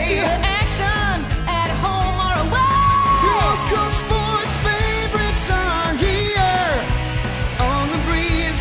Feel the action at home or away. Your local sports favorites are here on the Breeze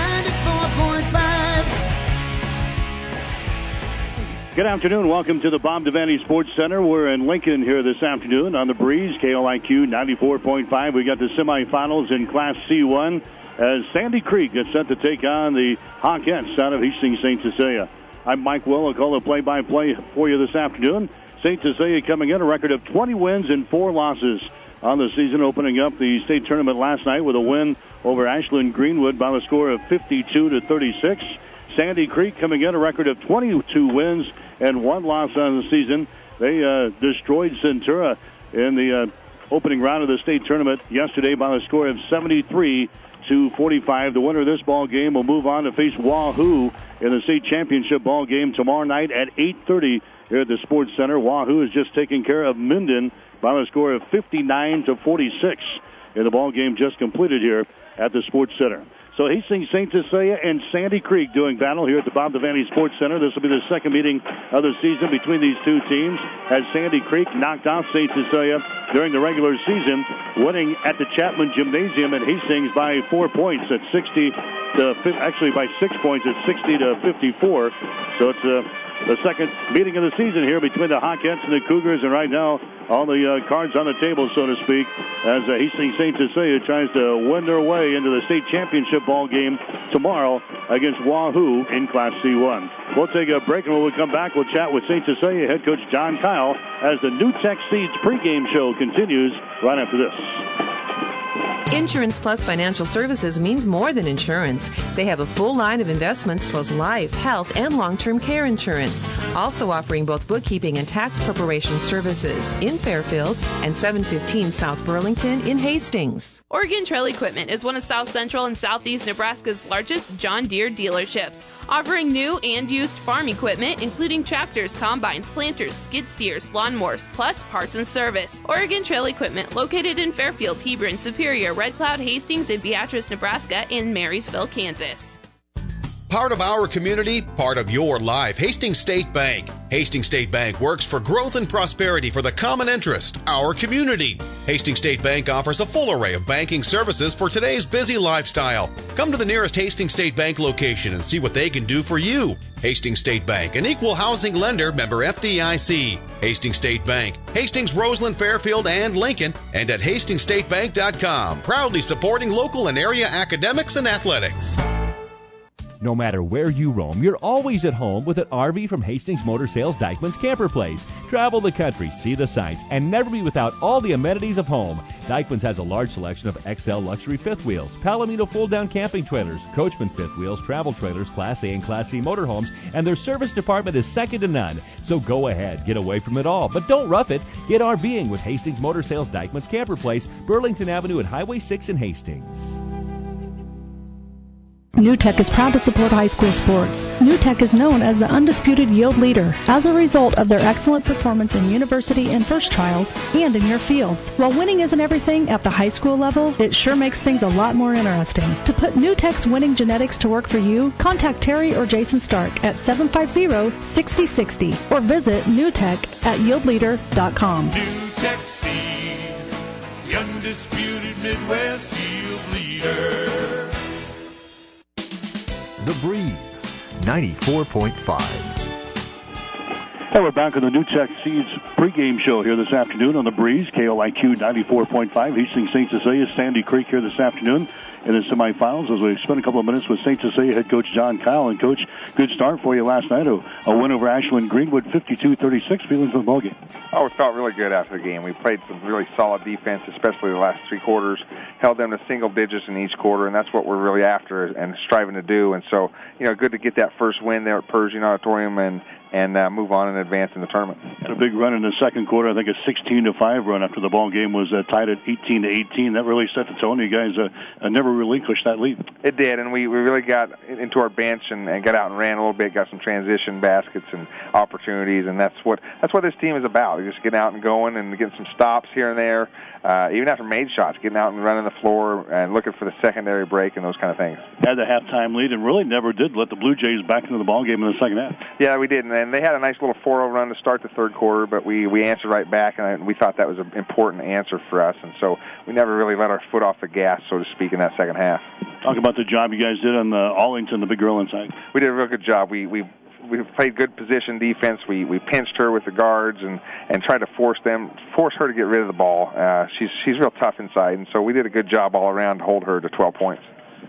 94.5. Good afternoon. Welcome to the Bob Devaney Sports Center. We're in Lincoln here this afternoon on the Breeze, KLIQ 94.5. We got the semifinals in Class C1 as Sandy Creek gets set to take on the Hawkettes out of Hastings St. Cecilia. I'm Mike Will. I'll call the play-by-play for you this afternoon. St. Cecilia coming in a record of 20 wins and 4 losses on the season, opening up the state tournament last night with a win over Ashland Greenwood by the score of 52-36. Sandy Creek coming in a record of 22 wins and 1 loss on the season. They destroyed Centura in the opening round of the state tournament yesterday by the score of 73-45. The winner of this ball game will move on to face Wahoo in the state championship ball game tomorrow night at 8:30 here at the Sports Center. Wahoo has just taken care of Minden by the score of 59-46 in the ball game just completed here at the Sports Center. So Hastings St. Cecilia and Sandy Creek doing battle here at the Bob Devaney Sports Center. This will be the second meeting of the season between these two teams as Sandy Creek knocked off St. Cecilia during the regular season, winning at the Chapman Gymnasium at Hastings by 4 points at by 6 points at 60-54. So it's the second meeting of the season here between the Hawkettes and the Cougars, and right now all the cards on the table, so to speak, as Hastings St. Cecilia tries to win their way into the state championship ball game tomorrow against Wahoo in Class C1. We'll take a break, and when we come back, we'll chat with St. Cecilia head coach John Kyle as the New Tech Seeds pregame show continues right after this. Insurance Plus Financial Services means more than insurance. They have a full line of investments plus life, health, and long-term care insurance. Also offering both bookkeeping and tax preparation services in Fairfield and 715 South Burlington in Hastings. Oregon Trail Equipment is one of South Central and Southeast Nebraska's largest John Deere dealerships, offering new and used farm equipment, including tractors, combines, planters, skid steers, lawnmowers, plus parts and service. Oregon Trail Equipment, located in Fairfield, Hebron, Superior, Red Cloud, Hastings, and Beatrice, Nebraska, and Marysville, Kansas. Part of our community, part of your life. Hastings State Bank. Hastings State Bank works for growth and prosperity for the common interest, our community. Hastings State Bank offers a full array of banking services for today's busy lifestyle. Come to the nearest Hastings State Bank location and see what they can do for you. Hastings State Bank, an equal housing lender, member FDIC. Hastings State Bank, Hastings, Roseland, Fairfield, and Lincoln, and at HastingsStateBank.com. Proudly supporting local and area academics and athletics. No matter where you roam, you're always at home with an RV from Hastings Motor Sales Dykeman's Camper Place. Travel the country, see the sights, and never be without all the amenities of home. Dykeman's has a large selection of XL luxury fifth wheels, Palomino fold-down camping trailers, Coachman fifth wheels, travel trailers, Class A and Class C motorhomes, and their service department is second to none. So go ahead, get away from it all, but don't rough it. Get RVing with Hastings Motor Sales Dykeman's Camper Place, Burlington Avenue and Highway 6 in Hastings. New Tech is proud to support high school sports. New Tech is known as the undisputed yield leader as a result of their excellent performance in university and first trials and in your fields. While winning isn't everything at the high school level, it sure makes things a lot more interesting. To put New Tech's winning genetics to work for you, contact Terry or Jason Stark at 750-6060 or visit newtech@yieldleader.com. New Tech Seed, the undisputed Midwest yield leader. The Breeze, 94.5. Hey, we're back on the New Tech Seeds pregame show here this afternoon on the Breeze, KLIQ 94.5. Hastings St. Cecilia, Sandy Creek here this afternoon in the semifinals as we spent a couple of minutes with St. Cecilia head coach John Kyle. And, Coach, good start for you last night. A win over Ashland Greenwood, 52-36. Feelings of the ballgame? Oh, it felt really good after the game. We played some really solid defense, especially the last three quarters, held them to single digits in each quarter, and that's what we're really after and striving to do. And so, good to get that first win there at Pershing Auditorium and move on and advance in the tournament. Had a big run in the second quarter. I think a 16-5 run after the ball game was tied at 18-18. That really set the tone. You guys never never relinquished that lead. It did, and we really got into our bench and got out and ran a little bit, got some transition baskets and opportunities, and that's what this team is about. Just getting out and going and getting some stops here and there, even after made shots, getting out and running the floor and looking for the secondary break and those kind of things. Had the halftime lead and really never did let the Blue Jays back into the ballgame in the second half. Yeah, we did, and they had a nice little 4-0 run to start the third quarter, but we answered right back, and we thought that was an important answer for us, and so we never really let our foot off the gas, so to speak, in that second half. Talk about the job you guys did on the Allington, the big girl inside. We did a real good job. We played good position defense. We pinched her with the guards and tried to force her to get rid of the ball. She's real tough inside, and so we did a good job all around to hold her to 12 points.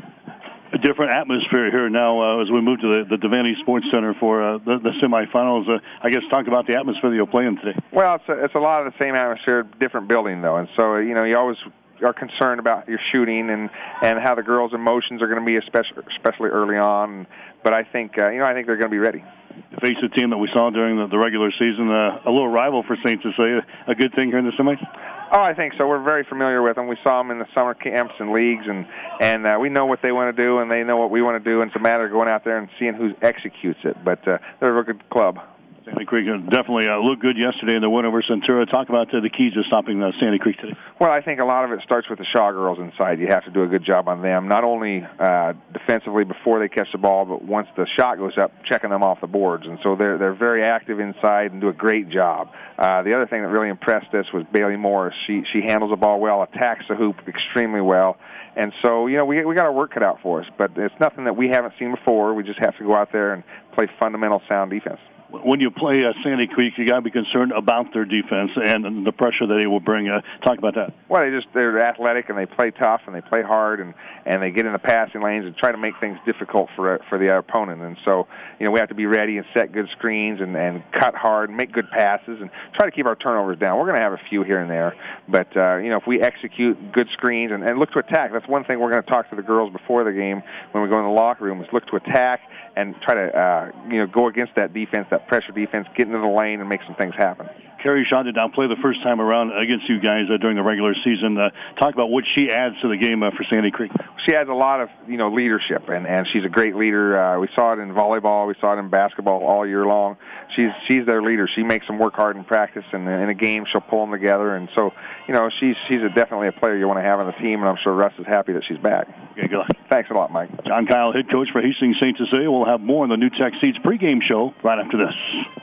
A different atmosphere here now as we move to the Devaney Sports Center for the semifinals. I guess talk about the atmosphere that you'll play in today. Well, it's a lot of the same atmosphere, different building though, and so you always are concerned about your shooting and how the girls' emotions are going to be, especially early on. But I think they're going to be ready. To face a team that we saw during the regular season, a little rival for St. Cecilia, a good thing here in the semis? Oh, I think so. We're very familiar with them. We saw them in the summer camps and leagues, and we know what they want to do, and they know what we want to do, and it's a matter of going out there and seeing who executes it. But they're a real good club. Sandy Creek definitely looked good yesterday in the win over Centura. Talk about the keys to stopping Sandy Creek today. Well, I think a lot of it starts with the Shaw girls inside. You have to do a good job on them, not only defensively before they catch the ball, but once the shot goes up, checking them off the boards. And so they're very active inside and do a great job. The other thing that really impressed us was Bailey Morris. She handles the ball well, attacks the hoop extremely well. And so, we got our work cut out for us, but it's nothing that we haven't seen before. We just have to go out there and play fundamental sound defense. When you play Sandy Creek, you got to be concerned about their defense and the pressure that they will bring. Talk about that. Well, they're athletic and they play tough and they play hard and they get in the passing lanes and try to make things difficult for the opponent. And so, we have to be ready and set good screens and cut hard and make good passes and try to keep our turnovers down. We're going to have a few here and there, but if we execute good screens and look to attack, that's one thing we're going to talk to the girls before the game when we go in the locker room is look to attack and try to go against that defense, that pressure defense, get into the lane and make some things happen. Carrie Shaw did not play the first time around against you guys during the regular season. Talk about what she adds to the game for Sandy Creek. She adds a lot of leadership, and she's a great leader. We saw it in volleyball, we saw it in basketball all year long. She's their leader. She makes them work hard in practice, and in a game she'll pull them together. And so, she's definitely a player you want to have on the team, and I'm sure Russ is happy that she's back. Okay, good luck. Thanks a lot, Mike. John Kyle, head coach for Hastings St. Cecilia. We'll have more on the New Tech Seeds pregame show right after this.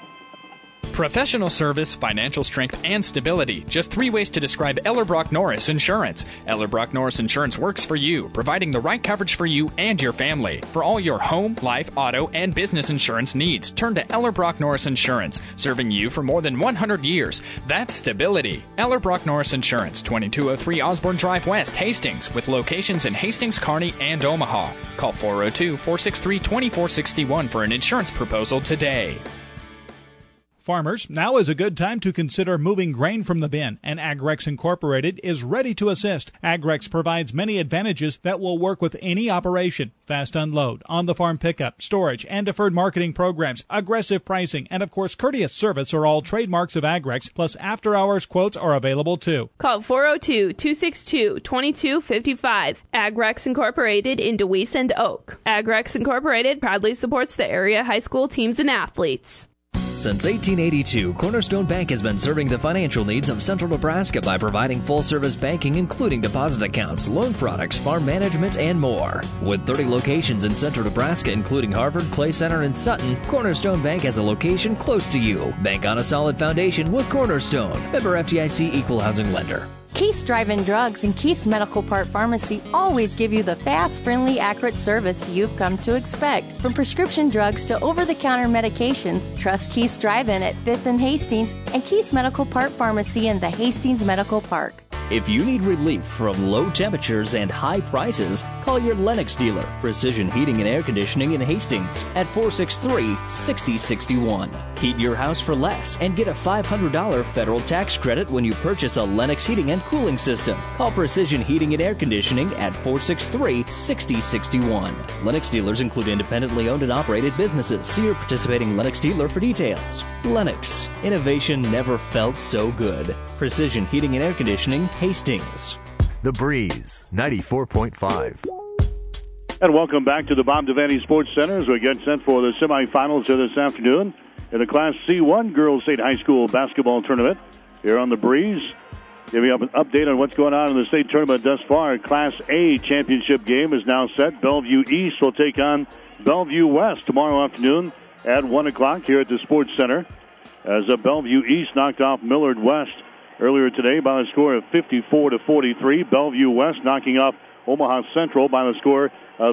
Professional service, financial strength, and stability. Just 3 ways to describe Ellerbrock Norris Insurance. Ellerbrock Norris Insurance works for you, providing the right coverage for you and your family. For all your home, life, auto, and business insurance needs, turn to Ellerbrock Norris Insurance, serving you for more than 100 years. That's stability. Ellerbrock Norris Insurance, 2203 Osborne Drive West, Hastings, with locations in Hastings, Kearney, and Omaha. Call 402-463-2461 for an insurance proposal today. Farmers, now is a good time to consider moving grain from the bin, and Agrex Incorporated is ready to assist. Agrex provides many advantages that will work with any operation. Fast unload, on-the-farm pickup, storage, and deferred marketing programs, aggressive pricing, and of course courteous service are all trademarks of Agrex, plus after-hours quotes are available too. Call 402-262-2255. Agrex Incorporated in DeWeese and Oak. Agrex Incorporated proudly supports the area high school teams and athletes. Since 1882, Cornerstone Bank has been serving the financial needs of Central Nebraska by providing full-service banking, including deposit accounts, loan products, farm management, and more. With 30 locations in Central Nebraska, including Harvard, Clay Center, and Sutton, Cornerstone Bank has a location close to you. Bank on a solid foundation with Cornerstone. Member FDIC Equal Housing Lender. Keith's Drive-In Drugs and Keith's Medical Part Pharmacy always give you the fast, friendly, accurate service you've come to expect. From prescription drugs to over-the-counter medications, trust Keith's Drive-In at 5th and Hastings and Keith's Medical Part Pharmacy in the Hastings Medical Park. If you need relief from low temperatures and high prices, call your Lennox dealer, Precision Heating and Air Conditioning in Hastings, at 463-6061. Heat your house for less and get a $500 federal tax credit when you purchase a Lennox heating and cooling system. Call Precision Heating and Air Conditioning at 463-6061. Lennox dealers include independently owned and operated businesses. See your participating Lennox dealer for details. Lennox. Innovation never felt so good. Precision Heating and Air Conditioning, Hastings. The Breeze, 94.5. And welcome back to the Bob Devaney Sports Center as we get set for the semifinals here this afternoon in the Class C1 Girls State High School basketball tournament here on the Breeze. Giving up an update on what's going on in the state tournament thus far. Class A championship game is now set. Bellevue East will take on Bellevue West tomorrow afternoon at 1 o'clock here at the Sports Center. As Bellevue East knocked off Millard West earlier today by a score of 54-43. Bellevue West knocking off Omaha Central by the score of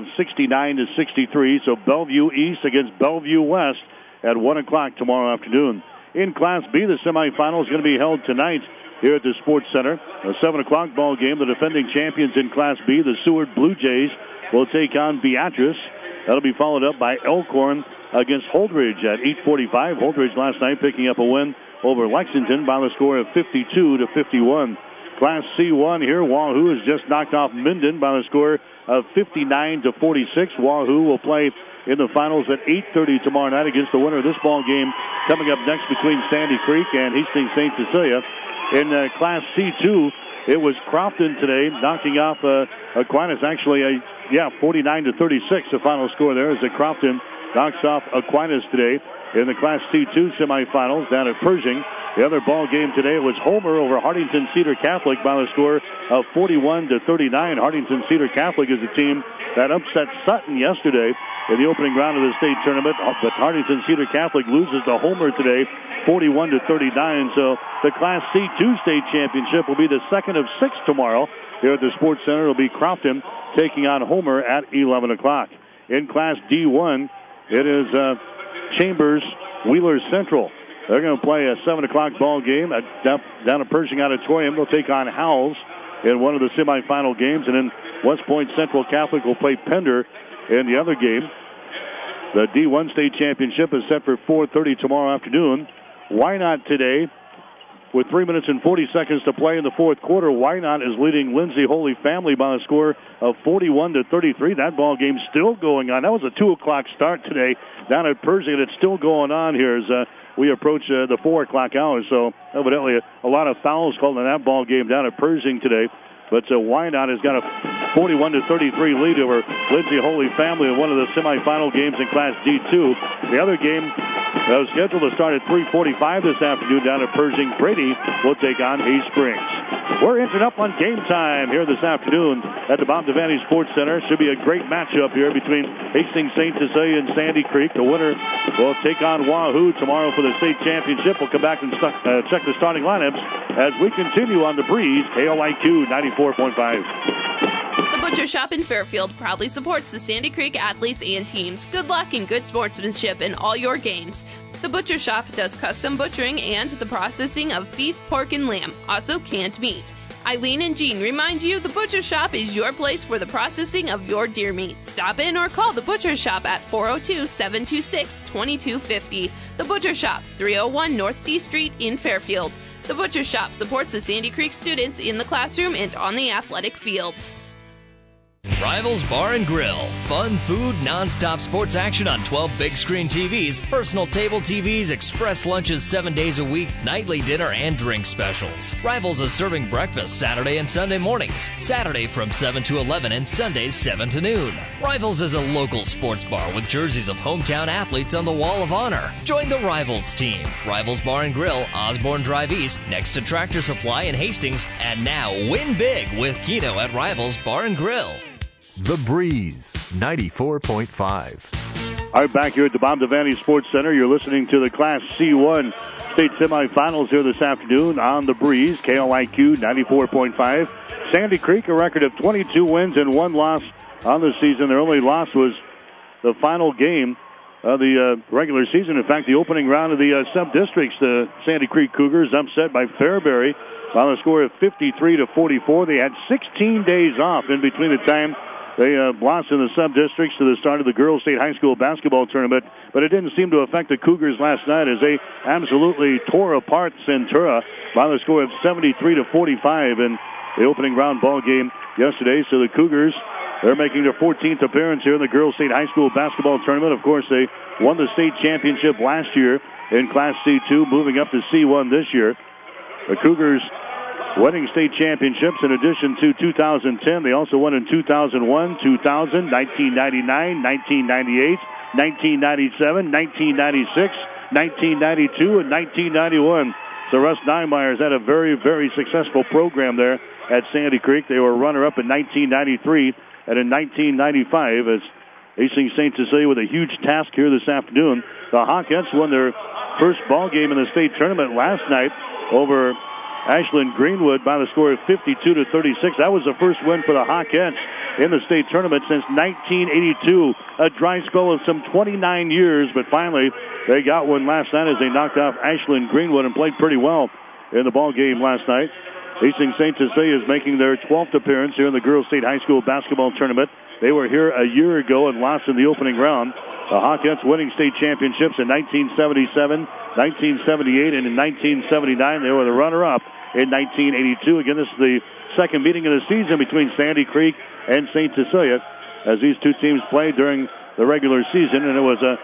69-63. So Bellevue East against Bellevue West at 1 o'clock tomorrow afternoon. In Class B, the semifinal is going to be held tonight here at the Sports Center. A 7 o'clock ball game. The defending champions in Class B, the Seward Blue Jays, will take on Beatrice. That'll be followed up by Elkhorn against Holdridge at 8:45. Holdridge last night picking up a win over Lexington by the score of 52-51. Class C1 here, Wahoo has just knocked off Minden by the score of 59-46. Wahoo will play in the finals at 8:30 tomorrow night against the winner of this ball game. Coming up next between Sandy Creek and Hastings St. Cecilia. In Class C2, it was Crofton today knocking off Aquinas. Actually, 49-36 the final score there as Crofton knocks off Aquinas today in the Class C2 semifinals down at Pershing. The other ball game today was Homer over Hartington Cedar Catholic by the score of 41-39. Hartington Cedar Catholic is a team that upset Sutton yesterday in the opening round of the state tournament, but Hartington Cedar Catholic loses to Homer today, 41-39. So the Class C2 state championship will be the second of 6 tomorrow here at the Sports Center. It'll be Crofton taking on Homer at 11 o'clock. In Class D1, it is Chambers Wheeler Central. They're going to play a 7 o'clock ball game down at Pershing Auditorium. They'll take on Howells in one of the semifinal games, and then West Point Central Catholic will play Pender in the other game. The D1 state championship is set for 4:30 tomorrow afternoon. Wynot today, with 3 minutes and 40 seconds to play in the fourth quarter, Wynot is leading Lindsay Holy Family by a score of 41-33. That ball game still going on. That was a 2 o'clock start today down at Pershing, and it's still going on here as we approach the 4 o'clock hour. So evidently a lot of fouls called in that ball game down at Pershing today. But Wynot has got a 41-33 lead over Lindsay Holy Family in one of the semifinal games in Class D2. The other game was scheduled to start at 3:45 this afternoon down at Pershing. Brady will take on Hay Springs. We're inching up on game time here this afternoon at the Bob Devaney Sports Center. Should be a great matchup here between Hastings St. Cecilia and Sandy Creek. The winner will take on Wahoo tomorrow for the state championship. We'll come back and check the starting lineups as we continue on the Breeze, KLIQ 94.5. The Butcher Shop in Fairfield proudly supports the Sandy Creek athletes and teams. Good luck and good sportsmanship in all your games. The Butcher Shop does custom butchering and the processing of beef, pork, and lamb, also canned meat. Eileen and Jean remind you the Butcher Shop is your place for the processing of your deer meat. Stop in or call the Butcher Shop at 402-726-2250. The Butcher Shop, 301 North D Street in Fairfield. The Butcher Shop supports the Sandy Creek students in the classroom and on the athletic fields. Rivals Bar and Grill. Fun food, non-stop sports action on 12 big screen TVs, personal table TVs, express lunches 7 days a week, nightly dinner and drink specials. Rivals is serving breakfast Saturday and Sunday mornings. Saturday from 7 to 11 and Sundays 7 to noon. Rivals is a local sports bar with jerseys of hometown athletes on the Wall of Honor. Join the Rivals team. Rivals Bar and Grill, Osborne Drive East, next to Tractor Supply in Hastings. And now win big with Keno at Rivals Bar and Grill. The Breeze, 94.5. All right, back here at the Bob Devaney Sports Center, you're listening to the Class C1 state semifinals here this afternoon on The Breeze, KLIQ 94.5. Sandy Creek, a record of 22 wins and 1 loss on the season. Their only loss was the final game of the regular season. In fact, the opening round of the sub-districts, the Sandy Creek Cougars upset by Fairbury by a score of 53-44. They had 16 days off in between the time they lost in the sub-districts to the start of the girls' state high school basketball tournament, but it didn't seem to affect the Cougars last night as they absolutely tore apart Centura by the score of 73-45 in the opening round ball game yesterday. So the Cougars, they're making their 14th appearance here in the girls' state high school basketball tournament. Of course, they won the state championship last year in Class C2, moving up to C1 this year. The Cougars winning state championships in addition to 2010. They also won in 2001, 2000, 1999, 1998, 1997, 1996, 1992, and 1991. So Russ Nymeyer's had a very, very successful program there at Sandy Creek. They were runner-up in 1993 and in 1995 as Hastings St. Cecilia with a huge task here this afternoon. The Hawkettes won their first ball game in the state tournament last night over Ashland Greenwood by the score of 52-36. That was the first win for the Hawkettes in the state tournament since 1982. A dry spell of some 29 years, but finally they got one last night as they knocked off Ashland Greenwood and played pretty well in the ball game last night. Hastings St. Cecilia is making their 12th appearance here in the Girls State High School basketball tournament. They were here a year ago and lost in the opening round. The Hawkettes winning state championships in 1977, 1978, and in 1979. They were the runner-up in 1982. Again, this is the second meeting of the season between Sandy Creek and St. Cecilia as these two teams played during the regular season, and it was a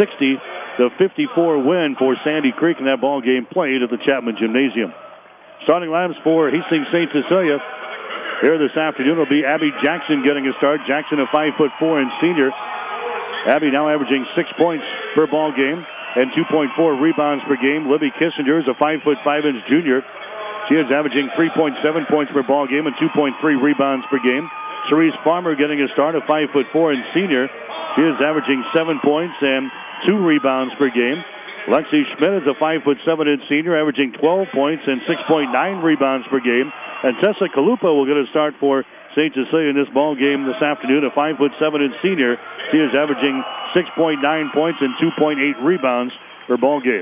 60-54 win for Sandy Creek in that ball game played at the Chapman Gymnasium. Starting lineups for Hastings St. Cecilia here this afternoon will be Abby Jackson getting a start. Jackson, a 5'4" and senior. Abby now averaging 6 points per ball game and 2.4 rebounds per game. Libby Kissinger is a 5'5" junior. She is averaging 3.7 points per ball game and 2.3 rebounds per game. Cerise Farmer getting a start, a 5'4" and senior. She is averaging 7 points and 2 rebounds per game. Lexi Schmidt is a 5'7" and senior, averaging 12 points and 6.9 rebounds per game. And Tessa Kalupa will get a start for St. Cecilia in this ball game this afternoon, a 5'7" and senior. She is averaging 6.9 points and 2.8 rebounds per ball game.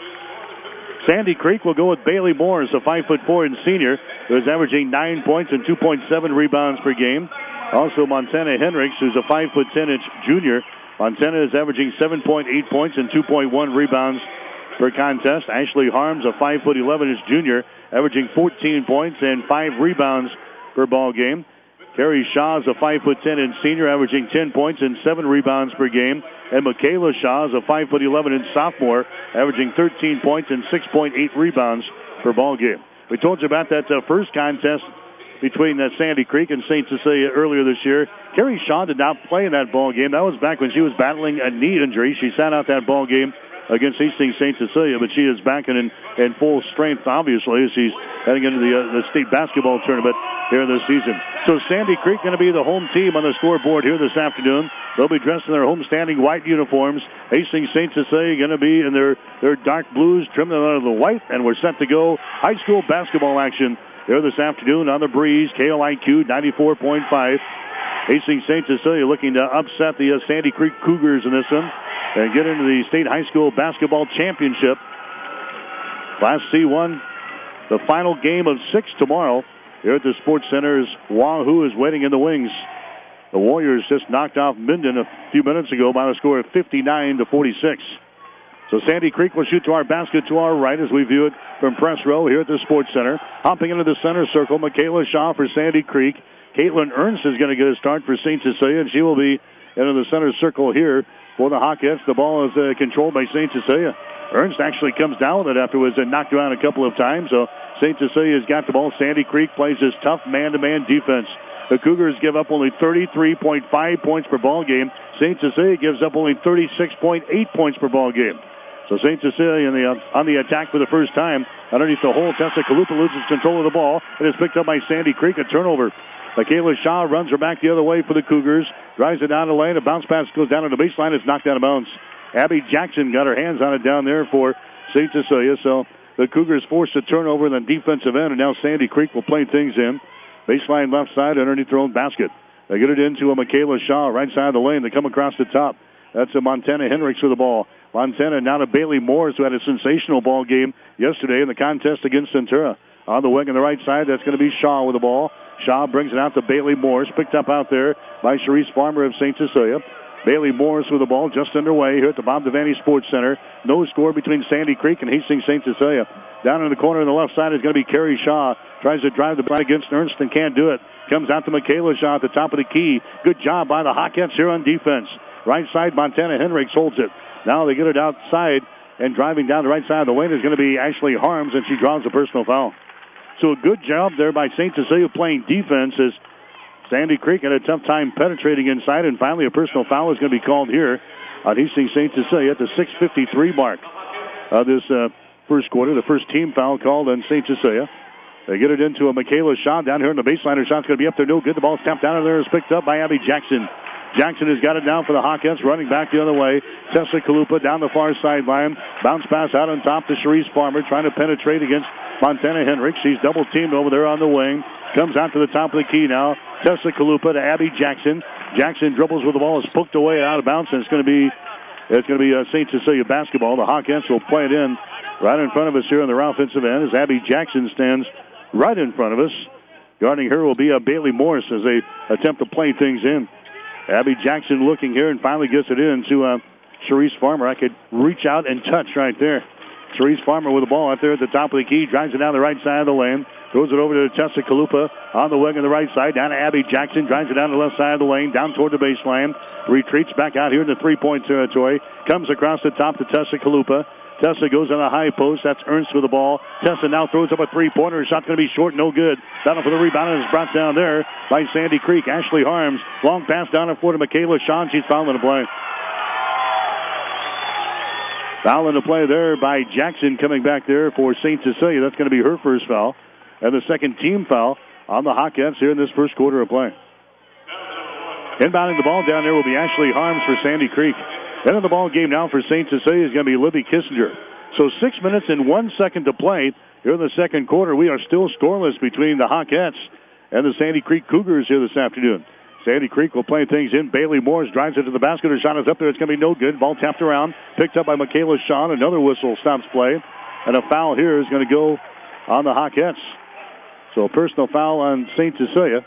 Sandy Creek will go with Bailey Morris, a 5'4" and senior, who is averaging 9 points and 2.7 rebounds per game. Also, Montana Henricks, who's a 5'10" junior. Montana is averaging 7.8 points and 2.1 rebounds per contest. Ashley Harms, a 5'11" junior, averaging 14 points and 5 rebounds per ball game. Carrie Shaw is a 5'10" and senior, averaging 10 points and 7 rebounds per game. And Michaela Shaw is a 5'11" and sophomore, averaging 13 points and 6.8 rebounds per ball game. We told you about that first contest between Sandy Creek and St. Cecilia earlier this year. Carrie Shaw did not play in that ball game. That was back when she was battling a knee injury. She sat out that ball game against Hastings St. Cecilia, but she is back in full strength, obviously, as she's heading into the state basketball tournament here this season. So Sandy Creek going to be the home team on the scoreboard here this afternoon. They'll be dressed in their homestanding white uniforms. Hastings St. Cecilia going to be in their dark blues, trimmed out of the white, and we're set to go high school basketball action here this afternoon on the Breeze, KLIQ 94.5. Hastings St. Cecilia looking to upset the Sandy Creek Cougars in this one and get into the state high school basketball championship. Class C1, the final game of 6 tomorrow here at the Sports Center as Wahoo is waiting in the wings. The Warriors just knocked off Minden a few minutes ago by the score of 59-46. So Sandy Creek will shoot to our basket to our right as we view it from press row here at the Sports Center. Hopping into the center circle, Michaela Shaw for Sandy Creek. Caitlin Ernst is going to get a start for St. Cecilia, and she will be into the center circle here for the Hawkettes. The ball is controlled by St. Cecilia. Ernst actually comes down with it after it was knocked around a couple of times. So St. Cecilia's got the ball. Sandy Creek plays this tough man-to-man defense. The Cougars give up only 33.5 points per ball game. St. Cecilia gives up only 36.8 points per ball game. So St. Cecilia on the attack for the first time. Underneath the hole, Tessa Kalupa loses control of the ball. It is picked up by Sandy Creek, a turnover. Michaela Shaw runs her back the other way for the Cougars. Drives it down the lane. A bounce pass goes down to the baseline. It's knocked out of bounds. Abby Jackson got her hands on it down there for St. Cecilia. So the Cougars forced a turnover in the defensive end, and now Sandy Creek will play things in. Baseline left side underneath their own basket. They get it into a Michaela Shaw right side of the lane. They come across the top. That's a Montana Henricks with the ball. Montana now to Bailey Morris, who had a sensational ball game yesterday in the contest against Centura. On the wing on the right side, that's going to be Shaw with the ball. Shaw brings it out to Bailey Morris, picked up out there by Cherise Farmer of St. Cecilia. Bailey Morris with the ball just underway here at the Bob Devaney Sports Center. No score between Sandy Creek and Hastings St. Cecilia. Down in the corner on the left side is going to be Carrie Shaw. Tries to drive the ball against Ernst and can't do it. Comes out to Michaela Shaw at the top of the key. Good job by the Hawkettes here on defense. Right side, Montana Henricks holds it. Now they get it outside, and driving down the right side of the lane is going to be Ashley Harms, and she draws a personal foul. So a good job there by St. Cecilia playing defense as Sandy Creek had a tough time penetrating inside, and finally a personal foul is going to be called here on Hastings St. Cecilia at the 6:53 mark of this first quarter. The first team foul called on St. Cecilia. They get it into a Michaela Shaw down here in the baseline. Her shot's going to be up there. No good. The ball tapped out of there. Is picked up by Abby Jackson. Jackson has got it down for the Hawkettes, running back the other way. Tessa Kalupa down the far sideline. Bounce pass out on top to Cherise Farmer, trying to penetrate against Montana Henricks. She's double-teamed over there on the wing. Comes out to the top of the key now. Tessa Kalupa to Abby Jackson. Jackson dribbles with the ball. Is poked away out of bounds, and it's going to be St. Cecilia basketball. The Hawkettes will play it in right in front of us here on the offensive end as Abby Jackson stands right in front of us. Guarding her will be Bailey Morris as they attempt to play things in. Abby Jackson looking here and finally gets it in to Cherise Farmer. I could reach out and touch right there. Cherise Farmer with the ball out there at the top of the key. Drives it down the right side of the lane. Throws it over to Tessa Kalupa on the wing on the right side. Down to Abby Jackson. Drives it down the left side of the lane. Down toward the baseline. Retreats back out here in the three-point territory. Comes across the top to Tessa Kalupa. Tessa goes on the high post. That's Ernst with the ball. Tessa now throws up a three-pointer. Shot's going to be short, no good. Battle for the rebound, and it's brought down there by Sandy Creek. Ashley Harms. Long pass down the floor to Michaela Shaw. She's fouling the play. Fouling the play there by Jackson coming back there for St. Cecilia. That's going to be her first foul. And the second team foul on the Hawkettes here in this first quarter of play. Inbounding the ball down there will be Ashley Harms for Sandy Creek. End of the ball game now for St. Cecilia is going to be Libby Kissinger. So 6 minutes and 1 second to play here in the second quarter. We are still scoreless between the Hawkettes and the Sandy Creek Cougars here this afternoon. Sandy Creek will play things in. Bailey Morris drives it to the basket. Her shot is up there. It's going to be no good. Ball tapped around. Picked up by Michaela Shaw. Another whistle stops play. And a foul here is going to go on the Hawkettes. So a personal foul on St. Cecilia.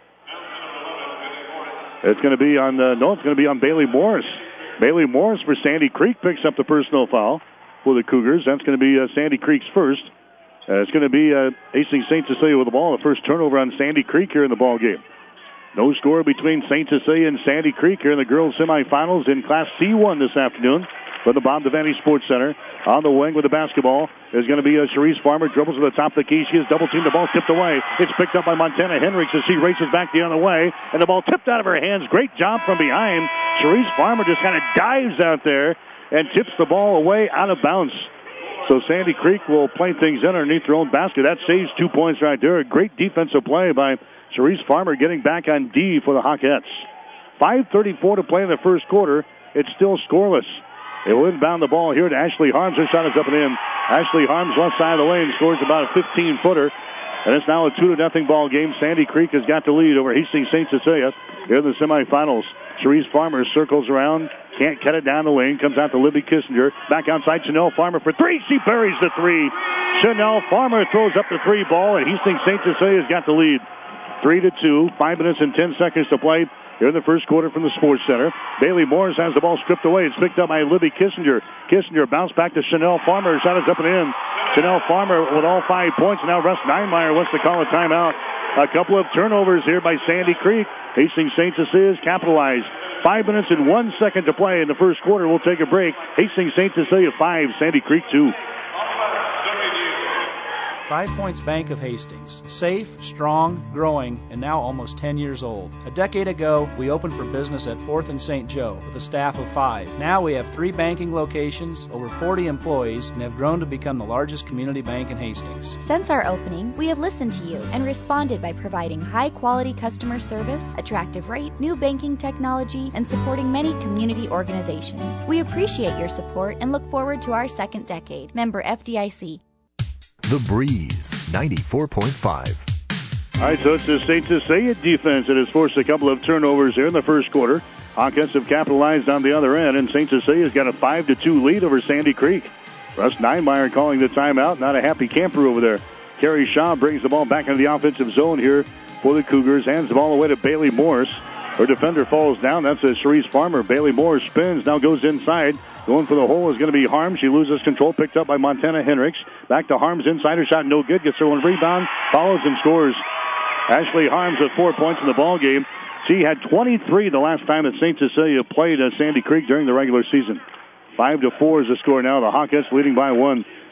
It's going to be on it's going to be on Bailey Morris. Bailey Morris for Sandy Creek picks up the personal foul for the Cougars. That's going to be Sandy Creek's first. It's going to be Hastings St. Cecilia with the ball. The first turnover on Sandy Creek here in the ball game. No score between St. Cecilia and Sandy Creek here in the girls' semifinals in Class C1 this afternoon. From the Bob Devaney Sports Center. On the wing with the basketball is going to be Cherise Farmer. Dribbles to the top of the key. She is double-teamed. The ball tipped away. It's picked up by Montana Henricks as she races back the other way. And the ball tipped out of her hands. Great job from behind. Cherise Farmer just kind of dives out there and tips the ball away out of bounds. So Sandy Creek will play things in underneath their own basket. That saves 2 points right there. A great defensive play by Cherise Farmer getting back on D for the Hawkettes. 5:34 to play in the first quarter. It's still scoreless. They will inbound the ball here to Ashley Harms. Her shot is up and in. Ashley Harms, left side of the lane, scores about a 15-footer. And it's now a 2-0 ball game. Sandy Creek has got the lead over Hastings St. Cecilia here in the semifinals. Cherise Farmer circles around, can't cut it down the lane, comes out to Libby Kissinger. Back outside, Chanel Farmer for three. She buries the three. Chanel Farmer throws up the three ball, and Hastings St. Cecilia has got the lead. 3-2, 5 minutes and 10 seconds to play here in the first quarter from the Sports Center. Bailey Morris has the ball stripped away. It's picked up by Libby Kissinger. Kissinger bounced back to Chanel Farmer. Shot is up and in. Chanel Farmer with all 5 points. Now Russ Neinmeyer wants to call a timeout. A couple of turnovers here by Sandy Creek. Hastings St. Cecilia is capitalized. 5 minutes and 1 second to play in the first quarter. We'll take a break. Hastings St. Cecilia 5, Sandy Creek 2. 5 Points Bank of Hastings. Safe, strong, growing, and now almost 10 years old. A decade ago, we opened for business at 4th and St. Joe with a staff of 5. Now we have 3 banking locations, over 40 employees, and have grown to become the largest community bank in Hastings. Since our opening, we have listened to you and responded by providing high-quality customer service, attractive rate, new banking technology, and supporting many community organizations. We appreciate your support and look forward to our second decade. Member FDIC. The Breeze, 94.5. All right, so it's the St. Cecilia defense that has forced a couple of turnovers here in the first quarter. Hawkettes have capitalized on the other end, and St. Cecilia's got a 5-2 lead over Sandy Creek. Russ Neinmeyer calling the timeout. Not a happy camper over there. Carrie Shaw brings the ball back into the offensive zone here for the Cougars. Hands the ball away to Bailey Morris. Her defender falls down. That's a Cherise Farmer. Bailey Morris spins, now goes inside. Going for the hole is going to be Harms. She loses control, picked up by Montana Henricks. Back to Harms, inside her shot, no good. Gets her one rebound, follows and scores. Ashley Harms with 4 points in the ball game. She had 23 the last time that St. Cecilia played Sandy Creek during the regular season. 5-4 is the score now. The Hawkettes leading by 1.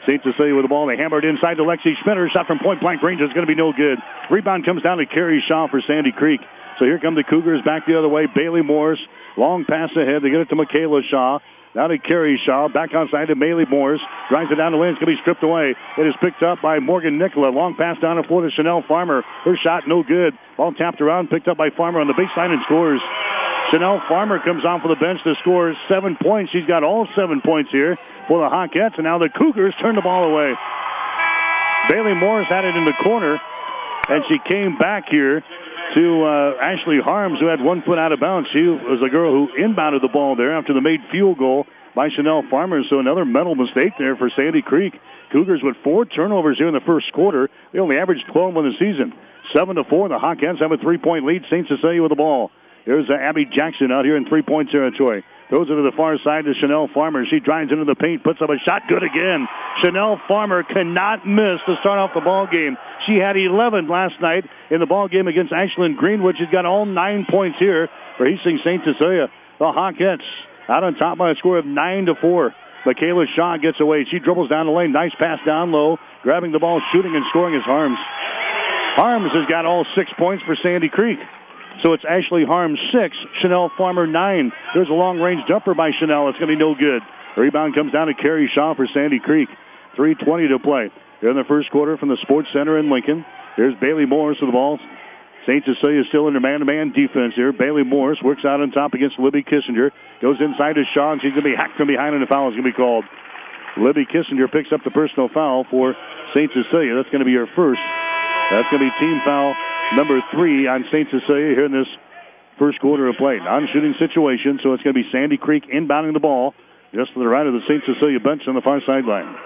St. Cecilia with the ball. They hammer it inside to Lexi Schmitter. Shot from point-blank range is going to be no good. Rebound comes down to Carrie Shaw for Sandy Creek. So here come the Cougars back the other way. Bailey Morris, long pass ahead. They get it to Michaela Shaw. Now to Carrie Shaw. Back outside to Bailey Morris. Drives it down the lane. It's going to be stripped away. It is picked up by Morgan Nicola. Long pass down the floor to Chanel Farmer. Her shot no good. Ball tapped around. Picked up by Farmer on the baseline and scores. Chanel Farmer comes off of the bench to score 7 points. She's got all 7 points here for the Hawkettes. And now the Cougars turn the ball away. Bailey Morris had it in the corner. And she came back here to Ashley Harms, who had 1 foot out of bounds. She was the girl who inbounded the ball there after the made field goal by Chanel Farmer. So another mental mistake there for Sandy Creek. Cougars with 4 turnovers here in the first quarter. They only averaged 12 in the season. 7-4. The Hawkettes have a 3-point lead. St. Cecilia with the ball. Here's Abby Jackson out here in 3-point territory. Throws it to the far side to Chanel Farmer. She drives into the paint, puts up a shot, good again. Chanel Farmer cannot miss to start off the ball game. She had 11 last night in the ball game against Ashland Greenwood. She's got all 9 points here for Hastings St. Cecilia. The Hawkettes out on top by a score of 9-4. Michaela Shaw gets away. She dribbles down the lane. Nice pass down low. Grabbing the ball, shooting and scoring is Harms. Harms has got all 6 points for Sandy Creek. So it's Ashley Harms 6, Chanel Farmer 9. There's a long-range jumper by Chanel. It's going to be no good. The rebound comes down to Carrie Shaw for Sandy Creek. 3:20 to play. Here in the first quarter from the Sports Center in Lincoln. Here's Bailey Morris with the ball. St. Cecilia is still under man-to-man defense here. Bailey Morris works out on top against Libby Kissinger. Goes inside to Shaw, and she's going to be hacked from behind, and the foul is going to be called. Libby Kissinger picks up the personal foul for St. Cecilia. That's going to be her first. That's going to be team foul number 3 on St. Cecilia here in this first quarter of play. Non-shooting situation, so it's going to be Sandy Creek inbounding the ball just to the right of the St. Cecilia bench on the far sideline.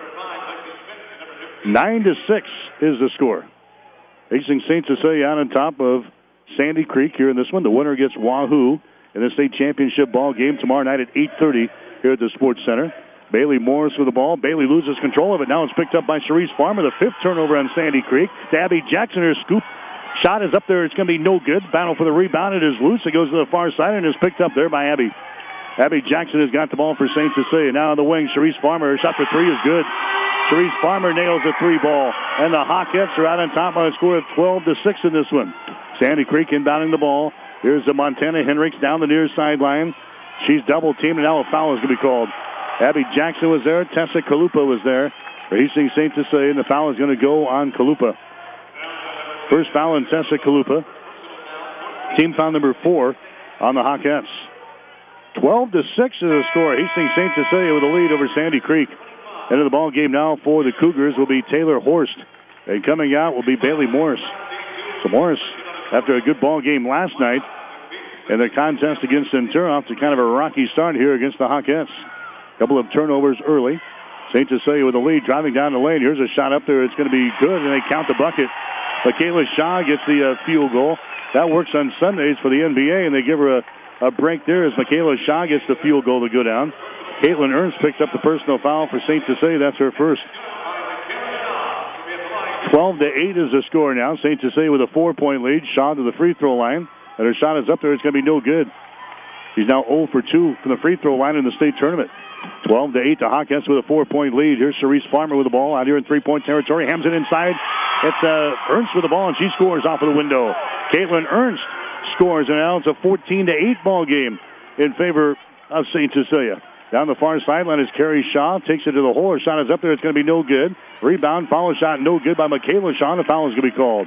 9-6 is the score. Hastings St. Cecilia out on top of Sandy Creek here in this one. The winner gets Wahoo in the state championship ball game tomorrow night at 8:30 here at the Sports Center. Bailey Morris with the ball. Bailey loses control of it. Now it's picked up by Cerise Farmer, the 5th turnover on Sandy Creek. Abby Jackson, her scoop shot is up there. It's going to be no good. Battle for the rebound. It is loose. It goes to the far side and is picked up there by Abby. Abby Jackson has got the ball for St. Cecilia. Now on the wing, Cerise Farmer. Her shot for 3 is good. Cerise Farmer nails the 3 ball. And the Hawkettes are out on top by a score of 12-6 in this one. Sandy Creek inbounding the ball. Here's the Montana Henricks down the near sideline. She's double-teamed, and now a foul is going to be called. Abby Jackson was there. Tessa Kalupa was there for Hastings St. Cecilia, and the foul is going to go on Kalupa. First foul on Tessa Kalupa. Team foul number 4 on the Hawkettes. 12-6 is the score. Hastings St. Cecilia with a lead over Sandy Creek. Into the ball game now for the Cougars will be Taylor Horst. And coming out will be Bailey Morris. So Morris, after a good ball game last night, in the contest against Centura, off to kind of a rocky start here against the Hawkettes. A couple of turnovers early. St. Cecilia with the lead, driving down the lane. Here's a shot up there. It's going to be good, and they count the bucket. Michaela Shaw gets the field goal. That works on Sundays for the NBA, and they give her a break there as Michaela Shaw gets the field goal to go down. Caitlin Ernst picks up the personal foul for St. Cecilia. That's her first. 12-8 is the score now. St. Cecilia with a 4-point lead. Shaw to the free throw line. And her shot is up there. It's going to be no good. She's now 0 for 2 from the free throw line in the state tournament. 12-8 to Hawkettes with a 4-point lead. Here's Cerise Farmer with the ball out here in 3-point territory. Hams it inside. It's Ernst with the ball, and she scores off of the window. Caitlin Ernst scores, and now it's a 14-8 ball game in favor of St. Cecilia. Down the far sideline is Carrie Shaw. Takes it to the hole. Her shot is up there. It's going to be no good. Rebound, follow shot, no good by Michaela Shaw. The foul is going to be called.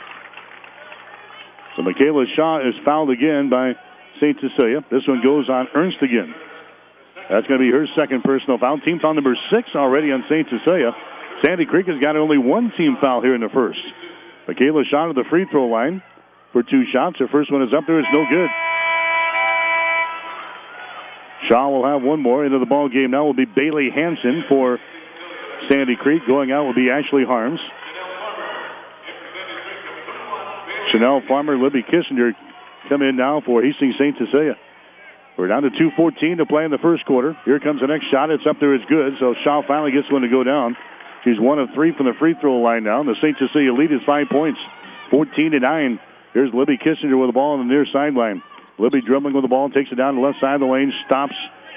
So Michaela Shaw is fouled again by St. Cecilia. This one goes on Ernst again. That's going to be her second personal foul. Team foul number 6 already on St. Cecilia. Sandy Creek has got only one team foul here in the first. Michaela Shaw to the free throw line for 2 shots. Her first one is up there. It's no good. Shaw will have one more. Into the ball game now will be Bailey Hansen for Sandy Creek. Going out will be Ashley Harms. Chanel Farmer, Libby Kissinger come in now for Hastings St. Cecilia. We're down to 2:14 to play in the first quarter. Here comes the next shot. It's up there. It's good. So Shaw finally gets one to go down. She's 1 of 3 from the free throw line now. The St. Cecilia lead is 5 points. 14-9. Here's Libby Kissinger with the ball on the near sideline. Libby dribbling with the ball, takes it down the left side of the lane, stops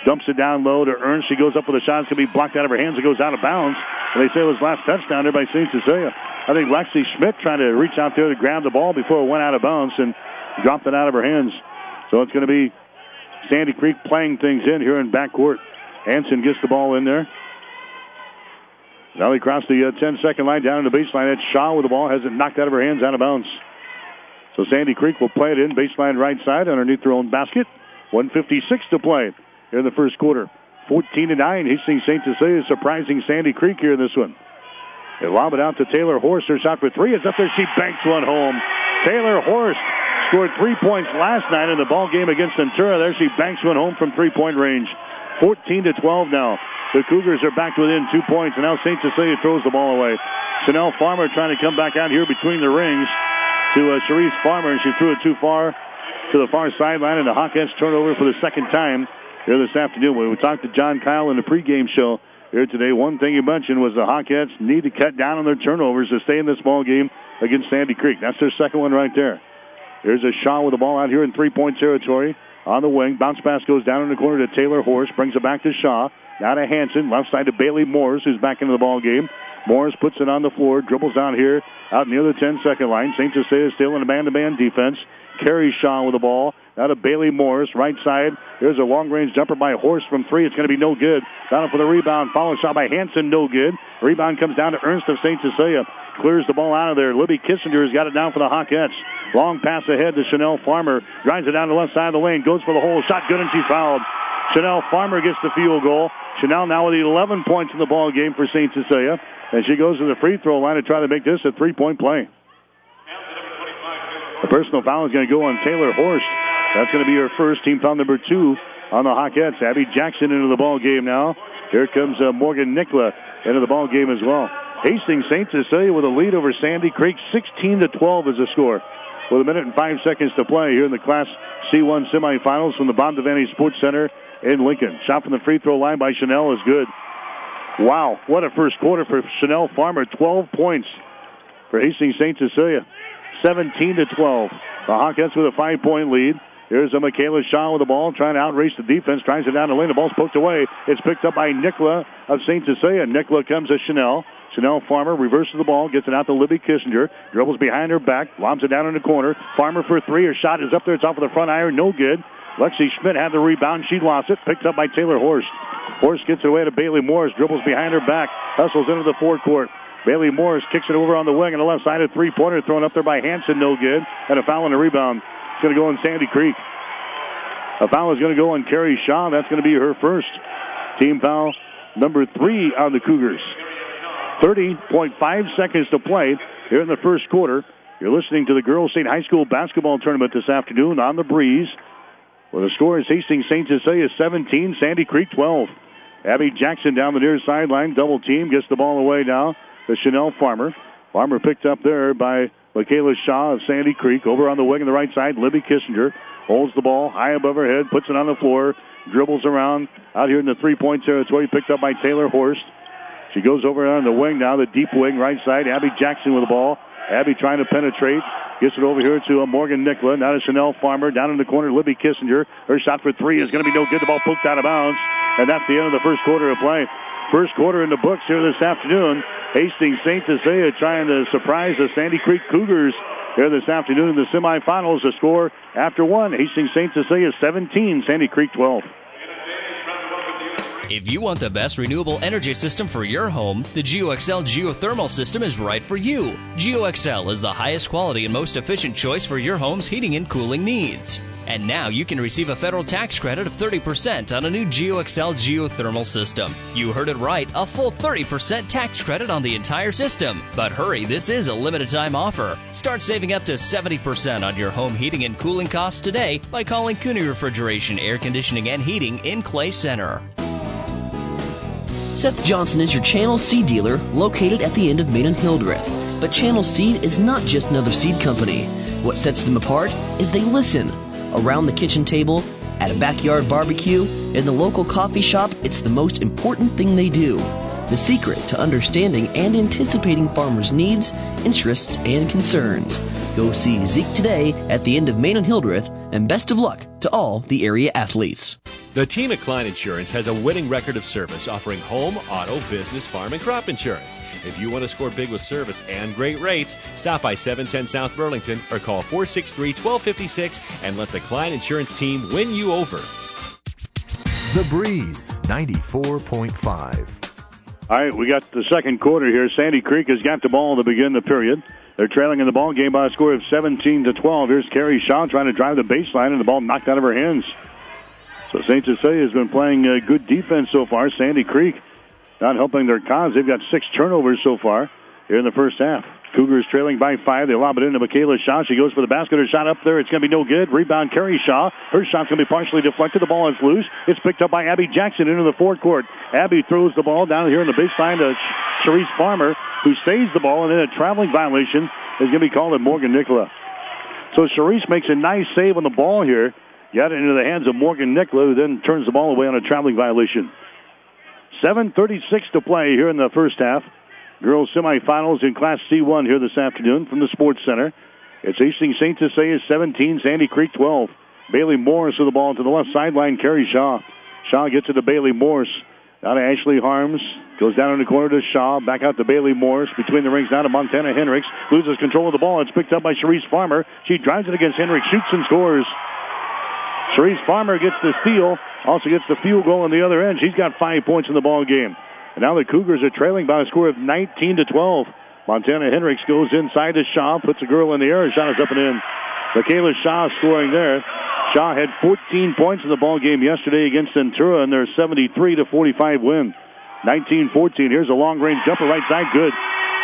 Dumps it down low to Ernst. She goes up with a shot. It's going to be blocked out of her hands. It goes out of bounds. And they say it was last touchdown there by St. Cecilia. I think Lexi Schmidt trying to reach out there to grab the ball before it went out of bounds and dropped it out of her hands. So it's going to be Sandy Creek playing things in here in backcourt. Hanson gets the ball in there. Now they cross the 10-second line down to the baseline. That's Shaw with the ball. Has it knocked out of her hands, out of bounds. So Sandy Creek will play it in baseline right side underneath their own basket. 1:56 to play here in the first quarter. 14-9. Hastings St. Cecilia surprising Sandy Creek here in this one. They lob it out to Taylor Horst. Her shot for three is up there. She banks one home. Taylor Horst scored 3 points last night in the ball game against Ventura. There she banks one home from three-point range. 14-12 now. The Cougars are back within 2 points, and now St. Cecilia throws the ball away. Chanel Farmer trying to come back out here between the rings to Cherise Farmer, and she threw it too far to the far sideline, and the Hawkettes turnover for the second time here this afternoon. When we talked to John Kyle in the pregame show here today, one thing he mentioned was the Hawkettes need to cut down on their turnovers to stay in this ball game against Sandy Creek. That's their second one right there. Here's a Shaw with the ball out here in three-point territory on the wing. Bounce pass goes down in the corner to Taylor Horst, brings it back to Shaw. Now to Hanson, left side to Bailey Morris, who's back into the ball game. Morris puts it on the floor, dribbles out here, out near the 10-second line. St. Cecilia still in a man-to-man defense. Carries Shaw with the ball. Now to Bailey Morris, right side. Here's a long-range jumper by Horst from three. It's going to be no good. Down for the rebound. Follow shot by Hanson, no good. Rebound comes down to Ernst of St. Cecilia. Clears the ball out of there. Libby Kissinger has got it down for the Hawkettes. Long pass ahead to Chanel Farmer. Drives it down the left side of the lane. Goes for the hole. Shot good, and she's fouled. Chanel Farmer gets the field goal. Chanel now with 11 points in the ball game for St. Cecilia. And she goes to the free throw line to try to make this a three-point play. The personal foul is going to go on Taylor Horst. That's going to be her first, team foul number 2 on the Hawkettes. Abby Jackson into the ball game now. Here comes Morgan Nicola into the ball game as well. Hastings St. Cecilia with a lead over Sandy Creek. 16-12 is the score. With 1 minute and 5 seconds to play here in the Class C1 semifinals from the Bob Devaney Sports Center in Lincoln. Shot from the free throw line by Chanel is good. Wow, what a first quarter for Chanel Farmer. 12 points for Hastings St. Cecilia. 17-12. The Hawkettes with a 5-point lead. Here's a Michaela Shaw with the ball, trying to outrace the defense, tries it down the lane. The ball's poked away. It's picked up by Nicola of St. Cecilia. Nicola comes to Chanel. Chanel Farmer reverses the ball, gets it out to Libby Kissinger, dribbles behind her back, lobs it down in the corner. Farmer for three. Her shot is up there. It's off of the front iron. No good. Lexi Schmidt had the rebound. She lost it. Picked up by Taylor Horst. Horst gets it away to Bailey Morris, dribbles behind her back, hustles into the forecourt. Bailey Morris kicks it over on the wing on the left side. A three-pointer thrown up there by Hanson. No good. And a foul on the rebound. It's going to go on Sandy Creek. A foul is going to go on Carrie Shaw. That's going to be her first. Team foul number 3 on the Cougars. 30.5 seconds to play here in the first quarter. You're listening to the Girls State High School basketball tournament this afternoon on the Breeze. Well, the score is Hastings St. Cecilia 17, Sandy Creek 12. Abby Jackson down the near sideline, double team, gets the ball away now to Chanel Farmer. Farmer picked up there by Michaela Shaw of Sandy Creek. Over on the wing on the right side, Libby Kissinger holds the ball high above her head, puts it on the floor, dribbles around out here in the three-point territory, picked up by Taylor Horst. She goes over on the wing now, the deep wing right side. Abby Jackson with the ball. Abby trying to penetrate. Gets it over here to Morgan Nicola. Now to Chanel Farmer. Down in the corner, Libby Kissinger. Her shot for three is going to be no good. The ball poked out of bounds. And that's the end of the first quarter of play. First quarter in the books here this afternoon. Hastings St. Cecilia trying to surprise the Sandy Creek Cougars here this afternoon in the semifinals. The score after one. Hastings St. Cecilia 17, Sandy Creek 12. If you want the best renewable energy system for your home, the GeoXL geothermal system is right for you. GeoXL is the highest quality and most efficient choice for your home's heating and cooling needs. And now you can receive a federal tax credit of 30% on a new GeoXL geothermal system. You heard it right, a full 30% tax credit on the entire system. But hurry, this is a limited time offer. Start saving up to 70% on your home heating and cooling costs today by calling Cooney Refrigeration, Air Conditioning and Heating in Clay Center. Seth Johnson is your Channel Seed dealer located at the end of Main and Hildreth. But Channel Seed is not just another seed company. What sets them apart is they listen. Around the kitchen table, at a backyard barbecue, in the local coffee shop, it's the most important thing they do. The secret to understanding and anticipating farmers' needs, interests, and concerns. Go see Zeke today at the end of Main and Hildreth, and best of luck to all the area athletes. The team at Klein Insurance has a winning record of service, offering home, auto, business, farm, and crop insurance. If you want to score big with service and great rates, stop by 710 South Burlington or call 463-1256 and let the Klein Insurance team win you over. The Breeze 94.5. All right, we got the second quarter here. Sandy Creek has got the ball to begin the period. They're trailing in the ball game by a score of 17-12. Here's Carrie Shaw trying to drive the baseline, and the ball knocked out of her hands. So St. Cecilia has been playing good defense so far. Sandy Creek not helping their cause. They've got 6 turnovers so far here in the first half. Cougars trailing by 5. They lob it into Michaela Shaw. She goes for the basket. Her shot up there. It's going to be no good. Rebound, Carrie Shaw. Her shot's going to be partially deflected. The ball is loose. It's picked up by Abby Jackson into the forecourt. Abby throws the ball down here in the baseline to Cherise Farmer, who saves the ball, and then a traveling violation is going to be called at Morgan Nicola. So Cherise makes a nice save on the ball here. Got it into the hands of Morgan Nicola, who then turns the ball away on a traveling violation. 7:36 to play here in the first half. Girls semifinals in Class C1 here this afternoon from the Sports Center. It's Hastings St. Cecilia 17, Sandy Creek 12. Bailey Morris with the ball to the left sideline. Carrie Shaw. Shaw gets it to Bailey Morris. Out to Ashley Harms. Goes down in the corner to Shaw. Back out to Bailey Morris. Between the rings now to Montana Hendricks. Loses control of the ball. It's picked up by Cherise Farmer. She drives it against Hendricks. Shoots and scores. Cherise Farmer gets the steal. Also gets the field goal on the other end. She's got 5 points in the ball game. And now the Cougars are trailing by a score of 19-12. Montana Hendricks goes inside to Shaw. Puts a girl in the air. Her shot is up and in. Michaela Shaw scoring there. Shaw had 14 points in the ball game yesterday against Centura in their 73-45 win. 19-14. Here's a long-range jumper right side. Good.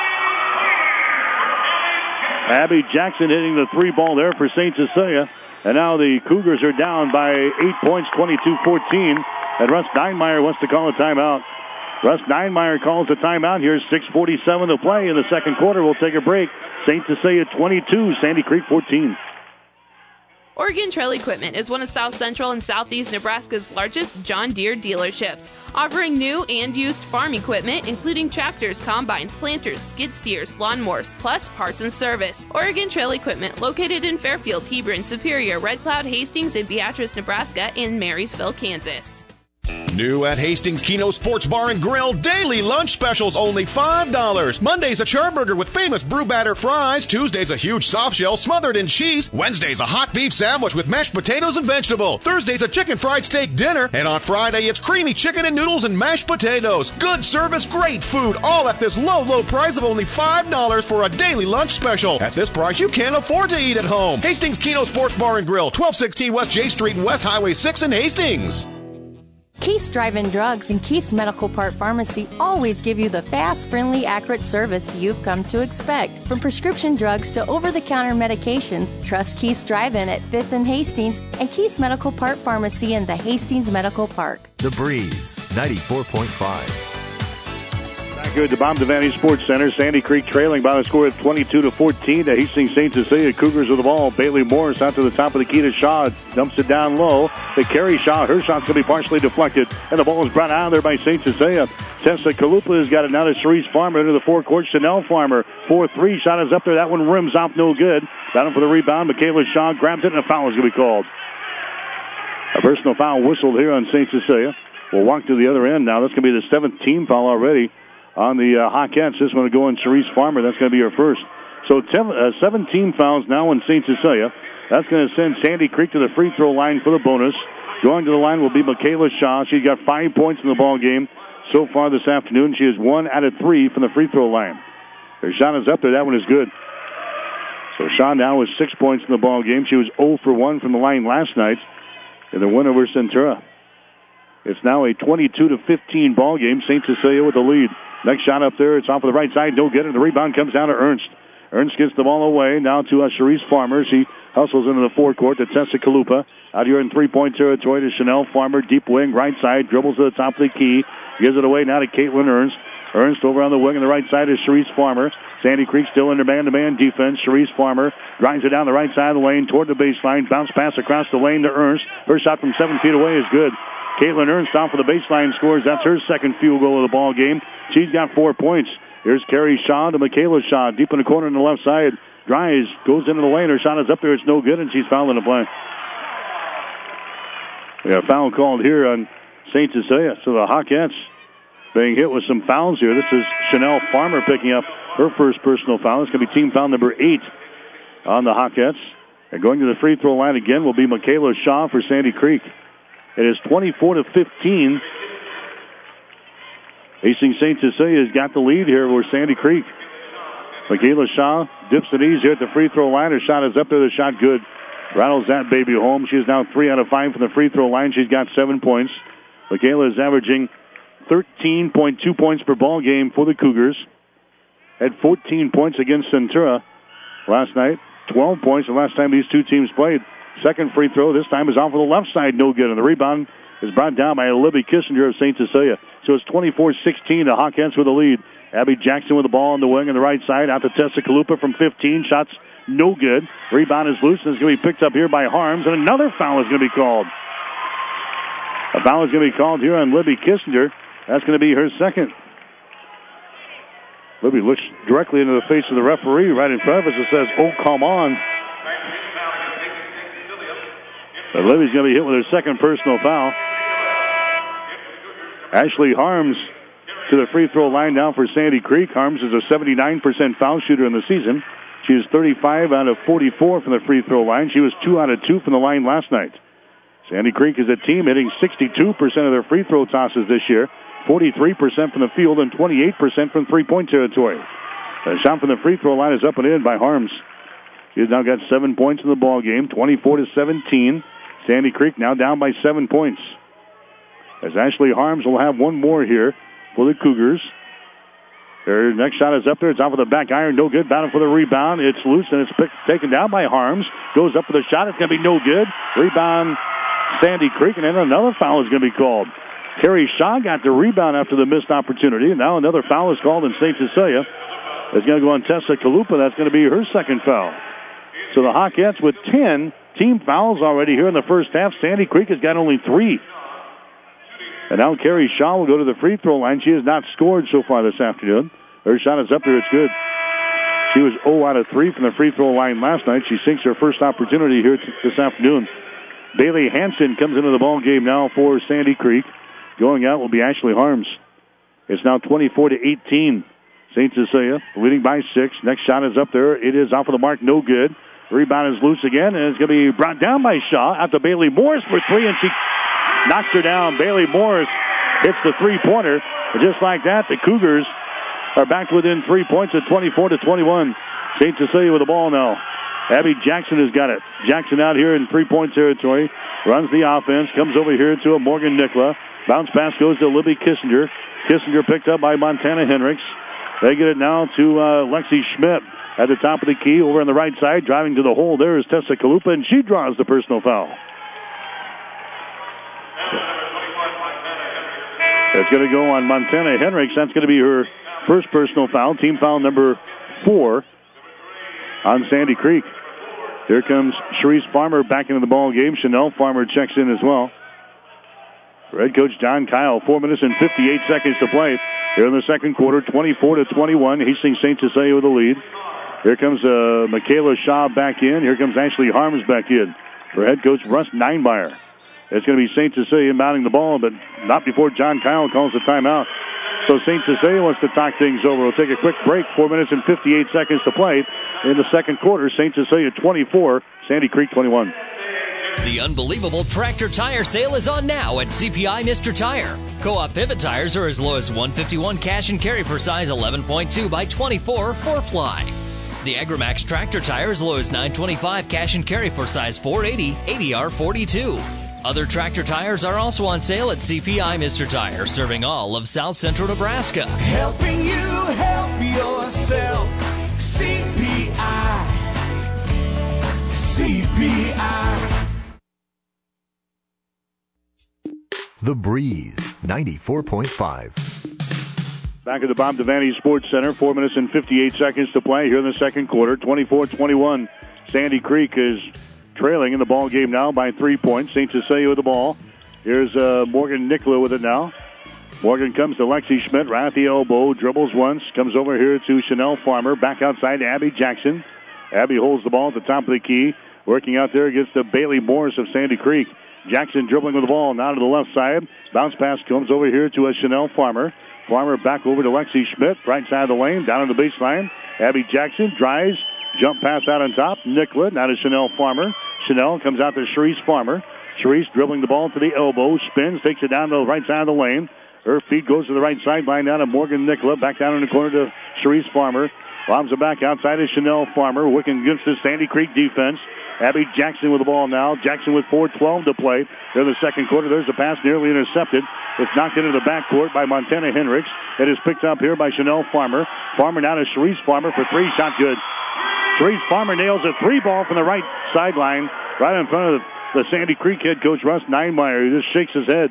Abby Jackson hitting the 3 ball there for St. Cecilia. And now the Cougars are down by 8 points, 22-14. And Russ Steinmeier wants to call a timeout. Russ Steinmeier calls a timeout. Here's 6:47 to play in the second quarter. We'll take a break. St. Cecilia 22, Sandy Creek 14. Oregon Trail Equipment is one of South Central and Southeast Nebraska's largest John Deere dealerships, offering new and used farm equipment, including tractors, combines, planters, skid steers, lawnmowers, plus parts and service. Oregon Trail Equipment, located in Fairfield, Hebron, Superior, Red Cloud, Hastings, and Beatrice, Nebraska, and Marysville, Kansas. New at Hastings Keno Sports Bar and Grill, daily lunch specials only $5. Monday's a charburger with famous brew batter fries. Tuesday's a huge soft shell smothered in cheese. Wednesday's a hot beef sandwich with mashed potatoes and vegetable. Thursday's a chicken fried steak dinner. And on Friday, it's creamy chicken and noodles and mashed potatoes. Good service, great food, all at this low, low price of only $5 for a daily lunch special. At this price, you can't afford to eat at home. Hastings Keno Sports Bar and Grill, 1216 West J Street and West Highway 6 in Hastings. Keith's Drive-In Drugs and Keith's Medical Part Pharmacy always give you the fast, friendly, accurate service you've come to expect. From prescription drugs to over-the-counter medications, trust Keith's Drive-In at 5th and Hastings and Keith's Medical Part Pharmacy in the Hastings Medical Park. The Breeze 94.5. Back here at the Bob Devaney Sports Center, Sandy Creek trailing by a score of 22-14 to Hastings St. Cecilia. Cougars with the ball. Bailey Morris out to the top of the key to Shaw. Dumps it down low. They carry Shaw. Her shot's going to be partially deflected. And the ball is brought out of there by St. Cecilia. Tessa Kalupa has got it now to Cherise Farmer into the forecourt. Chanel Farmer. 4-3 shot is up there. That one rims off no good. Battle for the rebound. Michaela Shaw grabs it and a foul is going to be called. A personal foul whistled here on St. Cecilia. We'll walk to the other end now. That's going to be the 7th team foul already on the Hawkettes. This one will go on Cherise Farmer. That's going to be her first. So 17 fouls now on St. Cecilia. That's going to send Sandy Creek to the free throw line for the bonus. Going to the line will be Michaela Shaw. She's got 5 points in the ball game so far this afternoon. She is 1 out of 3 from the free throw line. Her shot is up there. That one is good. So Shaw now with 6 points in the ball game. She was 0 for 1 from the line last night in the win over Centura. It's now a 22-15 ball game. St. Cecilia with the lead. Next shot up there, it's off of the right side. No good, and the rebound comes down to Ernst. Ernst gets the ball away. Now to Cherise Farmer. She hustles into the forecourt to Tessa Kalupa. Out here in three-point territory to Chanel Farmer. Deep wing, right side. Dribbles to the top of the key. Gives it away now to Caitlin Ernst. Ernst over on the wing on the right side is Cherise Farmer. Sandy Creek still under man-to-man defense. Cherise Farmer drives it down the right side of the lane toward the baseline. Bounce pass across the lane to Ernst. Her shot from 7 feet away is good. Caitlin Ernst off of the baseline scores. That's her second field goal of the ball game. She's got 4 points. Here's Carrie Shaw to Michaela Shaw. Deep in the corner on the left side. Drives, goes into the lane. Her shot is up there. It's no good, and she's fouling the play. We got a foul called here on St. Cecilia. So the Hawkettes being hit with some fouls here. This is Chanel Farmer picking up her first personal foul. It's going to be team foul number 8 on the Hawkettes. And going to the free throw line again will be Michaela Shaw for Sandy Creek. It is 24-15. Hastings St. Cecilia's got the lead here over Sandy Creek. Michaela Shaw dips the knees here at the free throw line. Her shot is up there. The shot good. Rattles that baby home. She is now 3 out of 5 from the free throw line. She's got 7 points. Michaela is averaging 13.2 points per ball game for the Cougars. Had 14 points against Centura last night. 12 points the last time these two teams played. Second free throw this time is off of the left side. No good. And the rebound is brought down by Libby Kissinger of St. Cecilia. So it's 24-16. The Hawkettes with the lead. Abby Jackson with the ball on the wing on the right side. Out to Tessa Kalupa from 15. Shots no good. Rebound is loose and it's going to be picked up here by Harms. And another foul is going to be called. A foul is going to be called here on Libby Kissinger. That's going to be her second. Libby looks directly into the face of the referee right in front of us and says, "Oh, come on." But Libby's going to be hit with her second personal foul. Ashley Harms to the free throw line now for Sandy Creek. Harms is a 79% foul shooter in the season. She is 35 out of 44 from the free throw line. She was 2 out of 2 from the line last night. Sandy Creek is a team hitting 62% of their free throw tosses this year, 43% from the field, and 28% from three-point territory. The shot from the free throw line is up and in by Harms. She has now got 7 points in the ball game, 24-17. Sandy Creek now down by 7 points. As Ashley Harms will have one more here for the Cougars. Their next shot is up there. It's off of the back iron. No good. Battle for the rebound. It's loose and it's taken down by Harms. Goes up for the shot. It's going to be no good. Rebound Sandy Creek, and then another foul is going to be called. Carrie Shaw got the rebound after the missed opportunity, and now another foul is called in St. Cecilia. It's going to go on Tessa Kalupa. That's going to be her second foul. So the Hawkettes with 10 team fouls already here in the first half. Sandy Creek has got only 3. And now Carrie Shaw will go to the free throw line. She has not scored so far this afternoon. Her shot is up there. It's good. She was 0 out of 3 from the free throw line last night. She sinks her first opportunity here this afternoon. Bailey Hansen comes into the ball game now for Sandy Creek. Going out will be Ashley Harms. It's now 24-18. St. Cecilia leading by 6. Next shot is up there. It is off of the mark. No good. Rebound is loose again, and it's going to be brought down by Shaw. Out to Bailey Morris for 3, and she knocks her down. Bailey Morris hits the three-pointer. And just like that, the Cougars are back within 3 points at 24-21. St. Cecilia with the ball now. Abby Jackson has got it. Jackson out here in three-point territory. Runs the offense. Comes over here to a Morgan Nicola. Bounce pass goes to Libby Kissinger. Kissinger picked up by Montana Hendricks. They get it now to Lexi Schmidt at the top of the key over on the right side. Driving to the hole there is Tessa Kalupa, and she draws the personal foul. It's going to go on Montana Hendricks. That's going to be her first personal foul. Team foul number 4 on Sandy Creek. Here comes Sharice Farmer back into the ball game. Chanel Farmer checks in as well. Head coach John Kyle, 4 minutes and 58 seconds to play here in the second quarter, 24-21. Hastings St. Cecilia with the lead. Here comes Michaela Shaw back in. Here comes Ashley Harms back in for head coach Russ Neinmeyer. It's going to be St. Cecilia mounting the ball, but not before John Kyle calls the timeout. So St. Cecilia wants to talk things over. We'll take a quick break. 4 minutes and 58 seconds to play in the second quarter. St. Cecilia 24, Sandy Creek 21. The unbelievable tractor tire sale is on now at CPI Mr. Tire. Co-op pivot tires are as low as $151 cash and carry for size 11.2 by 24 4-ply. The Agrimax tractor tire is low as $925 cash and carry for size 480 ADR 42. Other tractor tires are also on sale at CPI Mr. Tire, serving all of South Central Nebraska. Helping you help yourself. CPI. CPI. The Breeze, 94.5. Back at the Bob Devaney Sports Center, 4 minutes and 58 seconds to play here in the second quarter. 24-21. Sandy Creek is trailing in the ball game now by 3 points. St. Cecilia with the ball. Here's Morgan Nicola with it now. Morgan comes to Lexi Schmidt, right at the elbow, dribbles once, comes over here to Chanel Farmer, back outside to Abby Jackson. Abby holds the ball at the top of the key, working out there against the Bailey Morris of Sandy Creek. Jackson dribbling with the ball now to the left side. Bounce pass comes over here to a Chanel Farmer. Farmer back over to Lexi Schmidt, right side of the lane, down on the baseline. Abby Jackson drives, jump pass out on top. Nicola, now to Chanel Farmer. Chanel comes out to Cherise Farmer. Cherise dribbling the ball to the elbow, spins, takes it down to the right side of the lane. Her feet goes to the right sideline down to Morgan Nicola, back down in the corner to Cherise Farmer. Lobs it back outside to Chanel Farmer, working against the Sandy Creek defense. Abby Jackson with the ball now. Jackson with 4:12 to play. In the second quarter, there's a pass nearly intercepted. It's knocked into the backcourt by Montana Hendricks. It is picked up here by Chanel Farmer. Farmer now to Cherise Farmer for three. Shot good. Cherise Farmer nails a three ball from the right sideline, right in front of the Sandy Creek head coach Russ Neinmeyer. He just shakes his head.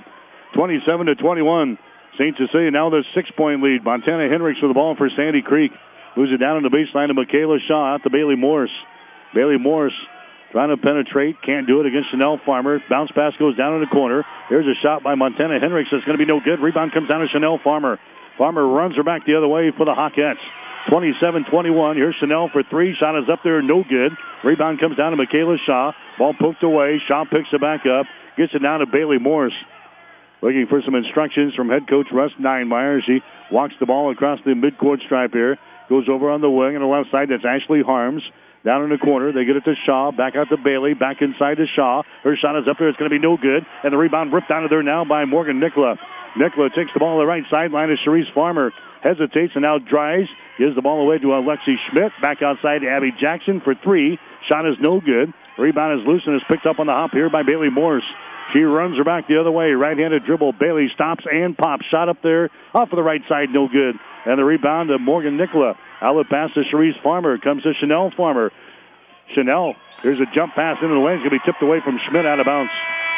27-21. St. Cecilia now with a 6-point lead. Montana Hendricks with the ball for Sandy Creek. Moves it down on the baseline to Michaela Shaw out to Bailey Morris. Bailey Morris trying to penetrate. Can't do it against Chanel Farmer. Bounce pass goes down in the corner. Here's a shot by Montana Hendricks. That's going to be no good. Rebound comes down to Chanel Farmer. Farmer runs her back the other way for the Hawkettes. 27-21. Here's Chanel for three. Shot is up there. No good. Rebound comes down to Michaela Shaw. Ball poked away. Shaw picks it back up. Gets it down to Bailey Morris. Looking for some instructions from head coach Russ Neinmeyer. She walks the ball across the midcourt stripe here. Goes over on the wing on the left side. That's Ashley Harms. Down in the corner. They get it to Shaw. Back out to Bailey. Back inside to Shaw. Her shot is up there. It's going to be no good. And the rebound ripped out of there now by Morgan Nicola. Nicola takes the ball on the right sideline to Cherise Farmer. Hesitates and now drives. Gives the ball away to Alexi Schmidt. Back outside to Abby Jackson for three. Shot is no good. Rebound is loose and is picked up on the hop here by Bailey Morris. She runs her back the other way. Right-handed dribble. Bailey stops and pops. Shot up there. Off of the right side. No good. And the rebound to Morgan Nicola. Outlet pass to Cherise Farmer. Comes to Chanel Farmer. Chanel. Here's a jump pass into the lane. It's going to be tipped away from Schmidt out of bounds.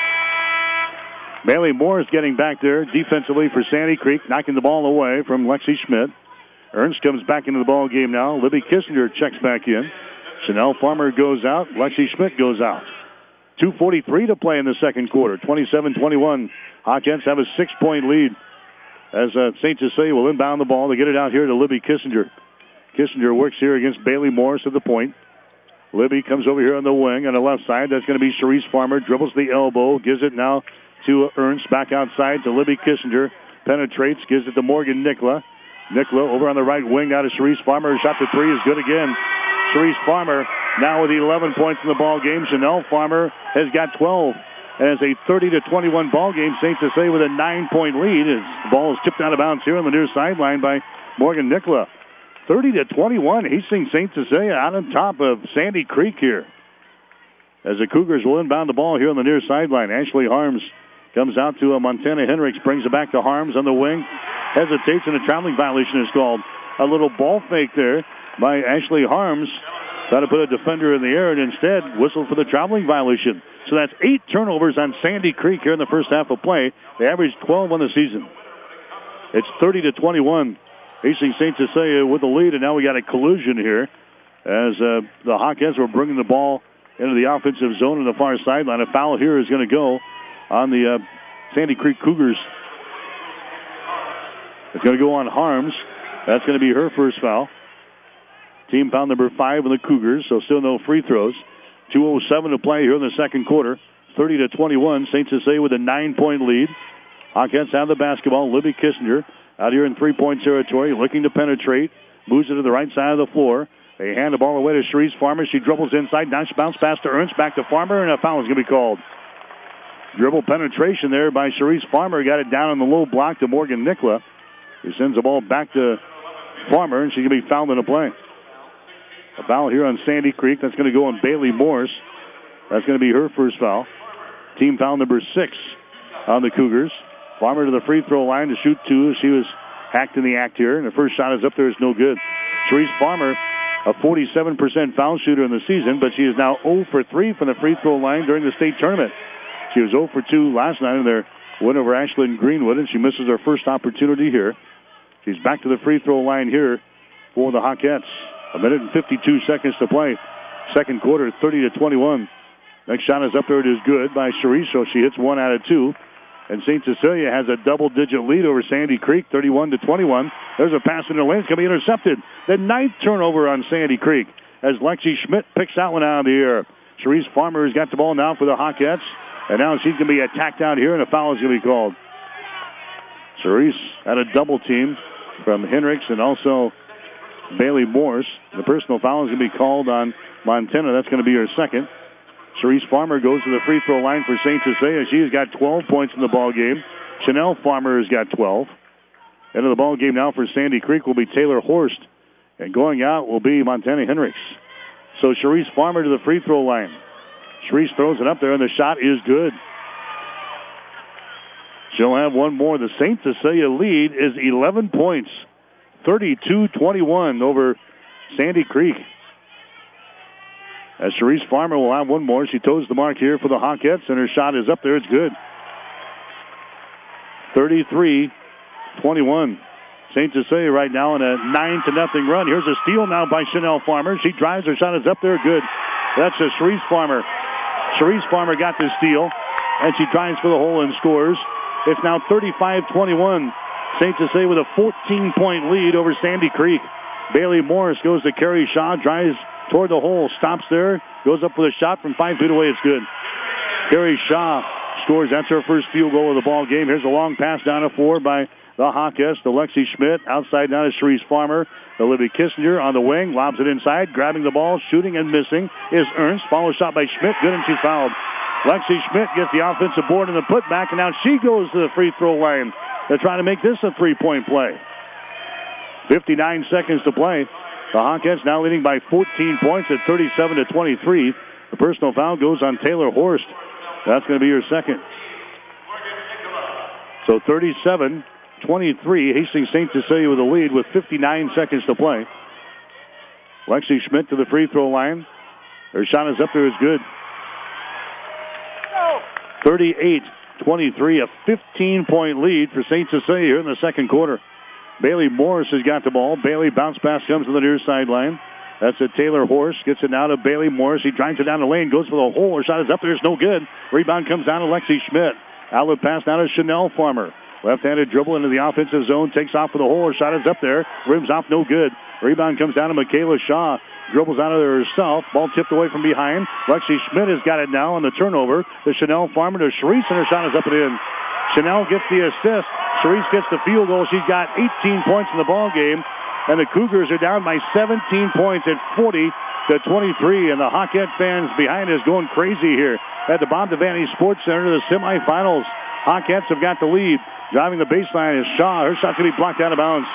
Bailey Moore is getting back there defensively for Sandy Creek. Knocking the ball away from Lexi Schmidt. Ernst comes back into the ball game now. Libby Kissinger checks back in. Chanel Farmer goes out. Lexi Schmidt goes out. 2:43 to play in the second quarter. 27-21. Hawkins have a 6-point lead as St. Cecilia will inbound the ball. They get it out here to Libby Kissinger. Kissinger works here against Bailey Morris at the point. Libby comes over here on the wing on the left side. That's going to be Cherise Farmer. Dribbles the elbow. Gives it now to Ernst. Back outside to Libby Kissinger. Penetrates. Gives it to Morgan Nicola. Nicola over on the right wing now to Cherise Farmer. Her shot to three is good again. Cherise Farmer now with 11 points in the ball game. Chanel Farmer has got 12. And it's a 30-21 ball game. St. Cecilia with a 9-point lead. As the ball is tipped out of bounds here on the near sideline by Morgan Nicola. 30-21. Hastings St. Cecilia out on top of Sandy Creek here. As the Cougars will inbound the ball here on the near sideline. Ashley Harms comes out to Montana Hendricks. Brings it back to Harms on the wing. Hesitates and a traveling violation is called. A little ball fake there by Ashley Harms. Trying to put a defender in the air and instead whistled for the traveling violation. So that's 8 turnovers on Sandy Creek here in the first half of play. They averaged 12 on the season. It's 30-21. Hastings St. Cecilia with the lead, and now we got a collision here as the Hawkins were bringing the ball into the offensive zone on the far sideline. A foul here is going to go on the Sandy Creek Cougars. It's going to go on Harms. That's going to be her first foul. Team foul number 5 in the Cougars, so still no free throws. 2:07 to play here in the second quarter. 30-21. St. Cecilia with a 9-point lead. Hawkins have the basketball. Libby Kissinger out here in 3-point territory, looking to penetrate. Moves it to the right side of the floor. They hand the ball away to Cherise Farmer. She dribbles inside. Nice bounce pass to Ernst. Back to Farmer, and a foul is going to be called. Dribble penetration there by Cherise Farmer. Got it down on the low block to Morgan Nicola. He sends the ball back to Farmer, and she's going to be fouled in the play. A foul here on Sandy Creek. That's going to go on Bailey Morris. That's going to be her first foul. Team foul number 6 on the Cougars. Farmer to the free throw line to shoot 2. She was hacked in the act here, and the first shot is up there. It's no good. Cherise Farmer, a 47% foul shooter in the season, but she is now 0 for 3 from the free throw line during the state tournament. She was 0 for 2 last night in their win over Ashland Greenwood, and she misses her first opportunity here. She's back to the free throw line here for the Hawkettes. 1 minute and 52 seconds to play. Second quarter, 30-21. Next shot is up there. It is good by Cherise, so she hits 1 out of 2. And St. Cecilia has a double-digit lead over Sandy Creek, 31-21. There's a pass in the lane. It's going to be intercepted. The 9th turnover on Sandy Creek as Lexi Schmidt picks that one out of the air. Cherise Farmer has got the ball now for the Hawkettes. And now she's going to be attacked out here, and a foul is going to be called. Cerise had a double team from Hendricks and also Bailey Morse. The personal foul is going to be called on Montana. That's going to be her second. Cerise Farmer goes to the free throw line for St. Cecilia. She has got 12 points in the ball game. Chanel Farmer has got 12. End of the ball game now for Sandy Creek will be Taylor Horst. And going out will be Montana Hendricks. So Cerise Farmer to the free throw line. Cerise throws it up there, and the shot is good. She'll have one more. The St. Cecilia lead is 11 points, 32-21 over Sandy Creek. As Cerise Farmer will have one more. She toes the mark here for the Hawkettes, and her shot is up there. It's good. 33-21. St. Cecilia right now in a 9-0 run. Here's a steal now by Chanel Farmer. She drives. Her shot is up there. Good. That's a Cerise Farmer. Cerise Farmer got the steal, and she drives for the hole and scores. It's now 35-21. St. Cecilia with a 14-point lead over Sandy Creek. Bailey Morris goes to Carrie Shaw, drives toward the hole, stops there, goes up with a shot from 5 feet away. It's good. Carrie Shaw scores. That's her first field goal of the ball game. Here's a long pass down the floor by the Hawkettes to Lexi Schmidt. Outside now to Cerise Farmer. Olivia Kissinger on the wing, lobs it inside, grabbing the ball, shooting and missing is Ernst. Follow shot by Schmidt, good, and she's fouled. Lexi Schmidt gets the offensive board and the putback, and now she goes to the free throw line. They're trying to make this a three-point play. 59 seconds to play. The Hawkettes now leading by 14 points at 37-23. The personal foul goes on Taylor Horst. That's going to be her second. So 37-23. Hastings St. Cecilia with a lead with 59 seconds to play. Lexi Schmidt to the free throw line. Her shot is up there. Is good. 38-23, a 15-point lead for St. Cecilia here in the second quarter. Bailey Morris has got the ball. Bailey bounce pass comes to the near sideline. That's a Taylor Horst. Gets it now to Bailey Morris. He drives it down the lane, goes for the hole. Her shot is up there. It's no good. Rebound comes down to Lexi Schmidt. Outlet pass now to Chanel Farmer. Left-handed dribble into the offensive zone. Takes off for the hole. Her shot is up there. Rims off, no good. Rebound comes down to Michaela Shaw. Dribbles out of there herself. Ball tipped away from behind. Lexi Schmidt has got it now on the turnover. The Chanel Farmer to Cerise, and her shot is up and in. Chanel gets the assist. Cerise gets the field goal. She's got 18 points in the ball game. And the Cougars are down by 17 points at 40-23. And the Hawkette fans behind us going crazy here at the Bob Devaney Sports Center to the semifinals. Hawkettes have got the lead. Driving the baseline is Shaw. Her shot's going to be blocked out of bounds.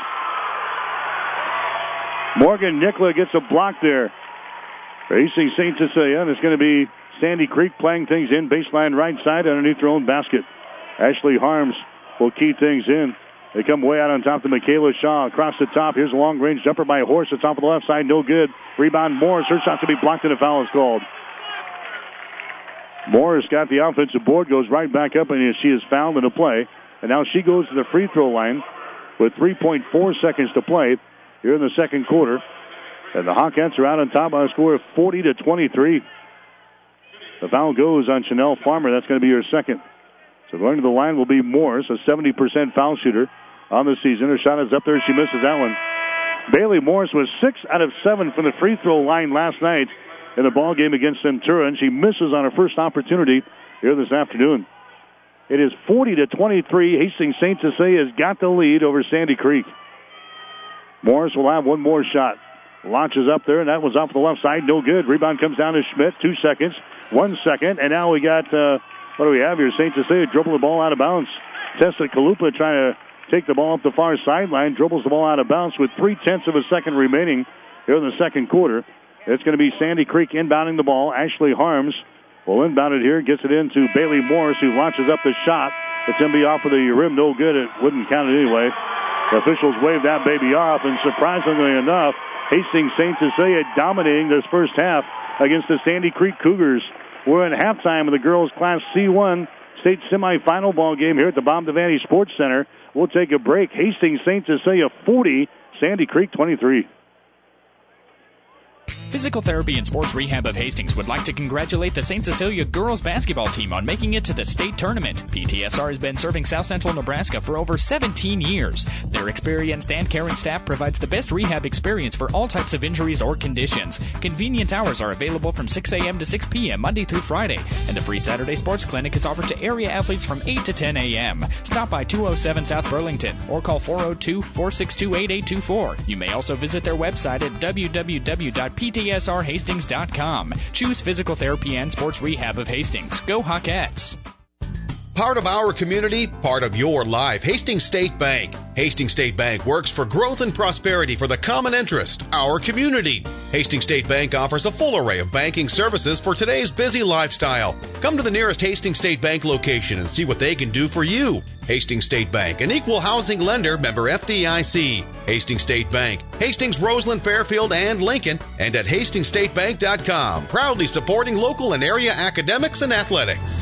Morgan Nicola gets a block there. Facing St. Cecilia, and it's going to be Sandy Creek playing things in. Baseline right side underneath their own basket. Ashley Harms will key things in. They come way out on top to Michaela Shaw. Across the top, here's a long-range jumper by Horst. The top of the left side, no good. Rebound Morris. Her shot's going to be blocked, and a foul is called. Morris got the offensive board, goes right back up, and she is fouled in the play. And now she goes to the free throw line with 3.4 seconds to play here in the second quarter. And the Hawkettes are out on top by a score of 40-23. The foul goes on Chanel Farmer. That's going to be her second. So going to the line will be Morris, a 70% foul shooter on the season. Her shot is up there. She misses that one. Bailey Morris was 6 out of 7 from the free throw line last night in the ball game against Centura, and she misses on her first opportunity here this afternoon. It is 40-23. Hastings St. Cecilia has got the lead over Sandy Creek. Morris will have one more shot. Launches up there, and that was off the left side. No good. Rebound comes down to Schmidt. 2 seconds. 1 second. And now we got, what do we have here? St. Cecilia dribble the ball out of bounds. Tessa Kalupa trying to take the ball up the far sideline. Dribbles the ball out of bounds with 0.3 of a second remaining here in the second quarter. It's going to be Sandy Creek inbounding the ball. Ashley Harms will inbound it here. Gets it into Bailey Morris, who launches up the shot. It's going to be off of the rim. No good. It wouldn't count it anyway. The officials waved that baby off, and surprisingly enough, Hastings St. Cecilia dominating this first half against the Sandy Creek Cougars. We're in halftime of the girls' Class C1 state semifinal ball game here at the Bob Devaney Sports Center. We'll take a break. Hastings St. Cecilia 40, Sandy Creek 23. Physical Therapy and Sports Rehab of Hastings would like to congratulate the St. Cecilia girls basketball team on making it to the state tournament. PTSR has been serving South Central Nebraska for over 17 years. Their experienced and caring staff provides the best rehab experience for all types of injuries or conditions. Convenient hours are available from 6 a.m. to 6 p.m. Monday through Friday, and a free Saturday sports clinic is offered to area athletes from 8 to 10 a.m. Stop by 207 South Burlington or call 402-462-8824. You may also visit their website at www.ptsrhastings.com. Choose Physical Therapy and Sports Rehab of Hastings. Go Hawkettes! Part of our community, part of your life. Hastings State Bank. Hastings State Bank works for growth and prosperity for the common interest, our community. Hastings State Bank offers a full array of banking services for today's busy lifestyle. Come to the nearest Hastings State Bank location and see what they can do for you. Hastings State Bank, an equal housing lender, member FDIC. Hastings State Bank, Hastings, Roseland, Fairfield, and Lincoln, and at HastingsStateBank.com. Proudly supporting local and area academics and athletics.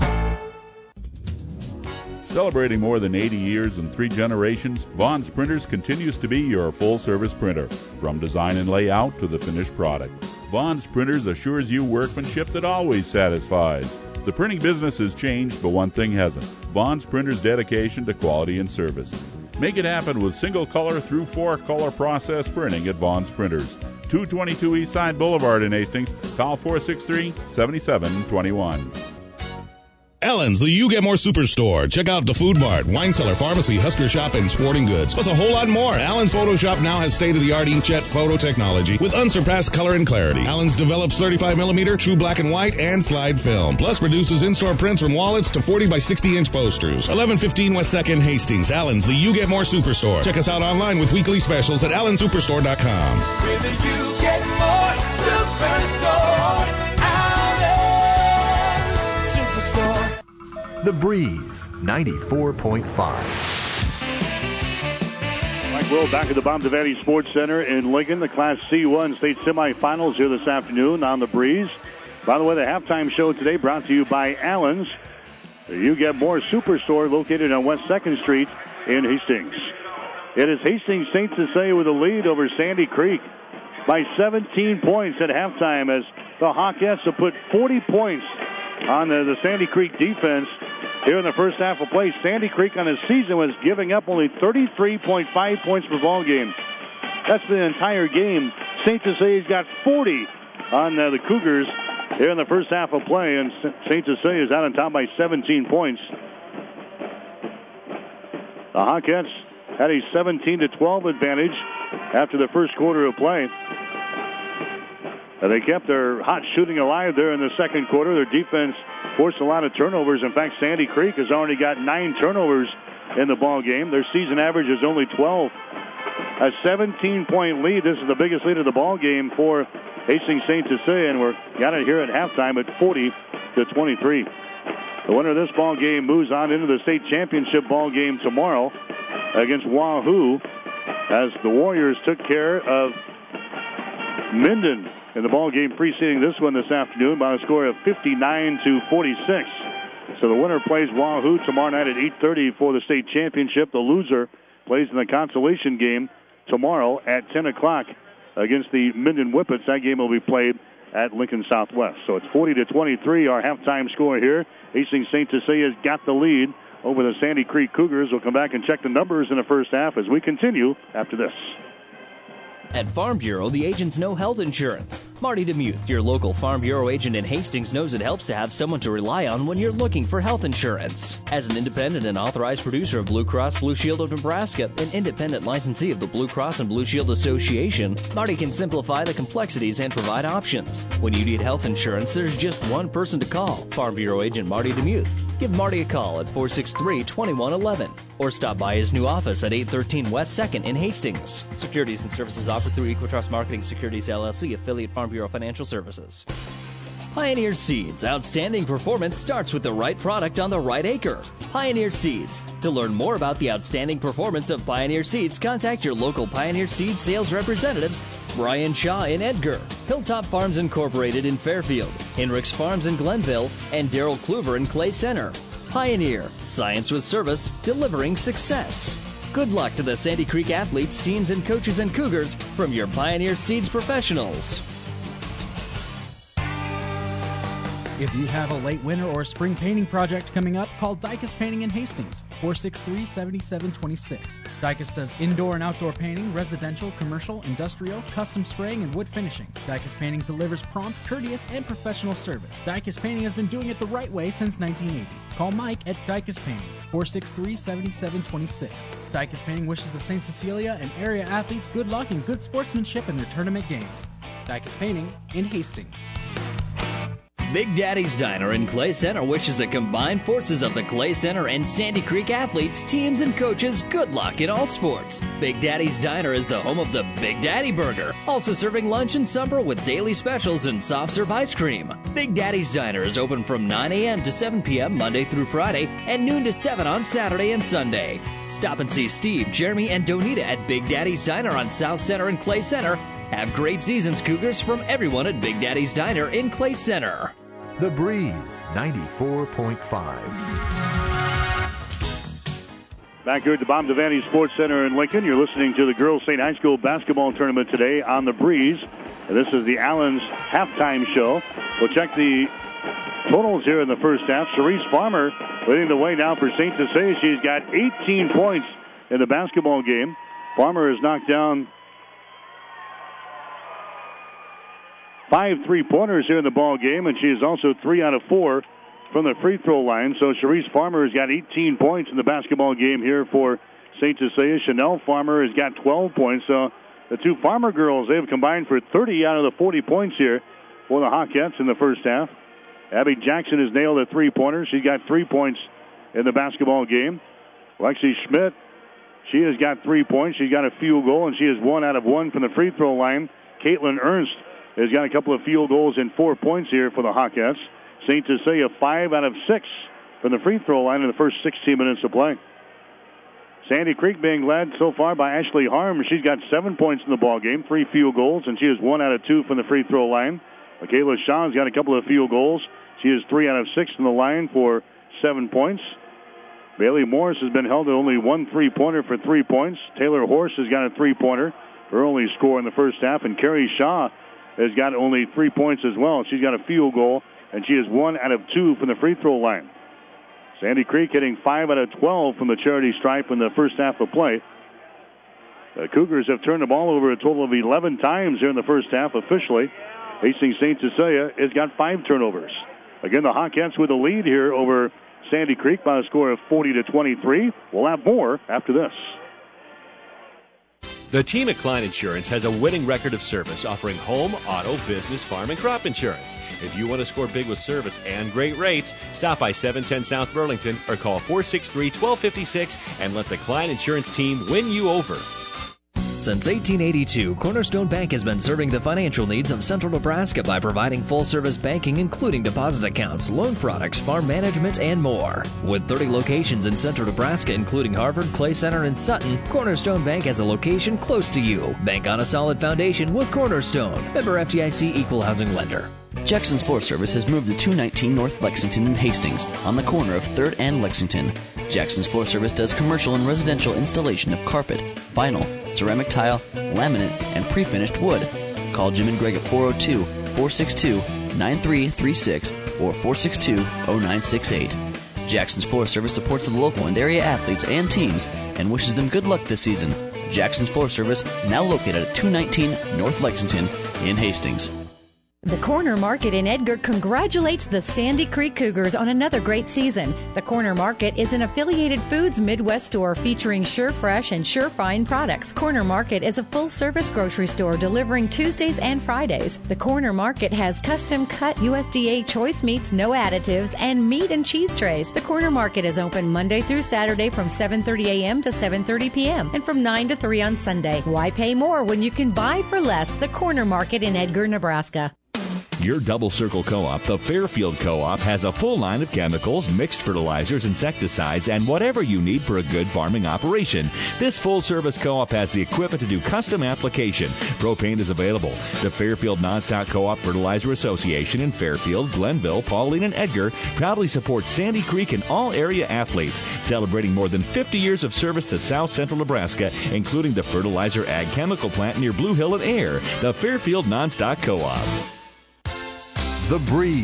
Celebrating more than 80 years and 3 generations, Vaughn's Printers continues to be your full-service printer, from design and layout to the finished product. Vaughn's Printers assures you workmanship that always satisfies. The printing business has changed, but one thing hasn't: Vaughn's Printers' dedication to quality and service. Make it happen with single-color through 4-color process printing at Vaughn's Printers. 222 Eastside Boulevard in Hastings. Call 463-7721. Allen's, the You Get More Superstore. Check out the Food Mart, Wine Cellar, Pharmacy, Husker Shop, and Sporting Goods. Plus a whole lot more. Allen's Photoshop now has state-of-the-art inkjet photo technology with unsurpassed color and clarity. Allen's develops 35mm true black and white and slide film. Plus produces in-store prints from wallets to 40 by 60-inch posters. 1115 West 2nd, Hastings. Allen's, the You Get More Superstore. Check us out online with weekly specials at allensuperstore.com. With the You Get More Superstore. Allen's Superstore. The Breeze 94.5. Mike Will back at the Bob Devaney Sports Center in Lincoln. The Class C1 state semifinals here this afternoon on The Breeze. By the way, the halftime show today brought to you by Allen's. The You Get More Superstore located on West 2nd Street in Hastings. It is Hastings St. Cecilia with a lead over Sandy Creek by 17 points at halftime, as the Hawkettes have put 40 points on the Sandy Creek defense here in the first half of play. Sandy Creek on his season was giving up only 33.5 points per ball game. That's the entire game. St. Cecilia's got 40 on the Cougars here in the first half of play, and St. Cecilia is out on top by 17 points. The Hawkettes had a 17-12 advantage after the first quarter of play. They kept their hot shooting alive there in the second quarter. Their defense forced a lot of turnovers. In fact, Sandy Creek has already got 9 turnovers in the ball game. Their season average is only 12. A 17-point lead. This is the biggest lead of the ball game for Hastings St. Cecilia, and we're got it here at halftime at 40-23. The winner of this ball game moves on into the state championship ball game tomorrow against Wahoo, as the Warriors took care of Minden in the ball game preceding this one this afternoon by a score of 59-46. So the winner plays Wahoo tomorrow night at 8:30 for the state championship. The loser plays in the consolation game tomorrow at 10 o'clock against the Minden Whippets. That game will be played at Lincoln Southwest. So it's 40-23, our halftime score here. Hastings St. Cecilia's got the lead over the Sandy Creek Cougars. We'll come back and check the numbers in the first half as we continue after this. At Farm Bureau, the agents know health insurance. Marty DeMuth, your local Farm Bureau agent in Hastings, knows it helps to have someone to rely on when you're looking for health insurance. As an independent and authorized producer of Blue Cross Blue Shield of Nebraska, an independent licensee of the Blue Cross and Blue Shield Association, Marty can simplify the complexities and provide options. When you need health insurance, there's just one person to call: Farm Bureau agent Marty DeMuth. Give Marty a call at 463-2111 or stop by his new office at 813 West 2nd in Hastings. Securities and services offered through Equitrust Marketing Securities LLC, affiliate Farm Bureau Financial Services. Pioneer Seeds. Outstanding performance starts with the right product on the right acre. Pioneer Seeds. To learn more about the outstanding performance of Pioneer Seeds, contact your local Pioneer Seeds sales representatives, Brian Shaw in Edgar, Hilltop Farms Incorporated in Fairfield, Henricks Farms in Glenville, and Darrell Kluver in Clay Center. Pioneer. Science with service, delivering success. Good luck to the Sandy Creek athletes, teams, and coaches and Cougars from your Pioneer Seeds professionals. If you have a late winter or spring painting project coming up, call Dykus Painting in Hastings, 463-7726. Dykus does indoor and outdoor painting, residential, commercial, industrial, custom spraying, and wood finishing. Dykus Painting delivers prompt, courteous, and professional service. Dykus Painting has been doing it the right way since 1980. Call Mike at Dykus Painting, 463-7726. Dykus Painting wishes the St. Cecilia and area athletes good luck and good sportsmanship in their tournament games. Dykus Painting in Hastings. Big Daddy's Diner in Clay Center wishes the combined forces of the Clay Center and Sandy Creek athletes, teams, and coaches good luck in all sports. Big Daddy's Diner is the home of the Big Daddy Burger, also serving lunch and supper with daily specials and soft serve ice cream. Big Daddy's Diner is open from 9 a.m. to 7 p.m. Monday through Friday and noon to 7 on Saturday and Sunday. Stop and see Steve, Jeremy, and Donita at Big Daddy's Diner on South Center and Clay Center. Have great seasons, Cougars, from everyone at Big Daddy's Diner in Clay Center. The Breeze 94.5. Back here at the Bob Devaney Sports Center in Lincoln, you're listening to the Girls State High School basketball tournament today on The Breeze. And this is the Allens halftime show. We'll check the totals here in the first half. Cerise Farmer leading the way now for St. Cecilia. She's got 18 points in the basketball game. Farmer has knocked down 5 3-pointers here in the ball game, and she is also 3 out of 4 from the free throw line. So Cerise Farmer has got 18 points in the basketball game here for St. Cecilia. Chanel Farmer has got 12 points. So the two Farmer girls, they've combined for 30 out of the 40 points here for the Hawkettes in the first half. Abby Jackson has nailed a 3-pointer. She's got 3 points in the basketball game. Lexi Schmidt, she has got 3 points. She's got a field goal, and she is 1 out of 1 from the free throw line. Caitlin Ernst has got a couple of field goals and 4 points here for the Hawkettes. St. Cecilia 5 out of 6 from the free throw line in the first 16 minutes of play. Sandy Creek being led so far by Ashley Harm. She's got 7 points in the ball game, 3 field goals, and she is 1 out of 2 from the free throw line. Michaela Shaw's got a couple of field goals. She is 3 out of 6 from the line for 7 points. Bailey Morris has been held to only 1 3-pointer for 3 points. Taylor Horse has got a 3-pointer, her only score in the first half, and Carrie Shaw has got only 3 points as well. She's got a field goal, and she is 1 out of 2 from the free throw line. Sandy Creek hitting 5 out of 12 from the charity stripe in the first half of play. The Cougars have turned the ball over a total of 11 times here in the first half officially. Hastings St. Cecilia has got 5 turnovers. Again, the Hawkettes with a lead here over Sandy Creek by a score of 40-23. We'll have more after this. The team at Klein Insurance has a winning record of service, offering home, auto, business, farm, and crop insurance. If you want to score big with service and great rates, stop by 710 South Burlington or call 463-1256 and let the Klein Insurance team win you over. Since 1882, Cornerstone Bank has been serving the financial needs of Central Nebraska by providing full-service banking, including deposit accounts, loan products, farm management, and more. With 30 locations in Central Nebraska, including Harvard, Clay Center, and Sutton, Cornerstone Bank has a location close to you. Bank on a solid foundation with Cornerstone. Member FDIC Equal Housing Lender. Jackson's Forest Service has moved to 219 North Lexington in Hastings, on the corner of 3rd and Lexington. Jackson's Forest Service does commercial and residential installation of carpet, vinyl, ceramic tile, laminate, and pre-finished wood. Call Jim and Greg at 402-462-9336 or 462-0968. Jackson's Forest Service supports the local and area athletes and teams and wishes them good luck this season. Jackson's Forest Service, now located at 219 North Lexington in Hastings. The Corner Market in Edgar congratulates the Sandy Creek Cougars on another great season. The Corner Market is an affiliated Foods Midwest store featuring Sure Fresh and Sure Fine products. Corner Market is a full-service grocery store delivering Tuesdays and Fridays. The Corner Market has custom-cut USDA choice meats, no additives, and meat and cheese trays. The Corner Market is open Monday through Saturday from 7:30 a.m. to 7:30 p.m. and from 9 to 3 on Sunday. Why pay more when you can buy for less? The Corner Market in Edgar, Nebraska. Your Double Circle Co-op, the Fairfield Co-op, has a full line of chemicals, mixed fertilizers, insecticides, and whatever you need for a good farming operation. This full-service co-op has the equipment to do custom application. Propane is available. The Fairfield Nonstock Co-op Fertilizer Association in Fairfield, Glenville, Pauline, and Edgar proudly supports Sandy Creek and all area athletes, celebrating more than 50 years of service to South Central Nebraska, including the Fertilizer Ag Chemical Plant near Blue Hill and Air. The Fairfield Nonstock Co-op. The Breeze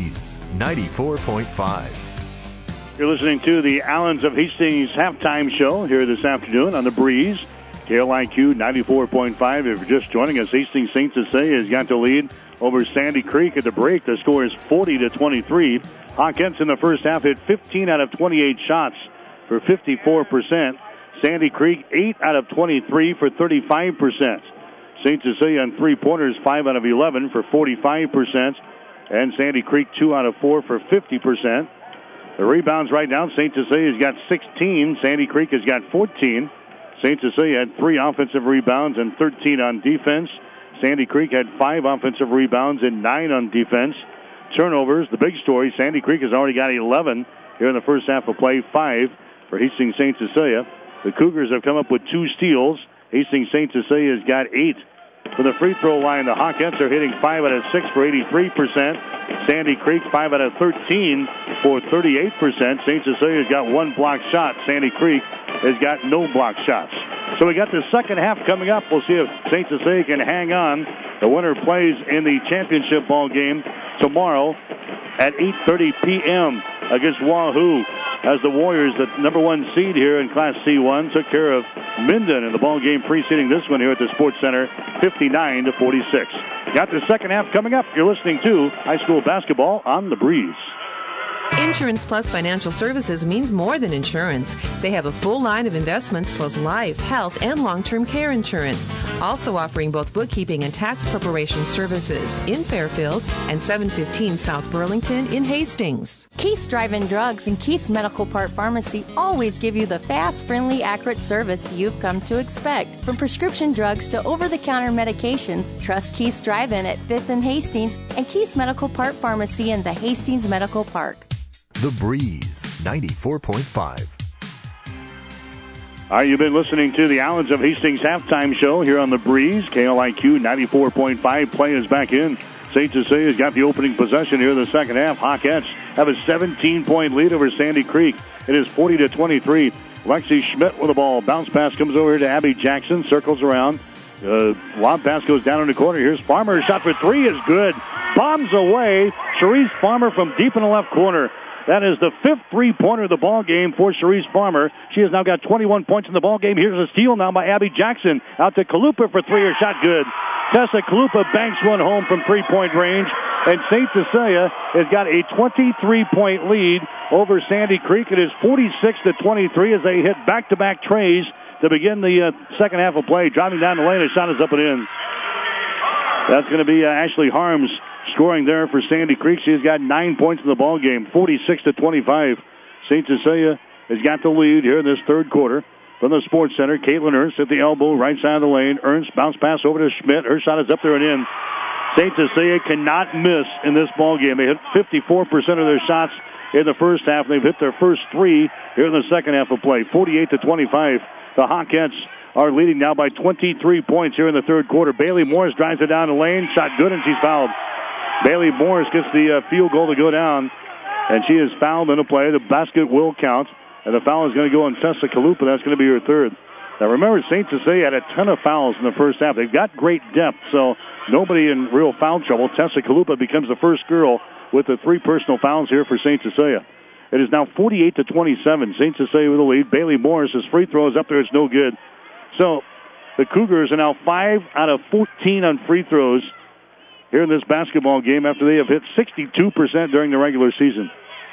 94.5. You're listening to the Allens of Hastings halftime show here this afternoon on the Breeze. KLIQ 94.5. If you're just joining us, Hastings St. Cecilia has got the lead over Sandy Creek at the break. The score is 40-23. Hawkins in the first half hit 15 out of 28 shots for 54%. Sandy Creek 8 out of 23 for 35%. St. Cecilia on three-pointers 5 out of 11 for 45%. And Sandy Creek 2 out of 4 for 50%. The rebounds right now, St. Cecilia's got 16. Sandy Creek has got 14. St. Cecilia had 3 offensive rebounds and 13 on defense. Sandy Creek had 5 offensive rebounds and 9 on defense. Turnovers, the big story, Sandy Creek has already got 11 here in the first half of play, 5 for Hastings St. Cecilia. The Cougars have come up with 2 steals. Hastings St. Cecilia has got 8. From the free throw line, the Hawkettes are hitting 5 out of 6 for 83%. Sandy Creek 5 out of 13 for 38%. St. Cecilia's got 1 block shot. Sandy Creek has got no block shots. So we got the second half coming up. We'll see if St. Cecilia can hang on. The winner plays in the championship ball game tomorrow at 8:30 p.m. against Wahoo. As the Warriors, the number 1 seed here in Class C1, took care of Minden in the ball game preceding this one here at the Sports Center, 59-46. Got the second half coming up. You're listening to high school basketball on the Breeze. Insurance Plus Financial Services means more than insurance. They have a full line of investments plus life, health, and long-term care insurance. Also offering both bookkeeping and tax preparation services in Fairfield and 715 South Burlington in Hastings. Keith's Drive-In Drugs and Keith's Medical Part Pharmacy always give you the fast, friendly, accurate service you've come to expect. From prescription drugs to over-the-counter medications, trust Keith's Drive-In at 5th and Hastings and Keith's Medical Part Pharmacy in the Hastings Medical Park. The Breeze, 94.5. All right, you've been listening to the Allens of Hastings halftime show here on the Breeze. KLIQ 94.5. Play is back in. St. Cecilia's got the opening possession here in the second half. Hawkettes have a 17-point lead over Sandy Creek. It is 40-23. Lexi Schmidt with the ball. Bounce pass comes over to Abby Jackson. Circles around. Lob pass goes down in the corner. Here's Farmer. Shot for 3 is good. Bombs away. Cherise Farmer from deep in the left corner. That is the 5th three-pointer of the ball game for Cherise Farmer. She has now got 21 points in the ball game. Here's a steal now by Abby Jackson. Out to Kalupa for 3. Her shot good. Tessa Kalupa banks one home from three-point range. And St. Cecilia has got a 23-point lead over Sandy Creek. It is 46-23 as they hit back-to-back trays to begin the second half of play. Driving down the lane, a shot is up and in. That's going to be Ashley Harms scoring there for Sandy Creek. She's got 9 points in the ball game, 46-25. St. Cecilia has got the lead here in this third quarter. From the Sports Center, Caitlin Ernst at the elbow, right side of the lane. Ernst bounce pass over to Schmidt. Her shot is up there and in. St. Cecilia cannot miss in this ball game. They hit 54% of their shots in the first half. They've hit their first 3 here in the second half of play, 48-25. The Hawkettes are leading now by 23 points here in the third quarter. Bailey Morris drives it down the lane. Shot good, and she's fouled. Bailey Morris gets the field goal to go down, and she is fouled in the play. The basket will count, and the foul is going to go on Tessa Kalupa. That's going to be her third. Now, remember, St. Cecilia had a ton of fouls in the first half. They've got great depth, so nobody in real foul trouble. Tessa Kalupa becomes the first girl with the 3 personal fouls here for St. Cecilia. It is now 48-27. St. Cecilia with the lead. Bailey Morris's free throw is up there. It's no good. So the Cougars are now 5 out of 14 on free throws here in this basketball game after they have hit 62% during the regular season.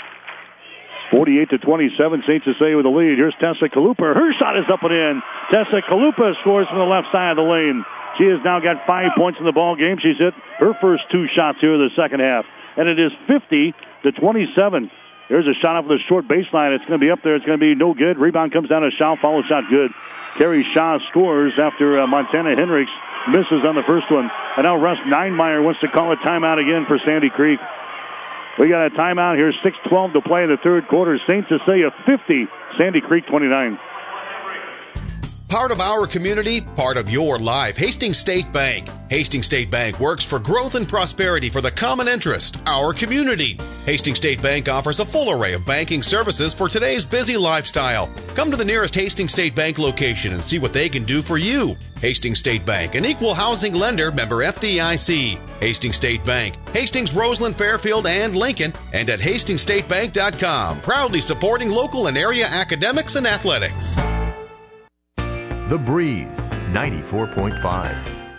48-27, St. Cecilia with the lead. Here's Tessa Kalupa. Her shot is up and in. Tessa Kalupa scores from the left side of the lane. She has now got 5 points in the ball game. She's hit her first 2 shots here in the second half. And it is 50-27. Here's a shot off the short baseline. It's going to be up there. It's going to be no good. Rebound comes down to Shaw. Follow shot good. Carrie Shaw scores after Montana Hendricks misses on the first one. And now Russ Ninemeyer wants to call a timeout again for Sandy Creek. We got a timeout here. 6:12 to play in the third quarter. St. Cecilia 50, Sandy Creek 29. Part of our community, part of your life. Hastings State Bank. Hastings State Bank works for growth and prosperity for the common interest, our community. Hastings State Bank offers a full array of banking services for today's busy lifestyle. Come to the nearest Hastings State Bank location and see what they can do for you. Hastings State Bank, an equal housing lender, member FDIC. Hastings State Bank, Hastings, Roseland, Fairfield, and Lincoln, and at HastingsStateBank.com. Proudly supporting local and area academics and athletics. The Breeze, 94.5.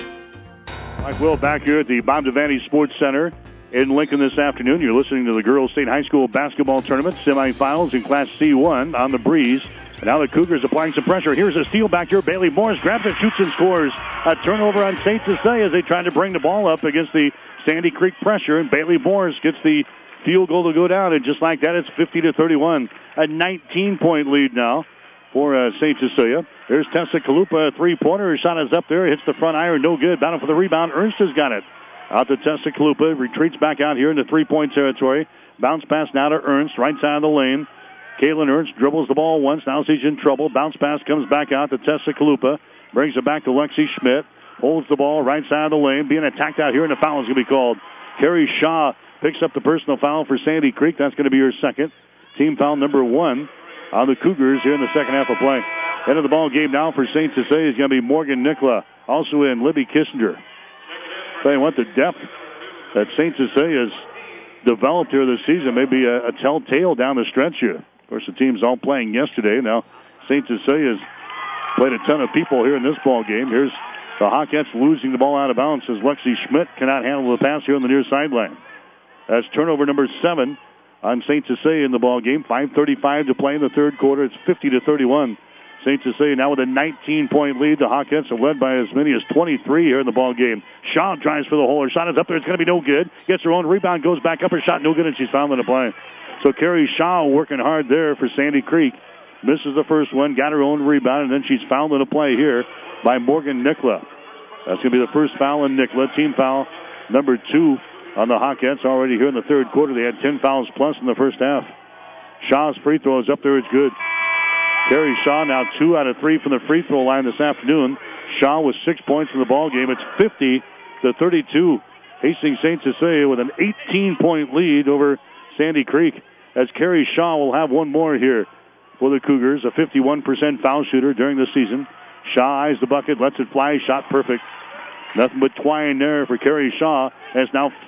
Mike Will back here at the Bob Devaney Sports Center in Lincoln this afternoon. You're listening to the Girls State High School Basketball Tournament semifinals in Class C1 on the Breeze. And now the Cougars applying some pressure. Here's a steal back here. Bailey Morris grabs it, shoots, and scores. A turnover on St. Cecilia as they try to bring the ball up against the Sandy Creek pressure. And Bailey Morris gets the field goal to go down. And just like that, it's 50-31. A 19-point lead now for St. Cecilia. There's Tessa Kalupa, a three-pointer. Her shot is up there. Hits the front iron. No good. Battle for the rebound. Ernst has got it. Out to Tessa Kalupa. Retreats back out here into three-point territory. Bounce pass now to Ernst. Right side of the lane. Kaylin Ernst dribbles the ball once. Now she's in trouble. Bounce pass comes back out to Tessa Kalupa. Brings it back to Lexi Schmidt. Holds the ball right side of the lane. Being attacked out here, and a foul is going to be called. Carrie Shaw picks up the personal foul for Sandy Creek. That's going to be her second. Team foul number 1 on the Cougars here in the second half of play. End of the ball game now for St. Cecilia is going to be Morgan Nicola. Also in Libby Kissinger. Tell you what, the depth that St. Cecilia's developed here this season may be a telltale down the stretch here. Of course, the team's all playing yesterday. Now, St. Cecilia's played a ton of people here in this ball game. Here's the Hawkettes losing the ball out of bounds as Lexi Schmidt cannot handle the pass here on the near sideline. That's turnover number 7 on St. Cecilia in the ball game. 5:35 to play in the third quarter. It's 50-31. St. Cecilia now with a 19-point lead. The Hawkettes are led by as many as 23 here in the ball game. Shaw drives for the hole. Her shot is up there. It's going to be no good. Gets her own rebound, goes back up. Her shot no good, and she's fouled in the play. So Carrie Shaw working hard there for Sandy Creek. Misses the first one, got her own rebound, and then she's fouled in a play here by Morgan Nicola. That's going to be the first foul on Nicola. Team foul number 2 on the Hawkettes already here in the third quarter. They had 10 fouls plus in the first half. Shaw's free throw is up there. It's good. Carrie Shaw now 2 out of 3 from the free throw line this afternoon. Shaw with 6 points in the ball game. It's 50-32. Hastings St. Cecilia with an 18-point lead over Sandy Creek, as Carrie Shaw will have one more here for the Cougars, a 51% foul shooter during the season. Shaw eyes the bucket, lets it fly, shot perfect. Nothing but twine there for Carrie Shaw, and it's now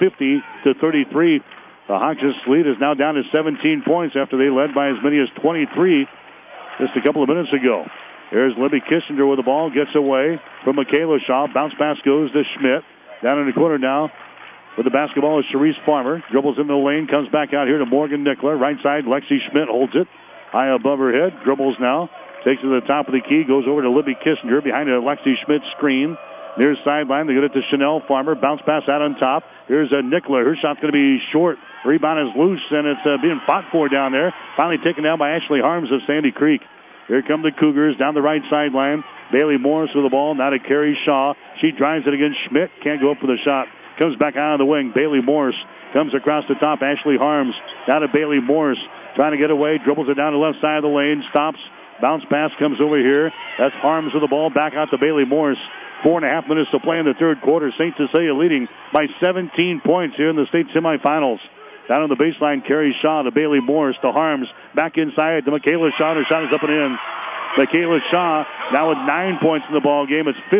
50-33. The Hawkettes lead is now down to 17 points after they led by as many as 23 just a couple of minutes ago. Here's Libby Kissinger with the ball, gets away from Michaela Shaw. Bounce pass goes to Schmidt. Down in the corner now with the basketball is Cherise Farmer. Dribbles into the lane, comes back out here to Morgan Nicola. Right side, Lexi Schmidt holds it. High above her head, dribbles now. Takes it to the top of the key, goes over to Libby Kissinger behind a Lexi Schmidt screen. Near sideline, they get it to Chanel Farmer. Bounce pass out on top. Here's Nicola. Her shot's going to be short. Rebound is loose, and it's being fought for down there. Finally taken down by Ashley Harms of Sandy Creek. Here come the Cougars down the right sideline. Bailey Morris with the ball. Now to Carrie Shaw. She drives it against Schmidt. Can't go up for the shot. Comes back out of the wing. Bailey Morris comes across the top. Ashley Harms. Now to Bailey Morris. Trying to get away. Dribbles it down the left side of the lane. Stops. Bounce pass comes over here. That's Harms with the ball. Back out to Bailey Morris. 4.5 minutes to play in the third quarter. St. Cecilia leading by 17 points here in the state semifinals. Down on the baseline, Carrie Shaw to Bailey Morris to Harms. Back inside to Michaela Shaw. Her shot is up and in. Michaela Shaw now with 9 points in the ball game. It's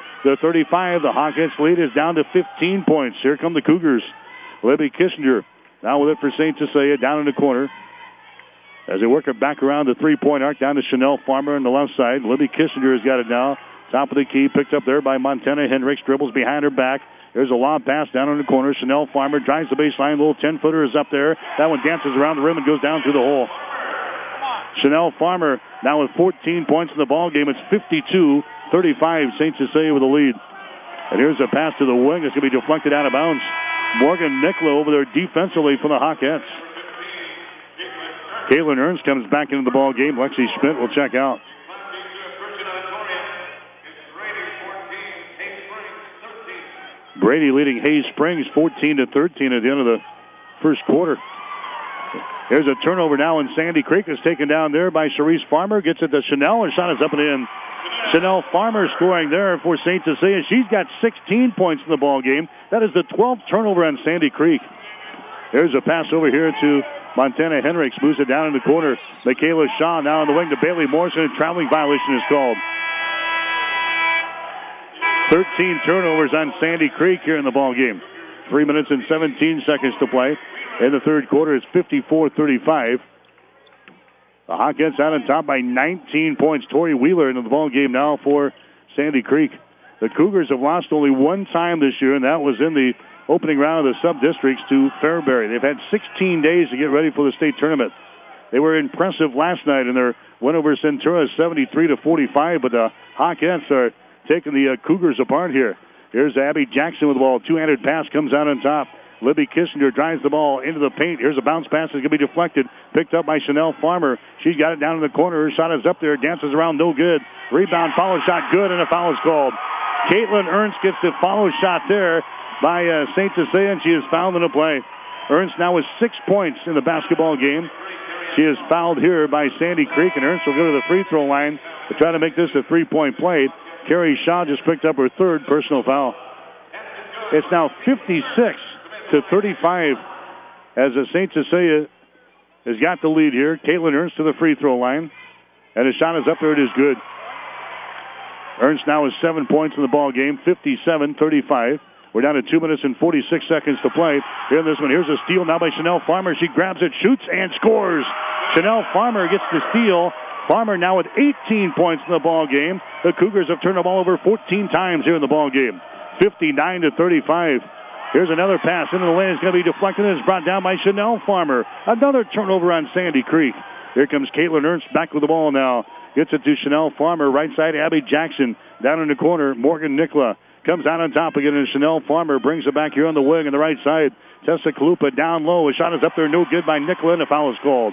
50-35. The Hawkettes lead is down to 15 points. Here come the Cougars. Libby Kissinger now with it for St. Cecilia down in the corner. As they work it back around the three-point arc down to Chanel Farmer on the left side. Libby Kissinger has got it now. Top of the key, picked up there by Montana Hendricks. Dribbles behind her back. There's a lob pass down in the corner. Chanel Farmer drives the baseline. Little 10-footer is up there. That one dances around the rim and goes down through the hole. Chanel Farmer now with 14 points in the ball game. It's 52-35. St. Cecilia with the lead. And here's a pass to the wing. It's going to be deflected out of bounds. Morgan Nicola over there defensively for the Hawkettes. Kaylin Ernst comes back into the ball game. Lexi Schmidt will check out. Brady leading Hayes Springs 14-13 at the end of the first quarter. There's a turnover now, and Sandy Creek is taken down there by Cherise Farmer. Gets it to Chanel, and shot is up and in. Chanel Farmer scoring there for St. Cecilia. She's got 16 points in the ball game. That is the 12th turnover on Sandy Creek. There's a pass over here to Montana Henricks. Moves it down in the corner. Michaela Shaw now on the wing to Bailey Morrison. A traveling violation is called. 13 turnovers on Sandy Creek here in the ball game. 3 minutes and 17 seconds to play. In the third quarter, it's 54-35. The Hawkettes out on top by 19 points. Tori Wheeler into the ball game now for Sandy Creek. The Cougars have lost only one time this year, and that was in the opening round of the sub-districts to Fairbury. They've had 16 days to get ready for the state tournament. They were impressive last night in their win over Centura 73-45, but the Hawkettes are taking the Cougars apart here. Here's Abby Jackson with the ball. Two-handed pass comes out on top. Libby Kissinger drives the ball into the paint. Here's a bounce pass that's going to be deflected. Picked up by Chanel Farmer. She's got it down in the corner. Her shot is up there. Dances around, no good. Rebound, follow shot, good, and a foul is called. Caitlin Ernst gets the follow shot there by St. Cecilia, and she is fouled in the play. Ernst now with 6 points in the basketball game. She is fouled here by Sandy Creek, and Ernst will go to the free throw line to try to make this a three-point play. Carrie Shaw just picked up her third personal foul. It's now 56-35 as St. Cecilia has got the lead here. Caitlin Ernst to the free throw line, and the shot is up there. It is good. Ernst now has 7 points in the ball game, 57-35. We're down to 2 minutes and 46 seconds to play. Here in this one, here's a steal now by Chanel Farmer. She grabs it, shoots, and scores. Chanel Farmer gets the steal. Farmer now with 18 points in the ball game. The Cougars have turned the ball over 14 times here in the ball game. 59-35. Here's another pass into the lane. It's going to be deflected, and it's brought down by Chanel Farmer. Another turnover on Sandy Creek. Here comes Caitlin Ernst back with the ball now. Gets it to Chanel Farmer. Right side, Abby Jackson. Down in the corner, Morgan Nicola comes out on top again, and Chanel Farmer brings it back here on the wing on the right side. Tessa Kalupa down low. A shot is up there, no good by Nicola, and a foul is called.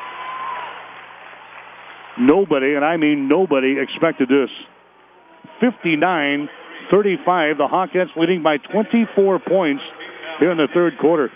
Nobody, and I mean nobody, expected this. 59-35. The Hawkettes leading by 24 points here in the third quarter.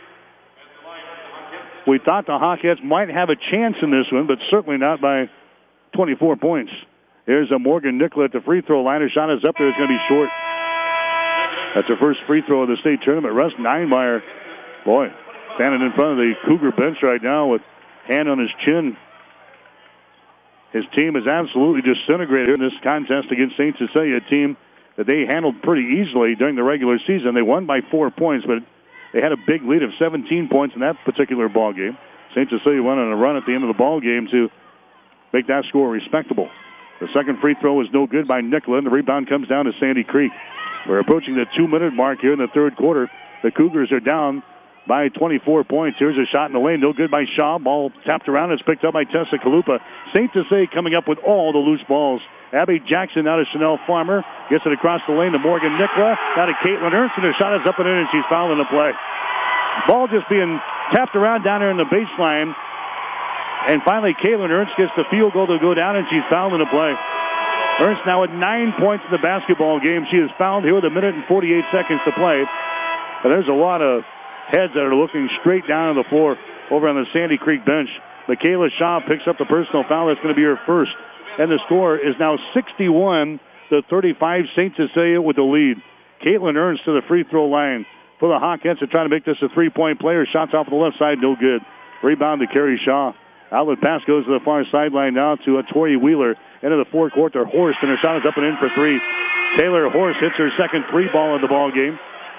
We thought the Hawkettes might have a chance in this one, but certainly not by 24 points. Here's a Morgan Nicola at the free throw line. Her shot is up there. It's going to be short. That's her first free throw of the state tournament. Russ Ninemeyer, boy, standing in front of the Cougar bench right now with hand on his chin. His team is absolutely disintegrated in this contest against St. Cecilia, a team that they handled pretty easily during the regular season. They won by 4 points, but they had a big lead of 17 points in that particular ball game. St. Cecilia went on a run at the end of the ball game to make that score respectable. The second free throw is no good by Nicola, and the rebound comes down to Sandy Creek. We're approaching the 2-minute mark here in the third quarter. The Cougars are down by 24 points. Here's a shot in the lane. No good by Shaw. Ball tapped around. It's picked up by Tessa Kalupa. St. Cecilia coming up with all the loose balls. Abby Jackson out of Chanel Farmer. Gets it across the lane to Morgan Nicola. Out of Caitlin Ernst, and her shot is up and in, and she's fouled in the play. Ball just being tapped around down there in the baseline. And finally, Caitlin Ernst gets the field goal to go down, and she's fouled in the play. Ernst now with 9 points in the basketball game. She is fouled here with 1 minute and 48 seconds to play. And there's a lot of heads that are looking straight down on the floor over on the Sandy Creek bench. Michaela Shaw picks up the personal foul. That's going to be her first. And the score is now 61-35. St. Cecilia with the lead. Caitlin Ernst to the free throw line for the Hawkettes to try to make this a three-point play. Her shots off the left side, no good. Rebound to Carrie Shaw. Outlet pass goes to the far sideline now to Tori Wheeler. Into the forecourt to Horst, and her shot is up and in for three. Taylor Horst hits her second three ball in the ball game.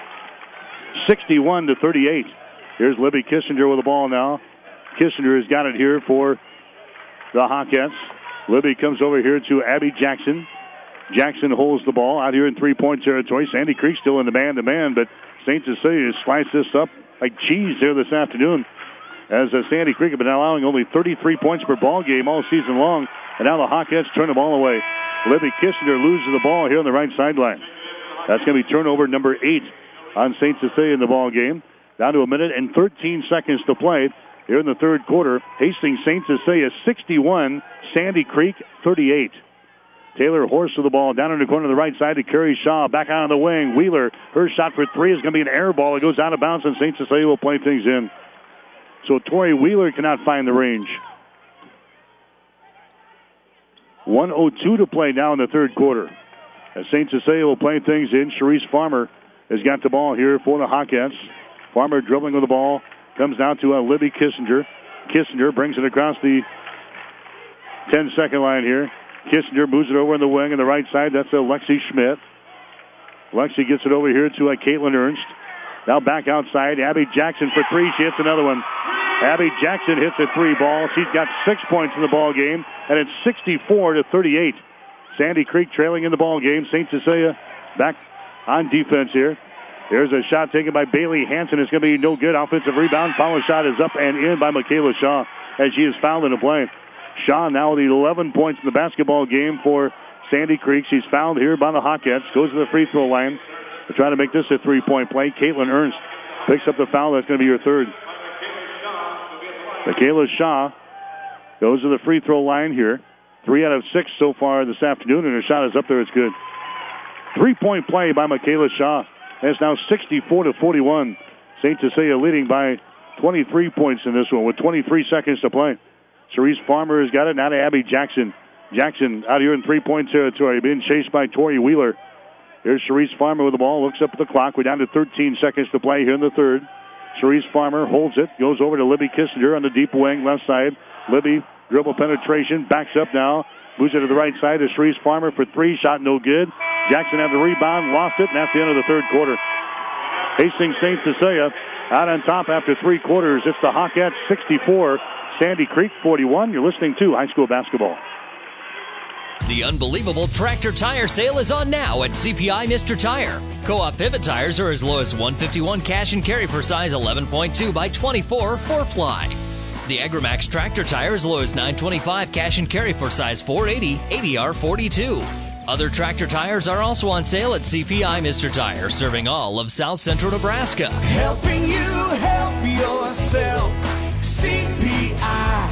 61-38. Here's Libby Kissinger with the ball now. Kissinger has got it here for the Hawkettes. Libby comes over here to Abby Jackson. Jackson holds the ball out here in three-point territory. Sandy Creek still in the man-to-man, but St. Cecilia has sliced this up like cheese here this afternoon, as Sandy Creek have been allowing only 33 points per ball game all season long, and now the Hawkettes turn the ball away. Libby Kissinger loses the ball here on the right sideline. That's going to be turnover number 8 on St. Cecilia in the ball game. Down to 1 minute and 13 seconds to play here in the third quarter. Hastings St. Cecilia 61, Sandy Creek 38. Taylor Horst with the ball down in the corner of the right side to Carrie Shaw. Back out on the wing. Wheeler, her shot for three is going to be an air ball. It goes out of bounds, and St. Cecilia will play things in. So Tori Wheeler cannot find the range. 1:02 to play now in the third quarter. As St. Cecilia will play things in, Sharice Farmer has got the ball here for the Hawkettes. Farmer dribbling with the ball. Comes down to Libby Kissinger. Kissinger brings it across the 10-second line here. Kissinger moves it over in the wing on the right side. That's Lexi Schmidt. Lexi gets it over here to Caitlin Ernst. Now back outside. Abby Jackson for three. She hits another one. Abby Jackson hits a three ball. She's got 6 points in the ball game, and it's 64-38. Sandy Creek trailing in the ball game. St. Cecilia back on defense here. There's a shot taken by Bailey Hanson. It's going to be no good. Offensive rebound. Foul shot is up and in by Michaela Shaw as she is fouled in the play. Shaw now with 11 points in the basketball game for Sandy Creek. She's fouled here by the Hawkettes. Goes to the free throw line. They're trying to make this a three-point play. Caitlin Ernst picks up the foul. That's going to be her third. Michaela Shaw goes to the free throw line here. 3 out of 6 so far this afternoon, and her shot is up there. It's good. 3-point play by Michaela Shaw. And it's now 64-41. St. Cecilia leading by 23 points in this one with 23 seconds to play. Cerise Farmer has got it. Now to Abby Jackson. Jackson out here in three-point territory, being chased by Tori Wheeler. Here's Cerise Farmer with the ball. Looks up at the clock. We're down to 13 seconds to play here in the third. Cerise Farmer holds it. Goes over to Libby Kissinger on the deep wing, left side. Libby, dribble penetration. Backs up now. Moves it to the right side to Cerise Farmer for three. Shot no good. Jackson had the rebound. Lost it, and that's the end of the third quarter. Hastings St. Cecilia out on top after 3 quarters. It's the Hawkettes 64, Sandy Creek 41. You're listening to high school basketball. The unbelievable tractor tire sale is on now at CPI Mr. Tire. Co-op pivot tires are as low as $151 cash and carry for size 11.2 by 24 4-ply. The Agramax tractor tire is low as $925 cash and carry for size 480 ADR42. Other tractor tires are also on sale at CPI Mr. Tire, serving all of South Central Nebraska. Helping you help yourself. CPI.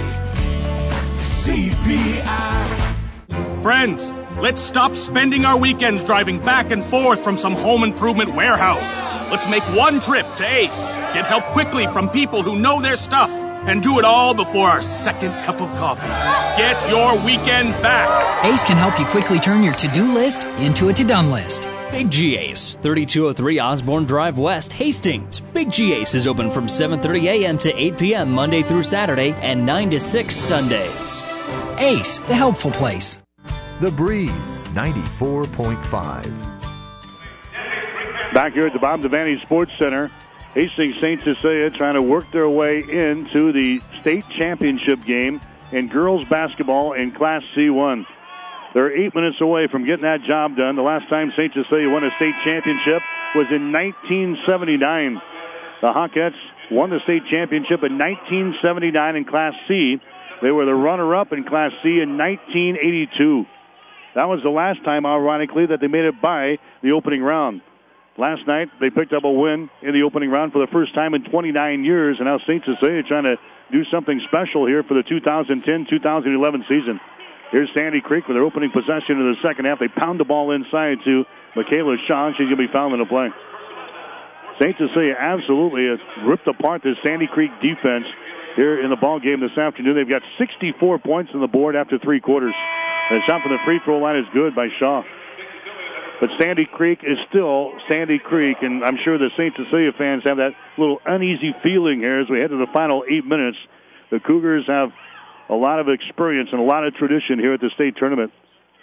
Friends, let's stop spending our weekends driving back and forth from some home improvement warehouse. Let's make one trip to Ace, get help quickly from people who know their stuff, and do it all before our second cup of coffee. Get your weekend back. Ace can help you quickly turn your to-do list into a to-done list. Big G Ace, 3203 Osborne Drive West, Hastings. Big G Ace is open from 7:30 a.m. to 8 p.m. Monday through Saturday and 9 to 6 Sundays. Ace, the helpful place. The Breeze 94.5. Back here at the Bob Devaney Sports Center, Hastings St. Cecilia trying to work their way into the state championship game in girls basketball in Class C1. They're 8 minutes away from getting that job done. The last time St. Cecilia won a state championship was in 1979. The Hawkettes won the state championship in 1979 in Class C. They were the runner-up in Class C in 1982. That was the last time, ironically, that they made it by the opening round. Last night, they picked up a win in the opening round for the first time in 29 years, and now St. Cecilia trying to do something special here for the 2010-2011 season. Here's Sandy Creek with their opening possession in the second half. They pound the ball inside to Michaela Shaw. She's going to be fouled in the play. St. Cecilia absolutely has ripped apart this Sandy Creek defense here in the ball game this afternoon. They've got 64 points on the board after 3 quarters. And the shot from the free throw line is good by Shaw. But Sandy Creek is still Sandy Creek, and I'm sure the St. Cecilia fans have that little uneasy feeling here as we head to the final 8 minutes. The Cougars have a lot of experience and a lot of tradition here at the state tournament.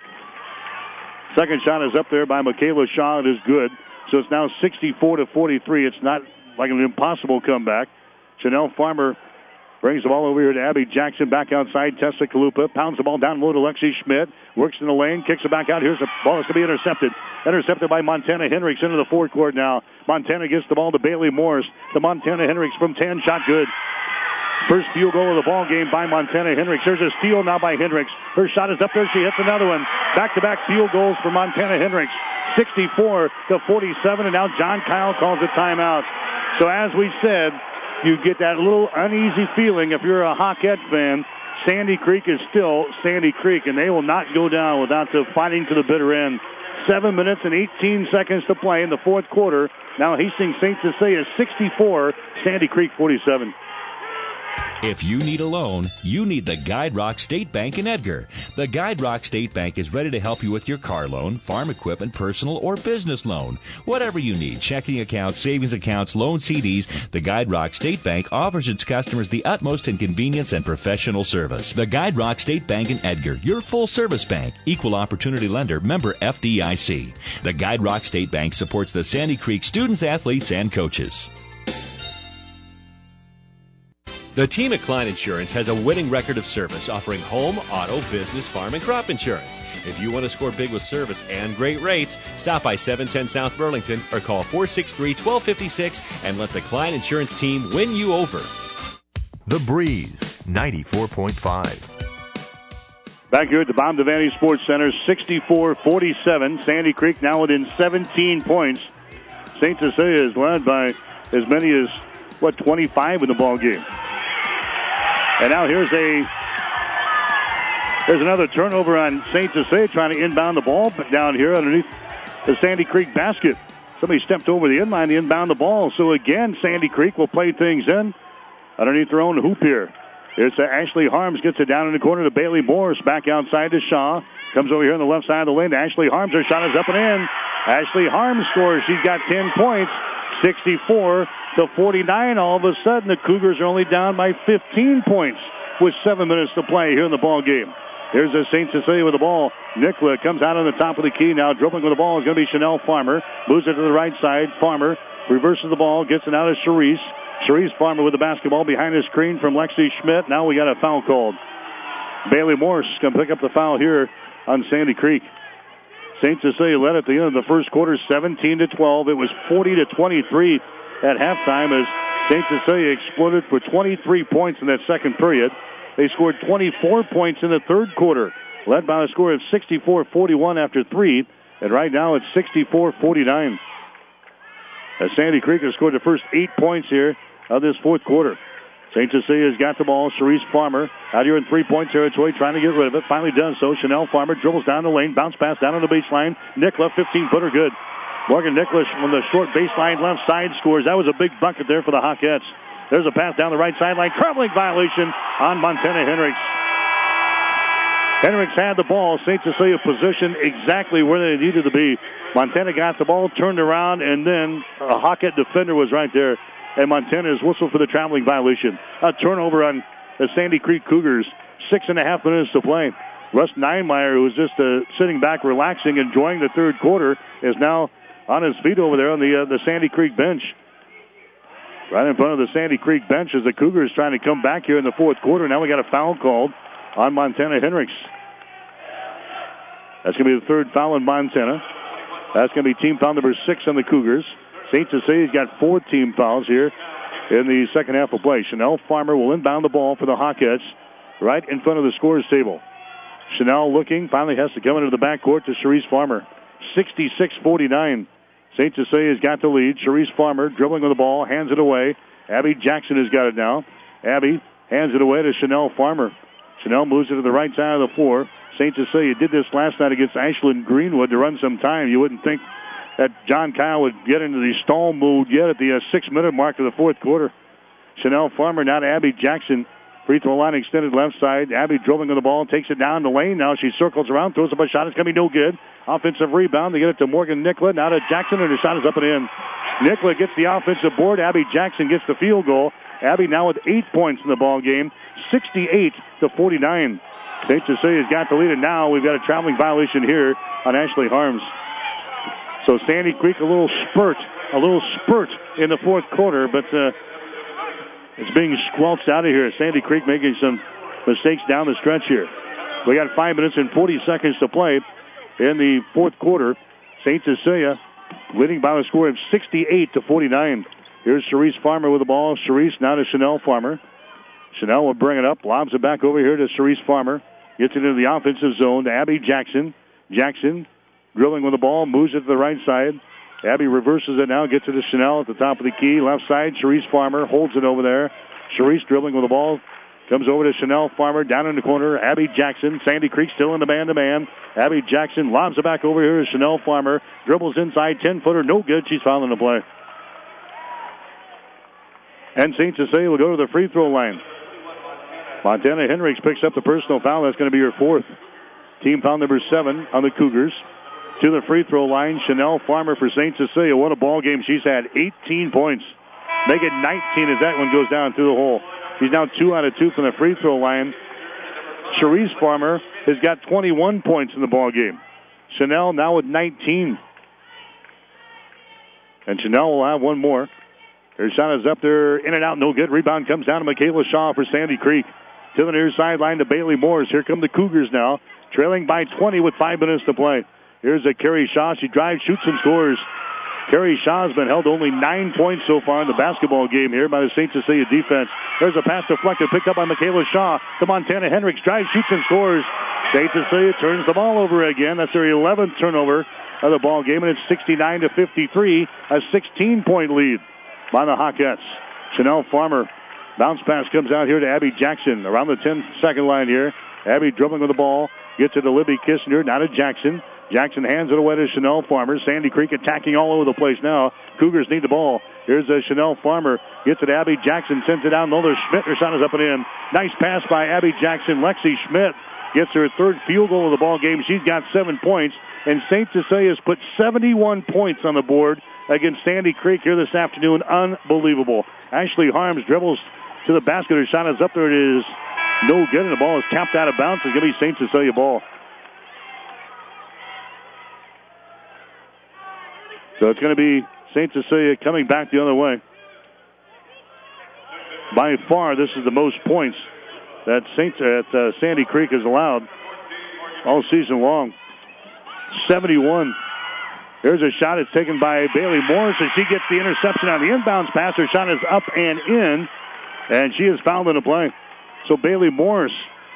Second shot is up there by Michaela Shaw. It is good. So it's now 64-43. It's not like an impossible comeback. Chanel Farmer brings the ball over here to Abby Jackson. Back outside, Tessa Kalupa. Pounds the ball down low to Lexi Schmidt. Works in the lane. Kicks it back out. Here's the ball. It's going to be intercepted. Intercepted by Montana Hendricks into the forecourt now. Montana gets the ball to Bailey Morris. The Montana Hendricks from 10. Shot good. First field goal of the ball game by Montana Hendricks. There's a steal now by Hendricks. Her shot is up there. She hits another one. Back-to-back field goals for Montana Hendricks. 64-47, and now John Kyle calls a timeout. So as we said, you get that little uneasy feeling if you're a Hawkette fan. Sandy Creek is still Sandy Creek, and they will not go down without the fighting to the bitter end. 7 minutes and 18 seconds to play in the fourth quarter. Now Hastings St. Cecilia 64, Sandy Creek 47. If you need a loan, you need the Guide Rock State Bank in Edgar. The Guide Rock State Bank is ready to help you with your car loan, farm equipment, personal, or business loan. Whatever you need, checking accounts, savings accounts, loan CDs, the Guide Rock State Bank offers its customers the utmost in convenience and professional service. The Guide Rock State Bank in Edgar, your full-service bank, equal opportunity lender, member FDIC. The Guide Rock State Bank supports the Sandy Creek students, athletes, and coaches. The team at Klein Insurance has a winning record of service, offering home, auto, business, farm, and crop insurance. If you want to score big with service and great rates, stop by 710 South Burlington or call 463-1256 and let the Klein Insurance team win you over. The Breeze, 94.5. Back here at the Bob Devaney Sports Center, 64-47. Sandy Creek now within 17 points. St. Cecilia is led by as many as, 25 in the ball game. And now here's another turnover on St. Cecilia trying to inbound the ball, but down here underneath the Sandy Creek basket. Somebody stepped over the inline to inbound the ball. So again, Sandy Creek will play things in underneath their own hoop here. It's Ashley Harms gets it down in the corner to Bailey Morris. Back outside to Shaw. Comes over here on the left side of the lane to Ashley Harms. Her shot is up and in. Ashley Harms scores. She's got 10 points. 64-49. All of a sudden, the Cougars are only down by 15 points with 7 minutes to play here in the ball game. Here's a St. Cecilia with the ball. Nicola comes out on the top of the key now. Dribbling with the ball is going to be Chanel Farmer. Moves it to the right side. Farmer reverses the ball. Gets it out of Charisse. Charisse Farmer with the basketball behind the screen from Lexi Schmidt. Now we got a foul called. Bailey Morse going to pick up the foul here on Sandy Creek. St. Cecilia led at the end of the first quarter 17-12. It was 40-23 at halftime as St. Cecilia exploded for 23 points in that second period. They scored 24 points in the third quarter, led by a score of 64-41 after 3, and right now it's 64-49. As Sandy Creek has scored the first 8 points here of this fourth quarter. St. Cecilia's got the ball. Charisse Farmer out here in three-point territory trying to get rid of it. Finally does so. Chanel Farmer dribbles down the lane. Bounce pass down on the baseline. Nicola, 15-footer, good. Morgan Nicholas from the short baseline left side scores. That was a big bucket there for the Hawkettes. There's a pass down the right sideline. Traveling violation on Montana Hendricks. Hendricks had the ball. St. Cecilia positioned exactly where they needed to be. Montana got the ball, turned around, and then a Hawkette defender was right there. And Montana is whistled for the traveling violation. A turnover on the Sandy Creek Cougars. 6.5 minutes to play. Russ Neinmeyer, who was just sitting back, relaxing, enjoying the third quarter, is now on his feet over there on the Sandy Creek bench. Right in front of the Sandy Creek bench as the Cougars trying to come back here in the fourth quarter. Now we got a foul called on Montana Hendricks. That's going to be the third foul on Montana. That's going to be team foul number 6 on the Cougars. St. Cecilia's got 4 team fouls here in the second half of play. Chanel Farmer will inbound the ball for the Hawkettes right in front of the scorers table. Chanel looking, finally has to come into the backcourt to Charisse Farmer. 66-49. St. Cecilia's got the lead. Charisse Farmer dribbling with the ball, hands it away. Abby Jackson has got it now. Abby hands it away to Chanel Farmer. Chanel moves it to the right side of the floor. St. Cecilia did this last night against Ashland Greenwood to run some time. You wouldn't think that John Kyle would get into the stall mood yet at the 6-minute mark of the fourth quarter. Chanel Farmer now to Abby Jackson. Free throw line extended left side. Abby dribbling with the ball, takes it down the lane. Now she circles around, throws up a shot. It's going to be no good. Offensive rebound. They get it to Morgan Nicola. Now to Jackson, and the shot is up and in. Nicola gets the offensive board. Abby Jackson gets the field goal. Abby now with 8 points in the ball game. 68-49. St. Cecilia's got the lead, and now we've got a traveling violation here on Ashley Harms. So Sandy Creek a little spurt in the fourth quarter, but it's being squelched out of here. Sandy Creek making some mistakes down the stretch here. We got 5 minutes and 40 seconds to play in the fourth quarter. St. Cecilia leading by a score of 68-49. Here's Charisse Farmer with the ball. Charisse now to Chanel Farmer. Chanel will bring it up, lobs it back over here to Charisse Farmer. Gets it into the offensive zone to Abby Jackson. Jackson drilling with the ball, moves it to the right side. Abby reverses it now, gets it to Chanel at the top of the key. Left side, Charisse Farmer holds it over there. Charisse dribbling with the ball. Comes over to Chanel Farmer, down in the corner. Abby Jackson, Sandy Creek still in the man-to-man. Abby Jackson lobs it back over here to Chanel Farmer. Dribbles inside, 10-footer, no good. She's fouling the play. And St. Cecilia will go to the free throw line. Montana Hendricks picks up the personal foul. That's going to be her fourth. Team foul number 7 on the Cougars. To the free throw line, Chanel Farmer for St. Cecilia. What a ball game. She's had 18 points. Make it 19 as that one goes down through the hole. She's now 2 out of 2 from the free throw line. Cherise Farmer has got 21 points in the ball game. Chanel now with 19. And Chanel will have one more. Her shot is up there, in and out, no good. Rebound comes down to Michaela Shaw for Sandy Creek. To the near sideline to Bailey Morris. Here come the Cougars now, trailing by 20 with 5 minutes to play. Here's a Carrie Shaw. She drives, shoots, and scores. Carrie Shaw has been held to only 9 points so far in the basketball game here by the St. Cecilia defense. There's a pass deflected, picked up by Michaela Shaw to Montana Hendricks. Drives, shoots, and scores. St. Cecilia turns the ball over again. That's their 11th turnover of the ball game, and it's 69-53, a 16-point lead by the Hawkettes. Chanel Farmer. Bounce pass comes out here to Abby Jackson around the 10-second line here. Abby dribbling with the ball. Gets it to Libby Kissinger. Now to Jackson. Jackson hands it away to Chanel Farmer. Sandy Creek attacking all over the place now. Cougars need the ball. Here's a Chanel Farmer. Gets it to Abby Jackson. Sends it down low to Schmidt. Her shot is up and in. Nice pass by Abby Jackson. Lexi Schmidt gets her third field goal of the ball game. She's got 7 points. And St. Cecilia has put 71 points on the board against Sandy Creek here this afternoon. Unbelievable. Ashley Harms dribbles to the basket. Her shot is up there. It is no good, and the ball is tapped out of bounds. It's going to be St. Cecilia ball. So it's going to be St. Cecilia coming back the other way. By far, this is the most points that Sandy Creek has allowed all season long. 71. Here's a shot. It's taken by Bailey Morris, and she gets the interception on the inbounds pass. Her shot is up and in, and she is fouled in the play. So Bailey Morris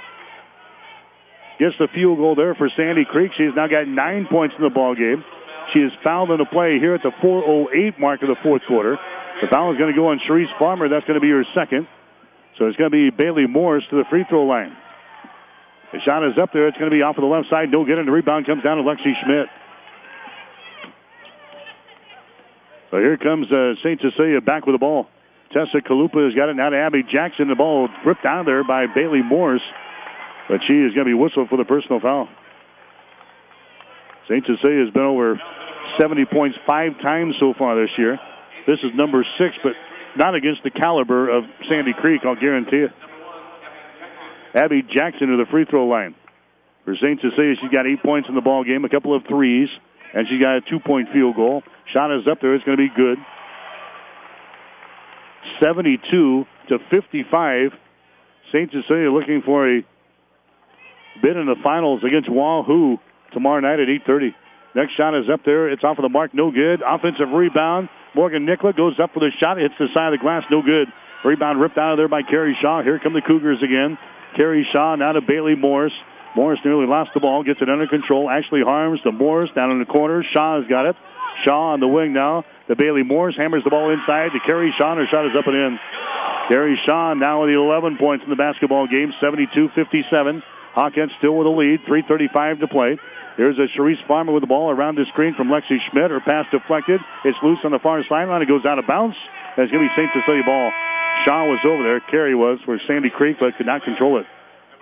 gets the field goal there for Sandy Creek. She's now got 9 points in the ball game. She is fouled in the play here at the 4:08 mark of the fourth quarter. The foul is going to go on Cherise Farmer. That's going to be her second. So it's going to be Bailey Morris to the free throw line. The shot is up there. It's going to be off of the left side. No good, and the rebound comes down to Lexi Schmidt. So here comes St. Cecilia back with the ball. Tessa Kalupa has got it now to Abby Jackson. The ball ripped out of there by Bailey Morris, but she is going to be whistled for the personal foul. St. Cecilia has been over 70 points 5 times so far this year. This is number 6, but not against the caliber of Sandy Creek, I'll guarantee it. Abby Jackson to the free throw line. For St. Cecilia, she's got 8 points in the ball game, a couple of threes, and she's got a 2-point field goal. Shot is up there. It's going to be good. 72-55. St. Cecilia looking for a bid in the finals against Wahoo tomorrow night at 8:30. Next shot is up there. It's off of the mark. No good. Offensive rebound. Morgan Nicola goes up for the shot. Hits the side of the glass. No good. Rebound ripped out of there by Carrie Shaw. Here come the Cougars again. Carrie Shaw now to Bailey Morris. Morris nearly lost the ball. Gets it under control. Ashley Harms to Morris down in the corner. Shaw has got it. Shaw on the wing now to Bailey Morris. Hammers the ball inside to Carrie Shaw. Her shot is up and in. Carrie Shaw now with 11 points in the basketball game. 72-57. Hawkins still with a lead. 3:35 to play. Here's a Cherise Farmer with the ball around the screen from Lexi Schmidt. Her pass deflected. It's loose on the far sideline. It goes out of bounds. And it's going to be St. Cecilia ball. Shaw was over there. Carey was for Sandy Creek, but could not control it.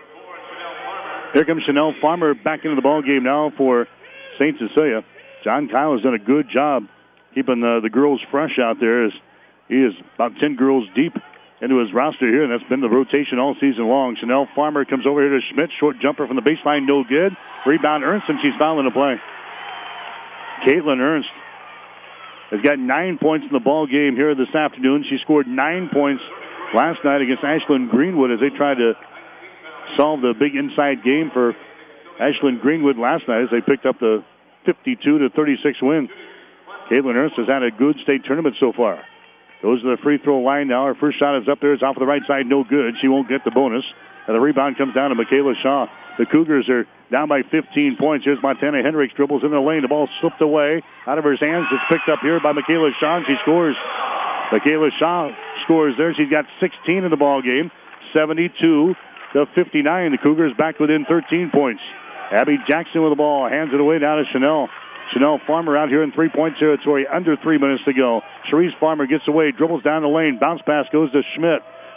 Here comes Chanel Farmer back into the ball game now for St. Cecilia. John Kyle has done a good job keeping the girls fresh out there. As he is about 10 girls deep into his roster here, and that's been the rotation all season long. Chanel Farmer comes over here to Schmidt. Short jumper from the baseline, no good. Rebound Ernst, and she's fouling the play. Caitlin Ernst has got 9 points in the ball game here this afternoon. She scored 9 points last night against Ashland Greenwood as they tried to solve the big inside game for Ashland Greenwood last night as they picked up the 52-36 win. Caitlin Ernst has had a good state tournament so far. Goes to the free throw line now. Her first shot is up there. It's off of the right side. No good. She won't get the bonus. And the rebound comes down to Michaela Shaw. The Cougars are down by 15 points. Here's Montana Hendricks. Dribbles in the lane. The ball slipped away out of her hands. It's picked up here by Michaela Shaw, and she scores. Michaela Shaw scores there. She's got 16 in the ball game. 72-59. The Cougars back within 13 points. Abby Jackson with the ball. Hands it away down to Chanel. Chanel Farmer out here in 3-point territory. Under 3 minutes to go. Cherise Farmer gets away. Dribbles down the lane. Bounce pass goes to Schmidt.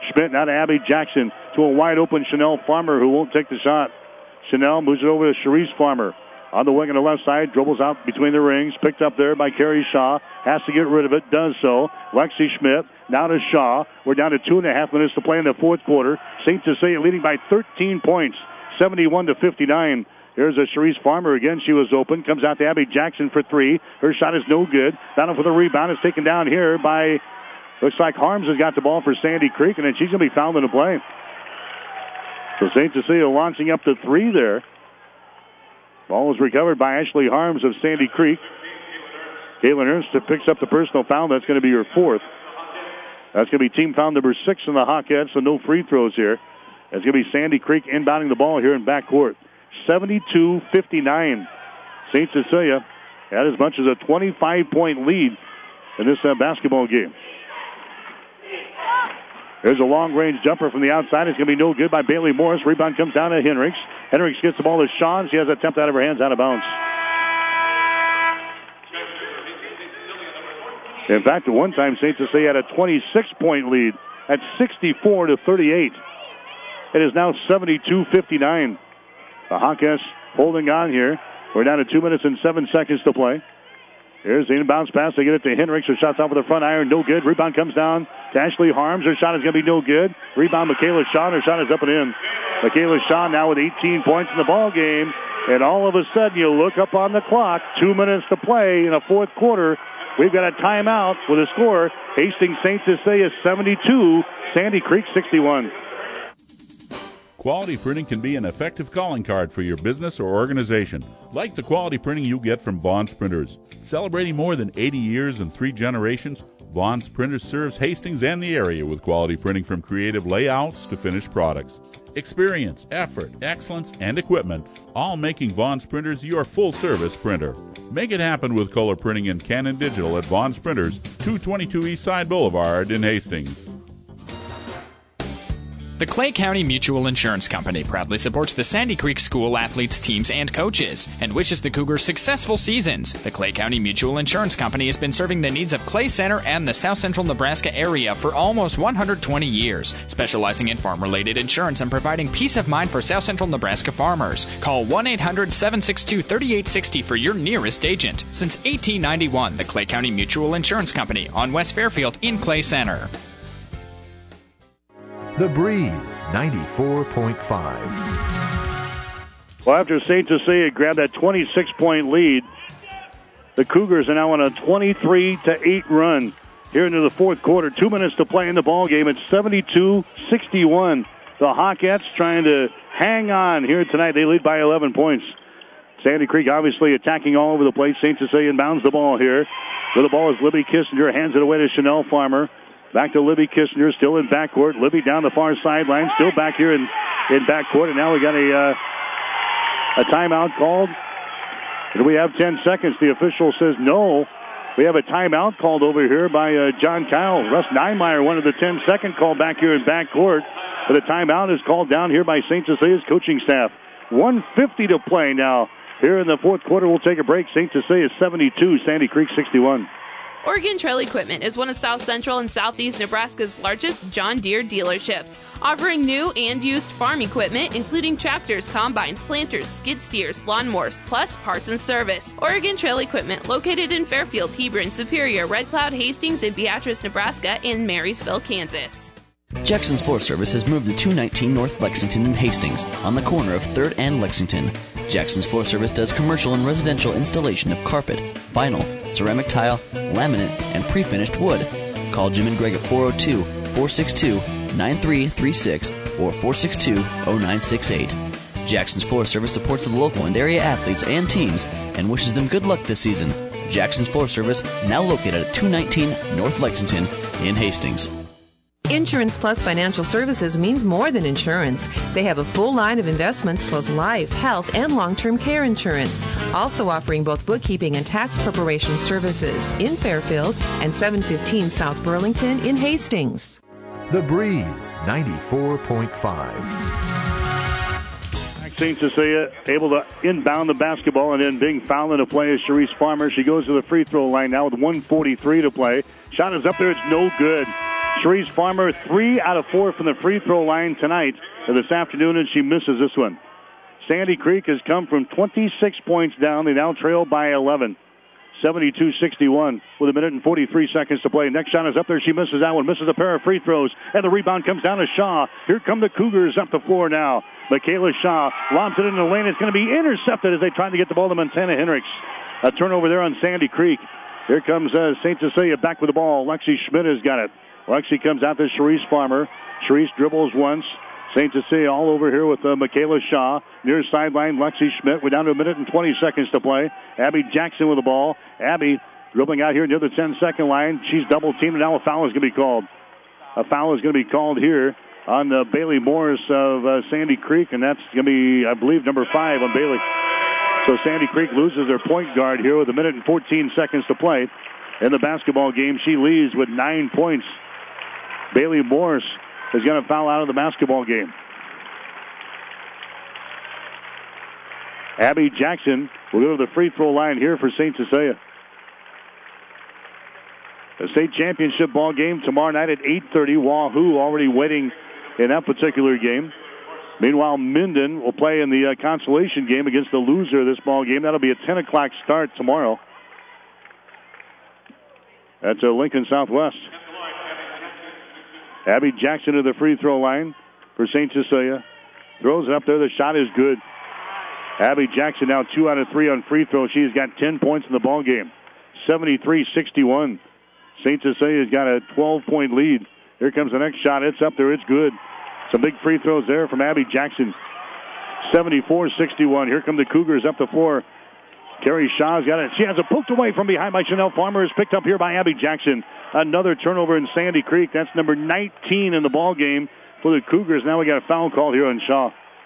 Schmidt now to Abby Jackson to a wide-open Chanel Farmer who won't take the shot. Chanel moves it over to Cherise Farmer. On the wing on the left side, dribbles out between the rings, picked up there by Carrie Shaw. Has to get rid of it, does so. Lexi Schmidt now to Shaw. We're down to 2.5 minutes to play in the fourth quarter. St. Cecilia leading by 13 points, 71-59. Here's a Cherise Farmer again. She was open. Comes out to Abby Jackson for three. Her shot is no good. Battle for the rebound is taken down here by, looks like Harms has got the ball for Sandy Creek, and then she's going to be fouled in the play. So St. Cecilia launching up to three there. Ball is recovered by Ashley Harms of Sandy Creek. Caitlin Ernst picks up the personal foul. That's going to be her fourth. That's going to be team foul number 6 in the Hawkettes, so no free throws here. It's going to be Sandy Creek inbounding the ball here in backcourt. 72-59. St. Cecilia had as much as a 25-point lead in this basketball game. There's a long-range jumper from the outside. It's going to be no good by Bailey Morris. Rebound comes down to Hendricks. Hendricks gets the ball to Shaw. She has an attempt out of her hands, out of bounds. In fact, at one time, St. Cecilia had a 26-point lead at 64-38. It is now 72-59. The Hawkeyes holding on here. We're down to 2 minutes and 7 seconds to play. Here's the inbounds pass. They get it to Hendricks. Her shot's off with the front iron. No good. Rebound comes down to Ashley Harms. Her shot is going to be no good. Rebound, Michaela Shaw. Her shot is up and in. Michaela Shaw now with 18 points in the ball game. And all of a sudden, you look up on the clock. 2 minutes to play in the fourth quarter. We've got a timeout with a score. Hastings St. Cecilia 72. Sandy Creek 61. Quality printing can be an effective calling card for your business or organization, like the quality printing you get from Vaughn's Printers. Celebrating more than 80 years and 3 generations, Vaughn's Printers serves Hastings and the area with quality printing from creative layouts to finished products. Experience, effort, excellence, and equipment, all making Vaughn's Printers your full-service printer. Make it happen with color printing and Canon Digital at Vaughn's Printers, 222 Eastside Boulevard in Hastings. The Clay County Mutual Insurance Company proudly supports the Sandy Creek School athletes, teams, and coaches, and wishes the Cougars successful seasons. The Clay County Mutual Insurance Company has been serving the needs of Clay Center and the South Central Nebraska area for almost 120 years, specializing in farm-related insurance and providing peace of mind for South Central Nebraska farmers. Call 1-800-762-3860 for your nearest agent. Since 1891, the Clay County Mutual Insurance Company on West Fairfield in Clay Center. The Breeze 94.5. Well, after St. Cecilia grabbed that 26-point lead, the Cougars are now on a 23-8 run here into the fourth quarter. 2 minutes to play in the ball game. It's 72-61. The Hawkettes trying to hang on here tonight. They lead by 11 points. Sandy Creek obviously attacking all over the place. St. Cecilia inbounds the ball here. With the ball is Libby Kissinger. Hands it away to Chanel Farmer. Back to Libby Kissinger, still in backcourt. Libby down the far sideline, still back here in backcourt. And now we got a timeout called. Do we have 10 seconds? The official says no. We have a timeout called over here by John Kyle. Russ Niemeyer wanted the 10-second call back here in backcourt. But a timeout is called down here by St. Cecilia's coaching staff. 1:50 to play now. Here in the fourth quarter, we'll take a break. St. Cecilia 72, Sandy Creek 61. Oregon Trail Equipment is one of South Central and Southeast Nebraska's largest John Deere dealerships, offering new and used farm equipment, including tractors, combines, planters, skid steers, lawnmowers, plus parts and service. Oregon Trail Equipment, located in Fairfield, Hebron, Superior, Red Cloud, Hastings, and Beatrice, Nebraska, and Marysville, Kansas. Jackson's Forest Service has moved to 219 North Lexington in Hastings, on the corner of 3rd and Lexington. Jackson's Forest Service does commercial and residential installation of carpet, vinyl, ceramic tile, laminate, and pre-finished wood. Call Jim and Greg at 402-462-9336 or 462-0968. Jackson's Forest Service supports the local and area athletes and teams and wishes them good luck this season. Jackson's Forest Service, now located at 219 North Lexington in Hastings. Insurance Plus Financial Services means more than insurance. They have a full line of investments plus life, health, and long-term care insurance. Also offering both bookkeeping and tax preparation services in Fairfield and 715 South Burlington in Hastings. The Breeze 94.5. St. Cecilia able to inbound the basketball and then being fouled into play is Cherise Farmer. She goes to the free throw line now with 1:43 to play. Shot is up there. It's no good. Cherise Farmer, 3 out of 4 from the free throw line tonight or this afternoon, and she misses this one. Sandy Creek has come from 26 points down. They now trail by 11. 72-61 with a minute and 43 seconds to play. Next shot is up there. She misses that one. Misses a pair of free throws. And the rebound comes down to Shaw. Here come the Cougars up the floor now. Michaela Shaw lobs it into the lane. It's going to be intercepted as they try to get the ball to Montana Hendricks. A turnover there on Sandy Creek. Here comes St. Cecilia back with the ball. Lexi Schmidt has got it. Lexi comes out to Cherise Farmer. Cherise dribbles once. St. Cecilia all over here with Michaela Shaw. Near sideline, Lexi Schmidt. We're down to a minute and 20 seconds to play. Abby Jackson with the ball. Abby dribbling out here near the 10-second line. She's double-teamed, and now a foul is going to be called. A foul is going to be called here on Bailey Morris of Sandy Creek, and that's going to be, I believe, number 5 on Bailey. So Sandy Creek loses their point guard here with a minute and 14 seconds to play. In the basketball game, she leads with 9 points. Bailey Morris is going to foul out of the basketball game. Abby Jackson will go to the free throw line here for St. Cecilia. The state championship ball game tomorrow night at 8:30. Wahoo already waiting in that particular game. Meanwhile, Minden will play in the consolation game against the loser of this ball game. That'll be a 10 o'clock start tomorrow. That's Lincoln Southwest. Abby Jackson to the free throw line for St. Cecilia. Throws it up there. The shot is good. Abby Jackson now 2 out of 3 on free throws. She's got 10 points in the ball game. 73-61. St. Cecilia's got a 12-point lead. Here comes the next shot. It's up there. It's good. Some big free throws there from Abby Jackson. 74-61. Here come the Cougars up the floor. Carrie Shaw's got it. She has it poked away from behind by Chanel Farmer. Is picked up here by Abby Jackson. Another turnover in Sandy Creek. That's number 19 in the ball game for the Cougars. Now we got a foul call here on Shaw.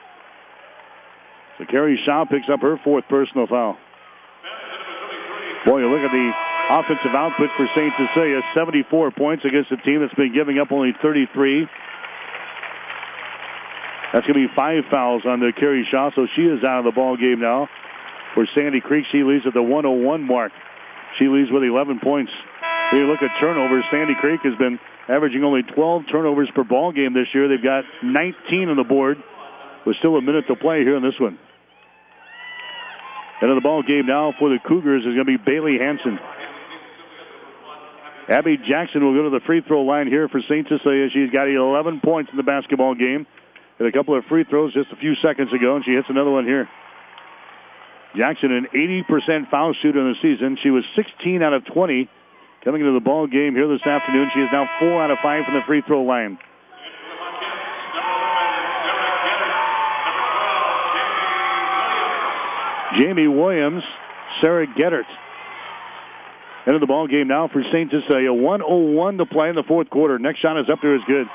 So Carrie Shaw picks up her 4th personal foul. Boy, you look at the offensive output for St. Cecilia. 74 points against a team that's been giving up only 33. That's going to be 5 fouls on the Carrie Shaw, so she is out of the ball game now. For Sandy Creek, she leads at the 101 mark. She leads with 11 points. When you look at turnovers, Sandy Creek has been averaging only 12 turnovers per ball game this year. They've got 19 on the board with still a minute to play here in this one. End of the ball game now for the Cougars is going to be Bailey Hansen. Abby Jackson will go to the free throw line here for St. Cecilia. She's got 11 points in the basketball game. Hit a couple of free throws just a few seconds ago, and she hits another one here. Jackson, an 80% foul shooter in the season. She was 16 out of 20 coming into the ball game here this afternoon. She is now 4 out of 5 from the free throw line. Jamie Williams, Sarah Geddert. Into the ball game now for St. Cecilia. 1:01 to play in the 4th quarter. Next shot is up there, is good.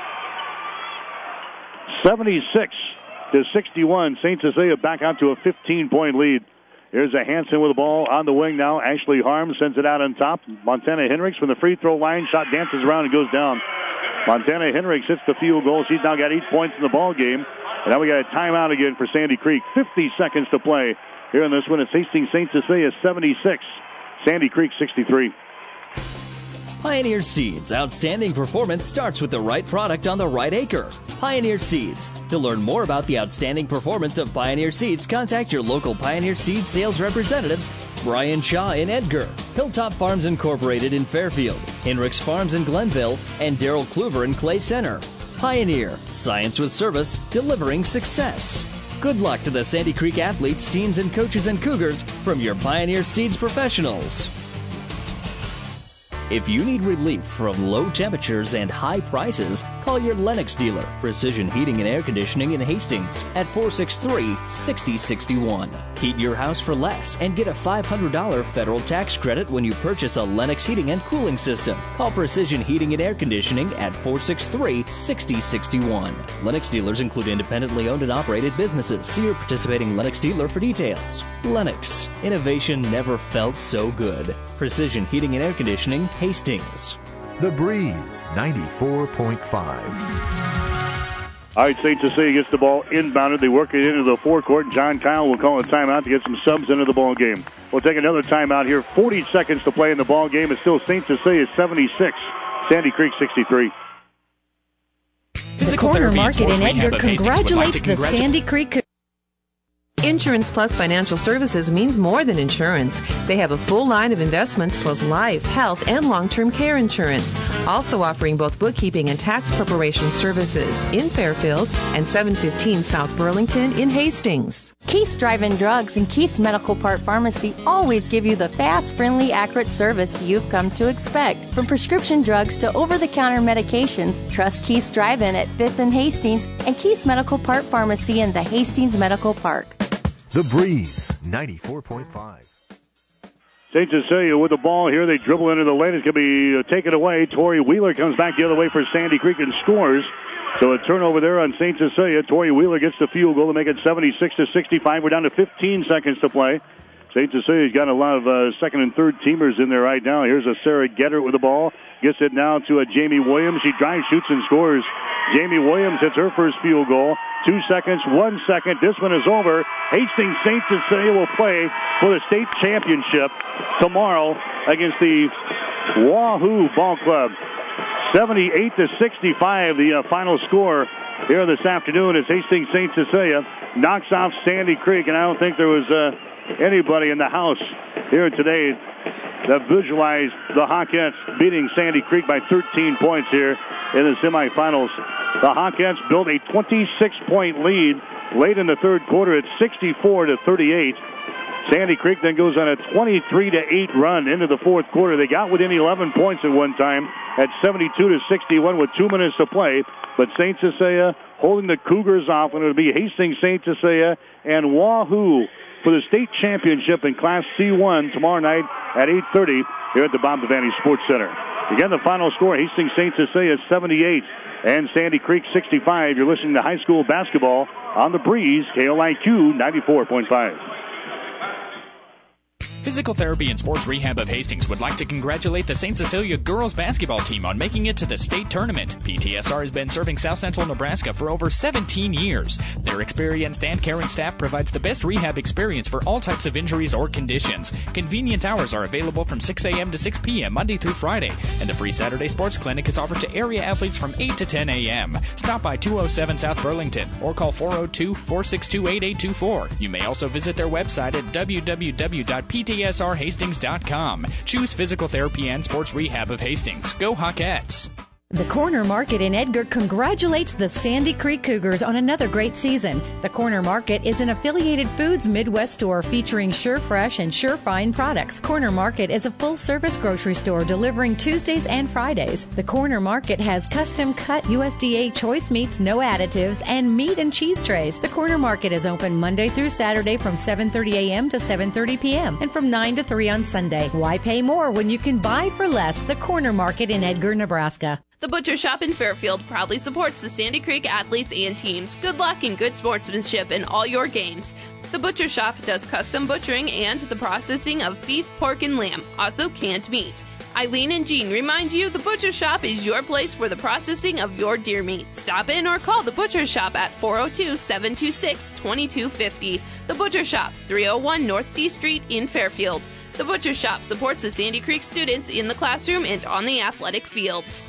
76-61. St. Cecilia back out to a 15-point lead. Here's a Hansen with the ball on the wing now. Ashley Harms sends it out on top. Montana Hendricks from the free throw line. Shot dances around and goes down. Montana Hendricks hits the field goal. She's now got 8 points in the ball game. And now we got a timeout again for Sandy Creek. 50 seconds to play here in this one. It's Hastings St. Cecilia 76. Sandy Creek 63. Pioneer Seeds. Outstanding performance starts with the right product on the right acre. Pioneer Seeds. To learn more about the outstanding performance of Pioneer Seeds, contact your local Pioneer Seeds sales representatives, Brian Shaw in Edgar, Hilltop Farms Incorporated in Fairfield, Henricks Farms in Glenville, and Darrell Kluver in Clay Center. Pioneer. Science with service, delivering success. Good luck to the Sandy Creek athletes, teams, and coaches and Cougars from your Pioneer Seeds professionals. If you need relief from low temperatures and high prices, call your Lennox dealer, Precision Heating and Air Conditioning in Hastings, at 463-6061. Heat your house for less and get a $500 federal tax credit when you purchase a Lennox heating and cooling system. Call Precision Heating and Air Conditioning at 463-6061. Lennox dealers include independently owned and operated businesses. See your participating Lennox dealer for details. Lennox. Innovation never felt so good. Precision Heating and Air Conditioning, Hastings. The Breeze 94.5. All right, St. Cecilia gets the ball inbounded. They work it into the forecourt. John Kyle will call a timeout to get some subs into the ball game. We'll take another timeout here. 40 seconds to play in the ball game. It's still St. Cecilia 76, Sandy Creek 63. The Corner Market in Edgar congratulates the Sandy Creek Cougars. Insurance Plus Financial Services means more than insurance. They have a full line of investments plus life, health, and long-term care insurance. Also offering both bookkeeping and tax preparation services in Fairfield and 715 South Burlington in Hastings. Keith's Drive-In Drugs and Keith's Medical Part Pharmacy always give you the fast, friendly, accurate service you've come to expect. From prescription drugs to over-the-counter medications, trust Keith's Drive-In at 5th and Hastings and Keith's Medical Part Pharmacy in the Hastings Medical Park. The Breeze, 94.5. St. Cecilia with the ball here. They dribble into the lane. It's going to be taken away. Tori Wheeler comes back the other way for Sandy Creek and scores. So a turnover there on St. Cecilia. Tori Wheeler gets the field goal to make it 76-65. We're down to 15 seconds to play. St. Cecilia's got a lot of second and third teamers in there right now. Here's a Sarah Getter with the ball. Gets it now to a Jamie Williams. She drives, shoots, and scores. Jamie Williams hits her first field goal. 2 seconds, 1 second. This one is over. Hastings St. Cecilia will play for the state championship tomorrow against the Wahoo Ball Club. 78-65, the final score here this afternoon as Hastings St. Cecilia knocks off Sandy Creek, and I don't think there was anybody in the house here today that visualized the Hawkettes beating Sandy Creek by 13 points here in the semifinals. The Hawkettes built a 26-point lead late in the third quarter at 64-38. Sandy Creek then goes on a 23-8 run into the fourth quarter. They got within 11 points at one time at 72-61 with 2 minutes to play. But St. Cecilia holding the Cougars off, and it'll be Hastings St. Cecilia and Wahoo for the state championship in Class C1 tomorrow night at 8:30 here at the Bob Devaney Sports Center. Again, the final score, Hastings St. Cecilia 78 and Sandy Creek 65. You're listening to high school basketball on the Breeze, KLIQ 94.5. Physical Therapy and Sports Rehab of Hastings would like to congratulate the St. Cecilia girls basketball team on making it to the state tournament. PTSR has been serving South Central Nebraska for over 17 years. Their experienced and caring staff provides the best rehab experience for all types of injuries or conditions. Convenient hours are available from 6 a.m. to 6 p.m. Monday through Friday, and a free Saturday sports clinic is offered to area athletes from 8 to 10 a.m. Stop by 207 South Burlington or call 402-462-8824. You may also visit their website at www.ptsrhastings.com. Choose Physical Therapy and Sports Rehab of Hastings. Go Hawkettes! The Corner Market in Edgar congratulates the Sandy Creek Cougars on another great season. The Corner Market is an affiliated Foods Midwest store featuring Sure Fresh and Sure Fine products. Corner Market is a full-service grocery store delivering Tuesdays and Fridays. The Corner Market has custom-cut USDA choice meats, no additives, and meat and cheese trays. The Corner Market is open Monday through Saturday from 7:30 a.m. to 7:30 p.m. and from 9 to 3 on Sunday. Why pay more when you can buy for less? The Corner Market in Edgar, Nebraska. The Butcher Shop in Fairfield proudly supports the Sandy Creek athletes and teams. Good luck and good sportsmanship in all your games. The Butcher Shop does custom butchering and the processing of beef, pork, and lamb, also canned meat. Eileen and Jean remind you the Butcher Shop is your place for the processing of your deer meat. Stop in or call the Butcher Shop at 402-726-2250. The Butcher Shop, 301 North D Street in Fairfield. The Butcher Shop supports the Sandy Creek students in the classroom and on the athletic fields.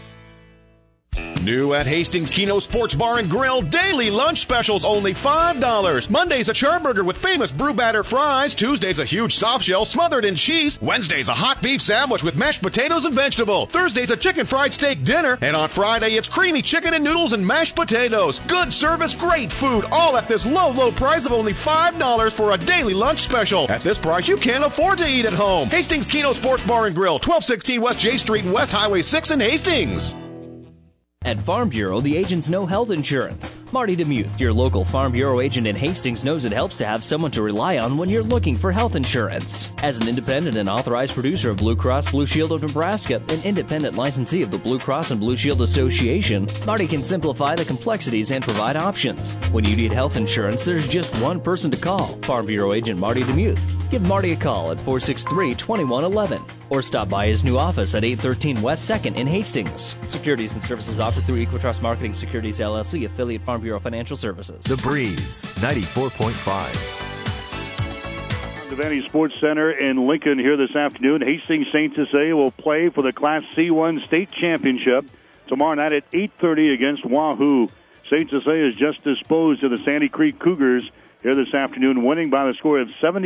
New at Hastings Keno Sports Bar and Grill, daily lunch specials only $5. Monday's a charburger with famous brew batter fries. Tuesday's a huge soft shell smothered in cheese. Wednesday's a hot beef sandwich with mashed potatoes and vegetable. Thursday's a chicken fried steak dinner. And on Friday, it's creamy chicken and noodles and mashed potatoes. Good service, great food, all at this low, low price of only $5 for a daily lunch special. At this price, you can't afford to eat at home. Hastings Keno Sports Bar and Grill, 1216 West J Street and West Highway 6 in Hastings. At Farm Bureau, the agents know health insurance. Marty DeMuth, your local Farm Bureau agent in Hastings, knows it helps to have someone to rely on when you're looking for health insurance. As an independent and authorized producer of Blue Cross Blue Shield of Nebraska, an independent licensee of the Blue Cross and Blue Shield Association, Marty can simplify the complexities and provide options. When you need health insurance, there's just one person to call, Farm Bureau agent Marty DeMuth. Give Marty a call at 463-2111 or stop by his new office at 813 West 2nd in Hastings. Securities and services offered through Equitrust Marketing Securities LLC, affiliate Farm Bureau Financial Services. The Breeze, 94.5. Devaney Sports Center in Lincoln here this afternoon. Hastings St. Cecilia will play for the Class C1 state championship tomorrow night at 8:30 against Wahoo. St. Cecilia has just disposed of the Sandy Creek Cougars here this afternoon, winning by the score of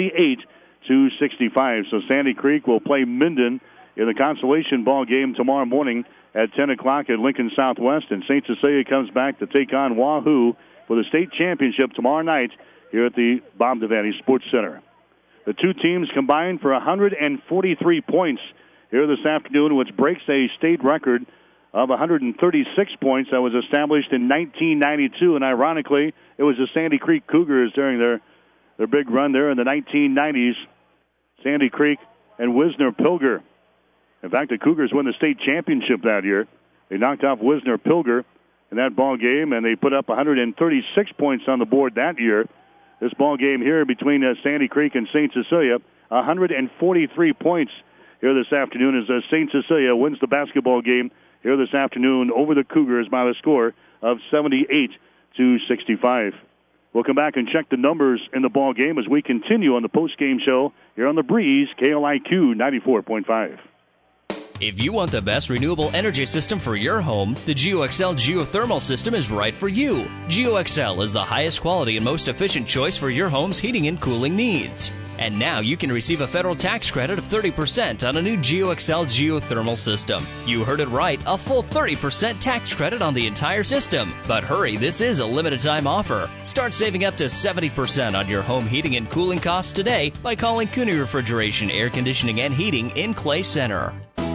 78-65. So Sandy Creek will play Minden in the consolation ball game tomorrow morning at 10 o'clock at Lincoln Southwest, and St. Cecilia comes back to take on Wahoo for the state championship tomorrow night here at the Bob Devaney Sports Center. The two teams combined for 143 points here this afternoon, which breaks a state record of 136 points that was established in 1992. And ironically, it was the Sandy Creek Cougars during their big run there in the 1990s. Sandy Creek and Wisner Pilger. In fact, the Cougars won the state championship that year. They knocked off Wisner Pilger in that ball game, and they put up 136 points on the board that year. This ball game here between Sandy Creek and St. Cecilia, 143 points here this afternoon as St. Cecilia wins the basketball game here this afternoon over the Cougars by the score of 78-65. We'll come back and check the numbers in the ball game as we continue on the post-game show here on The Breeze, KLIQ 94.5. If you want the best renewable energy system for your home, the GeoXL geothermal system is right for you. GeoXL is the highest quality and most efficient choice for your home's heating and cooling needs. And now you can receive a federal tax credit of 30% on a new GeoXL geothermal system. You heard it right, a full 30% tax credit on the entire system. But hurry, this is a limited time offer. Start saving up to 70% on your home heating and cooling costs today by calling Cooney Refrigeration, Air Conditioning and Heating in Clay Center.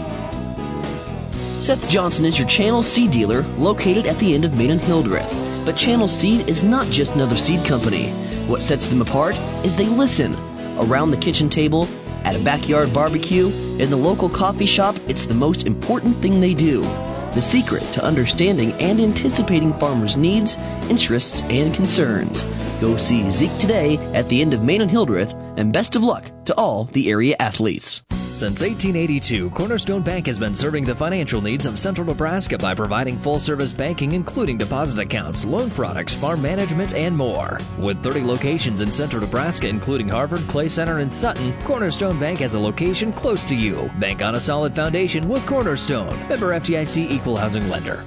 Seth Johnson is your Channel Seed dealer located at the end of Main and Hildreth. But Channel Seed is not just another seed company. What sets them apart is they listen. Around the kitchen table, at a backyard barbecue, in the local coffee shop, it's the most important thing they do. The secret to understanding and anticipating farmers' needs, interests, and concerns. Go see Zeke today at the end of Main and Hildreth, and best of luck to all the area athletes. Since 1882, Cornerstone Bank has been serving the financial needs of Central Nebraska by providing full-service banking, including deposit accounts, loan products, farm management, and more. With 30 locations in Central Nebraska, including Harvard, Clay Center, and Sutton, Cornerstone Bank has a location close to you. Bank on a solid foundation with Cornerstone. Member FDIC Equal Housing Lender.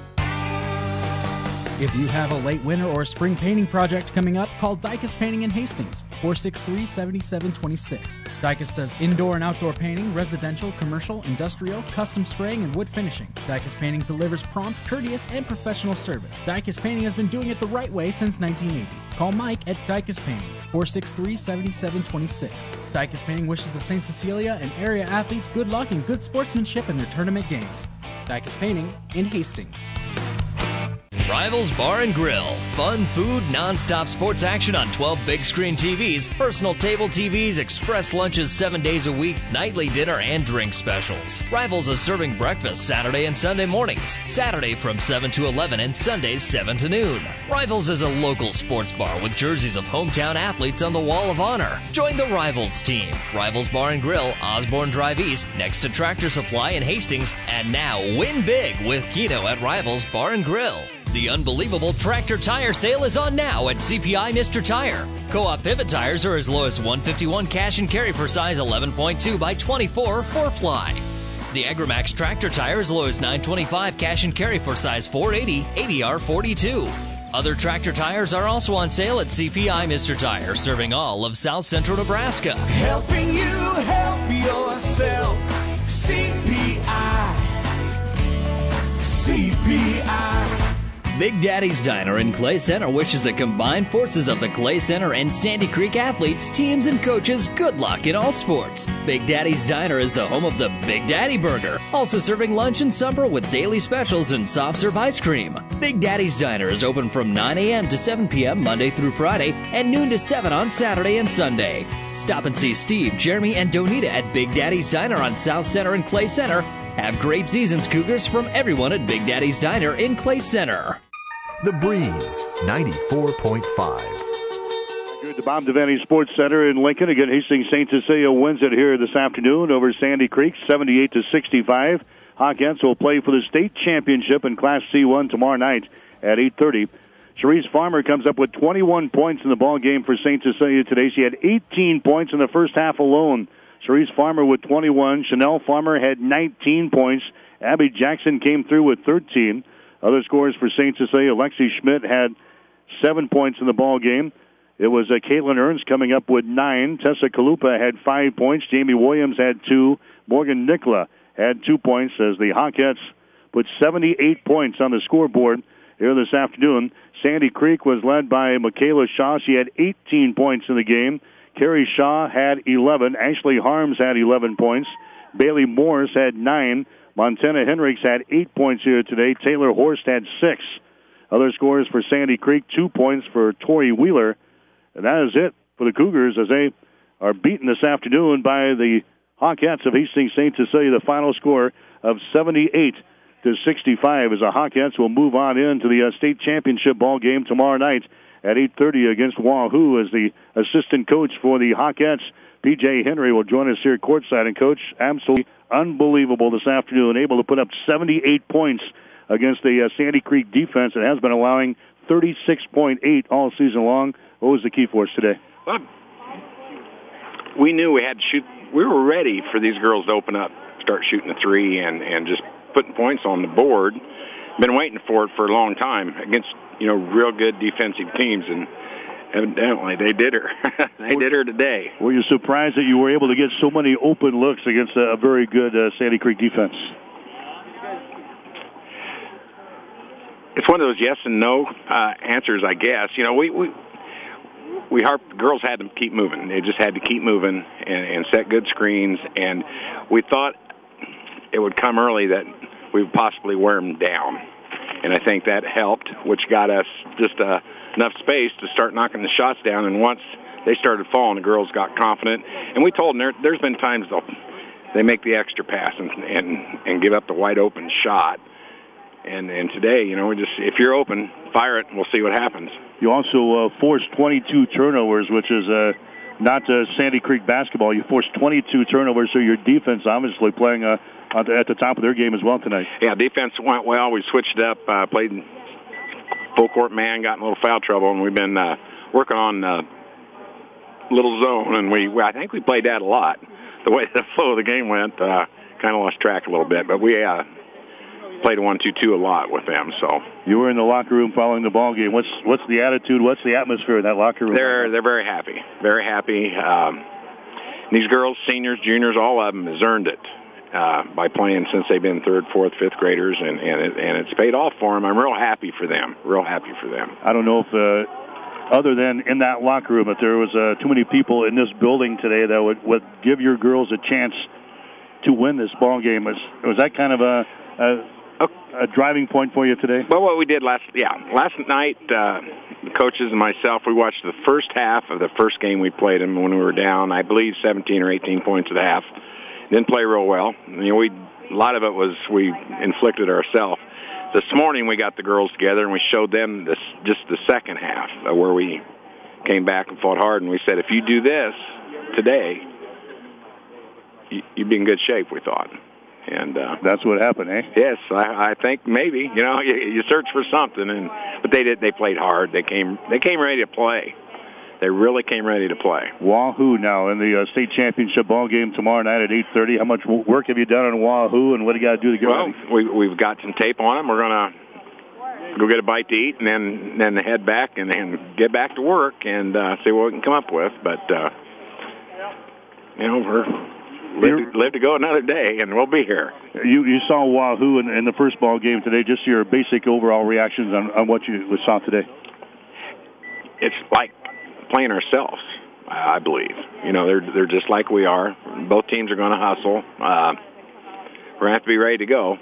If you have a late winter or spring painting project coming up, call Dykus Painting in Hastings, 463-7726. Dykus does indoor and outdoor painting, residential, commercial, industrial, custom spraying, and wood finishing. Dykus Painting delivers prompt, courteous, and professional service. Dykus Painting has been doing it the right way since 1980. Call Mike at Dykus Painting, 463-7726. Dykus Painting wishes the St. Cecilia and area athletes good luck and good sportsmanship in their tournament games. Dykus Painting in Hastings. Rivals Bar and Grill. Fun food, non-stop sports action on 12 big screen TVs, personal table TVs, express lunches 7 days a week, nightly dinner and drink specials. Rivals is serving breakfast Saturday and Sunday mornings. Saturday from 7 to 11 and Sundays 7 to noon. Rivals is a local sports bar with jerseys of hometown athletes on the Wall of Honor. Join the Rivals team. Rivals Bar and Grill, Osborne Drive East, next to Tractor Supply in Hastings. And now win big with Keno at Rivals Bar and Grill. The unbelievable tractor tire sale is on now at CPI Mr. Tire. Co-op pivot tires are as low as $151 cash and carry for size 11.2 by 24 4-ply. The Agramax tractor tire is low as $925 cash and carry for size 480 ADR42. Other tractor tires are also on sale at CPI Mr. Tire, serving all of South Central Nebraska. Helping you help yourself. CPI. Big Daddy's Diner in Clay Center wishes the combined forces of the Clay Center and Sandy Creek athletes, teams, and coaches good luck in all sports. Big Daddy's Diner is the home of the Big Daddy Burger, also serving lunch and supper with daily specials and soft serve ice cream. Big Daddy's Diner is open from 9 a.m. to 7 p.m. Monday through Friday and noon to 7 on Saturday and Sunday. Stop and see Steve, Jeremy, and Donita at Big Daddy's Diner on South Center and Clay Center. Have great seasons, Cougars, from everyone at Big Daddy's Diner in Clay Center. The Breeze 94.5. Here at the Bob Devaney Sports Center in Lincoln. Again, Hastings St. Cecilia wins it here this afternoon over Sandy Creek, 78-65. Hawkettes will play for the state championship in Class C1 tomorrow night at 8:30. Cherise Farmer comes up with 21 points in the ball game for St. Cecilia today. She had 18 points in the first half alone. Cherise Farmer with 21. Chanel Farmer had 19 points. Abby Jackson came through with 13. Other scores for St. Cecilia. Lexi Schmidt had 7 points in the ball game. It was Caitlin Ernst coming up with 9. Tessa Kalupa had 5 points. Jamie Williams had 2. Morgan Nicola had 2 points as the Hawkettes put 78 points on the scoreboard here this afternoon. Sandy Creek was led by Michaela Shaw. She had 18 points in the game. Carrie Shaw had 11. Ashley Harms had 11 points. Bailey Morris had 9. Montana Hendricks had 8 points here today. Taylor Horst had 6. Other scores for Sandy Creek, 2 points for Tori Wheeler. And that is it for the Cougars as they are beaten this afternoon by the Hawkettes of Hastings St. Cecilia. The final score of 78-65 as the Hawkettes will move on into the state championship ball game tomorrow night at 8:30 against Wahoo as the assistant coach for the Hawkettes, P.J. Henry, will join us here courtside. And, Coach, absolutely unbelievable this afternoon, able to put up 78 points against the Sandy Creek defense that has been allowing 36.8 all season long. What was the key for us today? Well, we knew we had to shoot. We were ready for these girls to open up, start shooting the three, and just putting points on the board. Been waiting for it for a long time against, real good defensive teams, and evidently they did her. They did her today. Were you surprised that you were able to get so many open looks against a very good Sandy Creek defense? It's one of those yes and no answers, I guess. We harped, the girls had to keep moving. They just had to keep moving and set good screens, and we thought it would come early that we would possibly wear them down. And I think that helped, which got us just enough space to start knocking the shots down. And once they started falling, the girls got confident. And we told them there's been times they make the extra pass and give up the wide open shot. And today, we just, if you're open, fire it, and we'll see what happens. You also forced 22 turnovers, which is not Sandy Creek basketball. You forced 22 turnovers, so your defense obviously playing at the top of their game as well tonight. Yeah, defense went well. We switched up, played full court man, got in a little foul trouble, and we've been working on little zone, and I think we played that a lot. The way the flow of the game went, kind of lost track a little bit, but we played a 1-2-2 a lot with them. So you were in the locker room following the ball game. What's the attitude? What's the atmosphere in that locker room? They're very happy, very happy. These girls, seniors, juniors, all of them has earned it by playing since they've been 3rd, 4th, 5th graders, and it's paid off for them. I'm real happy for them. Real happy for them. I don't know if other than in that locker room, if there was too many people in this building today that would give your girls a chance to win this ball game. Was that kind of a driving point for you today? Well, what we did last night, the coaches and myself, we watched the first half of the first game we played them when we were down, I believe 17 or 18 points at half. Didn't play real well. A lot of it was we inflicted ourselves. This morning we got the girls together and we showed them just the second half where we came back and fought hard, and we said, if you do this today, you'd be in good shape, we thought. And that's what happened, eh? Yes, I think maybe. You search for something, but they played hard. They came ready to play. They really came ready to play. Wahoo now in the state championship ball game tomorrow night at 8:30. How much work have you done on Wahoo, and what do you got to do to get ready? Well, we've got some tape on them. We're gonna go get a bite to eat, and then head back and get back to work and see what we can come up with. But we're live to go another day, and we'll be here. You saw Wahoo in the first ball game today. Just your basic overall reactions on what you saw today. It's like playing ourselves, I believe. They're just like we are. Both teams are going to hustle. We're going to have to be ready to go.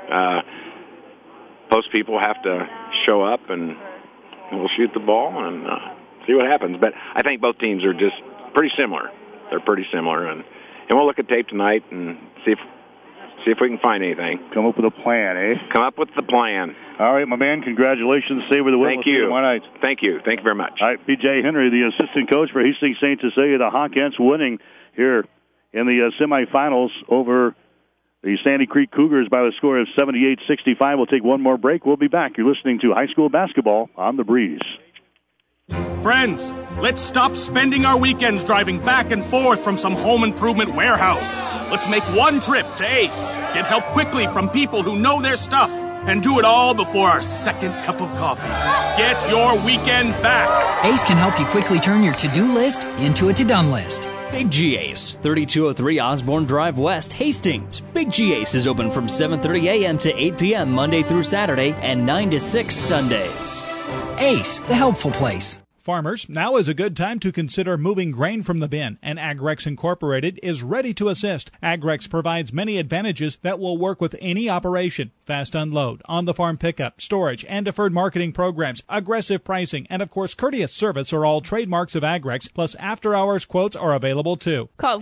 Post people have to show up, and we'll shoot the ball and see what happens. But I think both teams are just pretty similar. They're pretty similar, and we'll look at tape tonight and see if we can find anything. Come up with a plan, eh? Come up with the plan. All right, my man, congratulations. Savor the win. Thank you. Tomorrow night. Thank you. Thank you very much. All right, P.J. Henry, the assistant coach for Hastings St. Cecilia, the Hawkettes winning here in the semifinals over the Sandy Creek Cougars by the score of 78-65. We'll take one more break. We'll be back. You're listening to high school basketball on the Breeze. Friends, let's stop spending our weekends driving back and forth from some home improvement warehouse. Let's make one trip to Ace. Get help quickly from people who know their stuff. And do it all before our second cup of coffee. Get your weekend back. Ace can help you quickly turn your to-do list into a to-done list. Big G Ace, 3203 Osborne Drive West, Hastings. Big G Ace is open from 7:30 a.m. to 8 p.m. Monday through Saturday and 9 to 6 Sundays. Ace, the helpful place. Farmers, now is a good time to consider moving grain from the bin, and Agrex Incorporated is ready to assist. Agrex provides many advantages that will work with any operation. Fast unload, on-the-farm pickup, storage, and deferred marketing programs, aggressive pricing, and of course courteous service are all trademarks of Agrex, plus after-hours quotes are available too. Call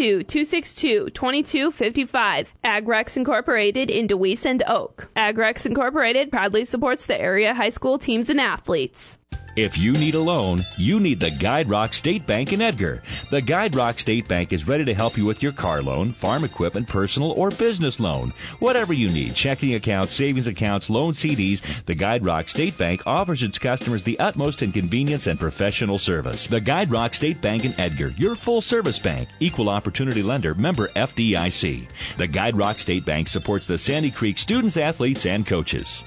402-262-2255. Agrex Incorporated in DeWeese and Oak. Agrex Incorporated proudly supports the area high school teams and athletes. If you need a loan, you need the Guide Rock State Bank in Edgar. The Guide Rock State Bank is ready to help you with your car loan, farm equipment, personal, or business loan. Whatever you need, checking accounts, savings accounts, loan CDs, the Guide Rock State Bank offers its customers the utmost in convenience and professional service. The Guide Rock State Bank in Edgar, your full-service bank, equal opportunity lender, member FDIC. The Guide Rock State Bank supports the Sandy Creek students, athletes, and coaches.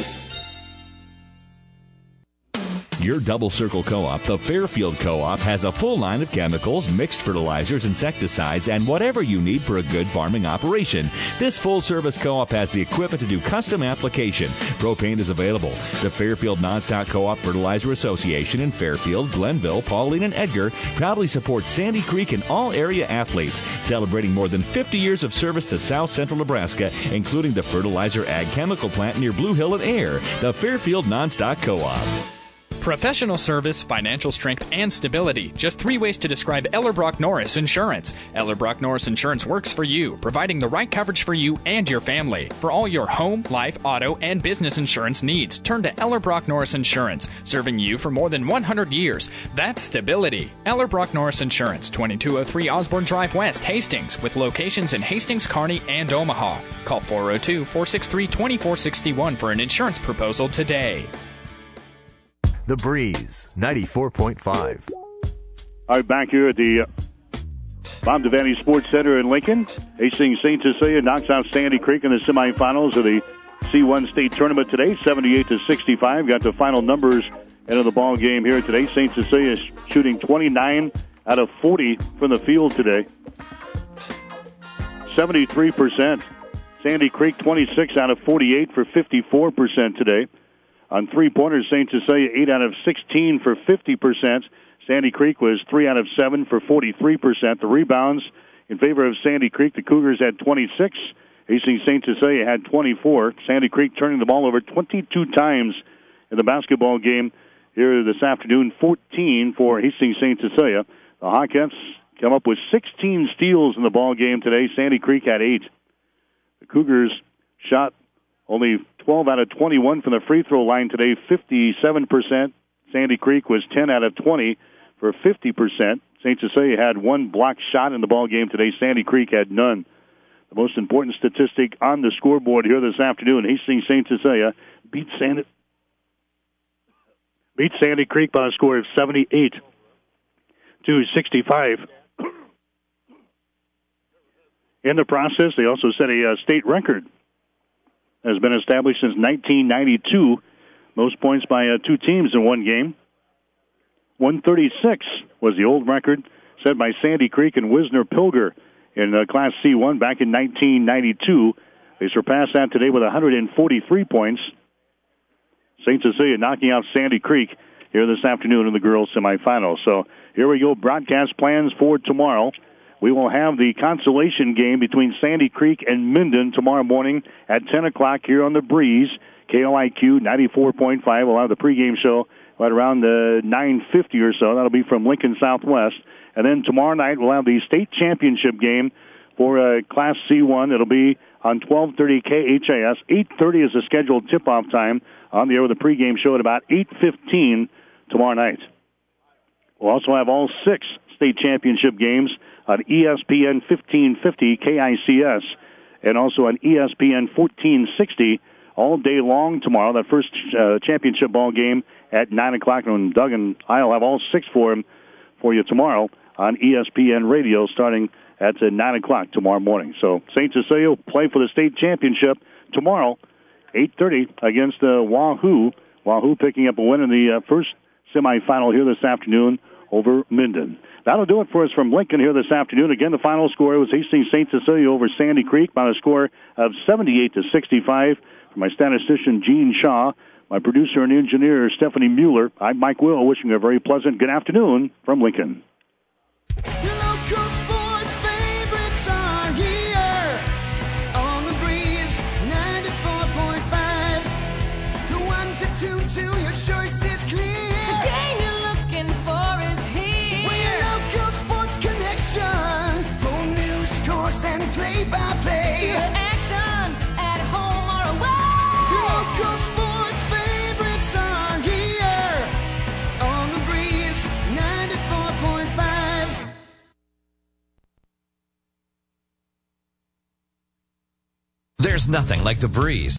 Your Double Circle Co-op, the Fairfield Co-op, has a full line of chemicals, mixed fertilizers, insecticides, and whatever you need for a good farming operation. This full-service co-op has the equipment to do custom application. Propane is available. The Fairfield Nonstock Co-op Fertilizer Association in Fairfield, Glenville, Pauline, and Edgar proudly supports Sandy Creek and all area athletes, celebrating more than 50 years of service to South Central Nebraska, including the Fertilizer Ag Chemical Plant near Blue Hill and Air. The Fairfield Nonstock Co-op. Professional service, financial strength, and stability. Just 3 ways to describe Ellerbrock Norris Insurance. Ellerbrock Norris Insurance works for you, providing the right coverage for you and your family. For all your home, life, auto, and business insurance needs, turn to Ellerbrock Norris Insurance, serving you for more than 100 years. That's stability. Ellerbrock Norris Insurance, 2203 Osborne Drive West, Hastings, with locations in Hastings, Kearney, and Omaha. Call 402-463-2461 for an insurance proposal today. The Breeze, 94.5. All right, back here at the Bob Devaney Sports Center in Lincoln. Hastings St. Cecilia knocks out Sandy Creek in the semifinals of the C1 state tournament today, 78-65. Got the final numbers into the ball game here today. St. Cecilia is shooting 29 out of 40 from the field today. 73%. Sandy Creek 26 out of 48 for 54% today. On three-pointers, St. Cecilia 8 out of 16 for 50%. Sandy Creek was 3 out of 7 for 43%. The rebounds in favor of Sandy Creek, the Cougars had 26. Hastings St. Cecilia had 24. Sandy Creek turning the ball over 22 times in the basketball game here this afternoon, 14 for Hastings St. Cecilia. The Hawkettes come up with 16 steals in the ball game today. Sandy Creek had 8. The Cougars shot only 12 out of 21 from the free throw line today, 57%. Sandy Creek was 10 out of 20 for 50%. St. Cecilia had 1 blocked shot in the ball game today. Sandy Creek had none. The most important statistic on the scoreboard here this afternoon, Hastings St. Cecilia beat Sandy Creek by a score of 78-65. In the process, they also set a state record. Has been established since 1992. Most points by 2 teams in one game. 136 was the old record set by Sandy Creek and Wisner Pilger in Class C1 back in 1992. They surpassed that today with 143 points. St. Cecilia knocking out Sandy Creek here this afternoon in the girls' semifinals. So here we go, broadcast plans for tomorrow. We will have the consolation game between Sandy Creek and Minden tomorrow morning at 10 o'clock here on the Breeze. KLIQ 94.5. We'll have the pregame show right around 9:50 or so. That'll be from Lincoln Southwest. And then tomorrow night we'll have the state championship game for Class C1. It'll be on 12:30 KHAS. 8:30 is the scheduled tip-off time on the air with the pregame show at about 8:15 tomorrow night. We'll also have all 6 state championship games on ESPN 1550 KICS and also on ESPN 1460 all day long tomorrow. That first championship ball game at 9 o'clock, and Doug and I'll have all 6 for you tomorrow on ESPN Radio starting at 9 o'clock tomorrow morning. So St. Cecilia will play for the state championship tomorrow, 8:30 against Wahoo. Wahoo picking up a win in the first semifinal here this afternoon over Minden. That'll do it for us from Lincoln here this afternoon. Again, the final score was Hastings St. Cecilia over Sandy Creek by a score of 78-65. For my statistician, Gene Shaw, my producer and engineer, Stephanie Mueller, I'm Mike Will, wishing you a very pleasant good afternoon from Lincoln. Your local sports favorites are here on the Breeze 94.5. The 1 to 2 to your choice is clear. The game you're looking for is here. We're your local sports connection for news, scores, and play-by-play. The action at home or away. Your local sports favorites are here on the Breeze 94.5. There's nothing like The Breeze.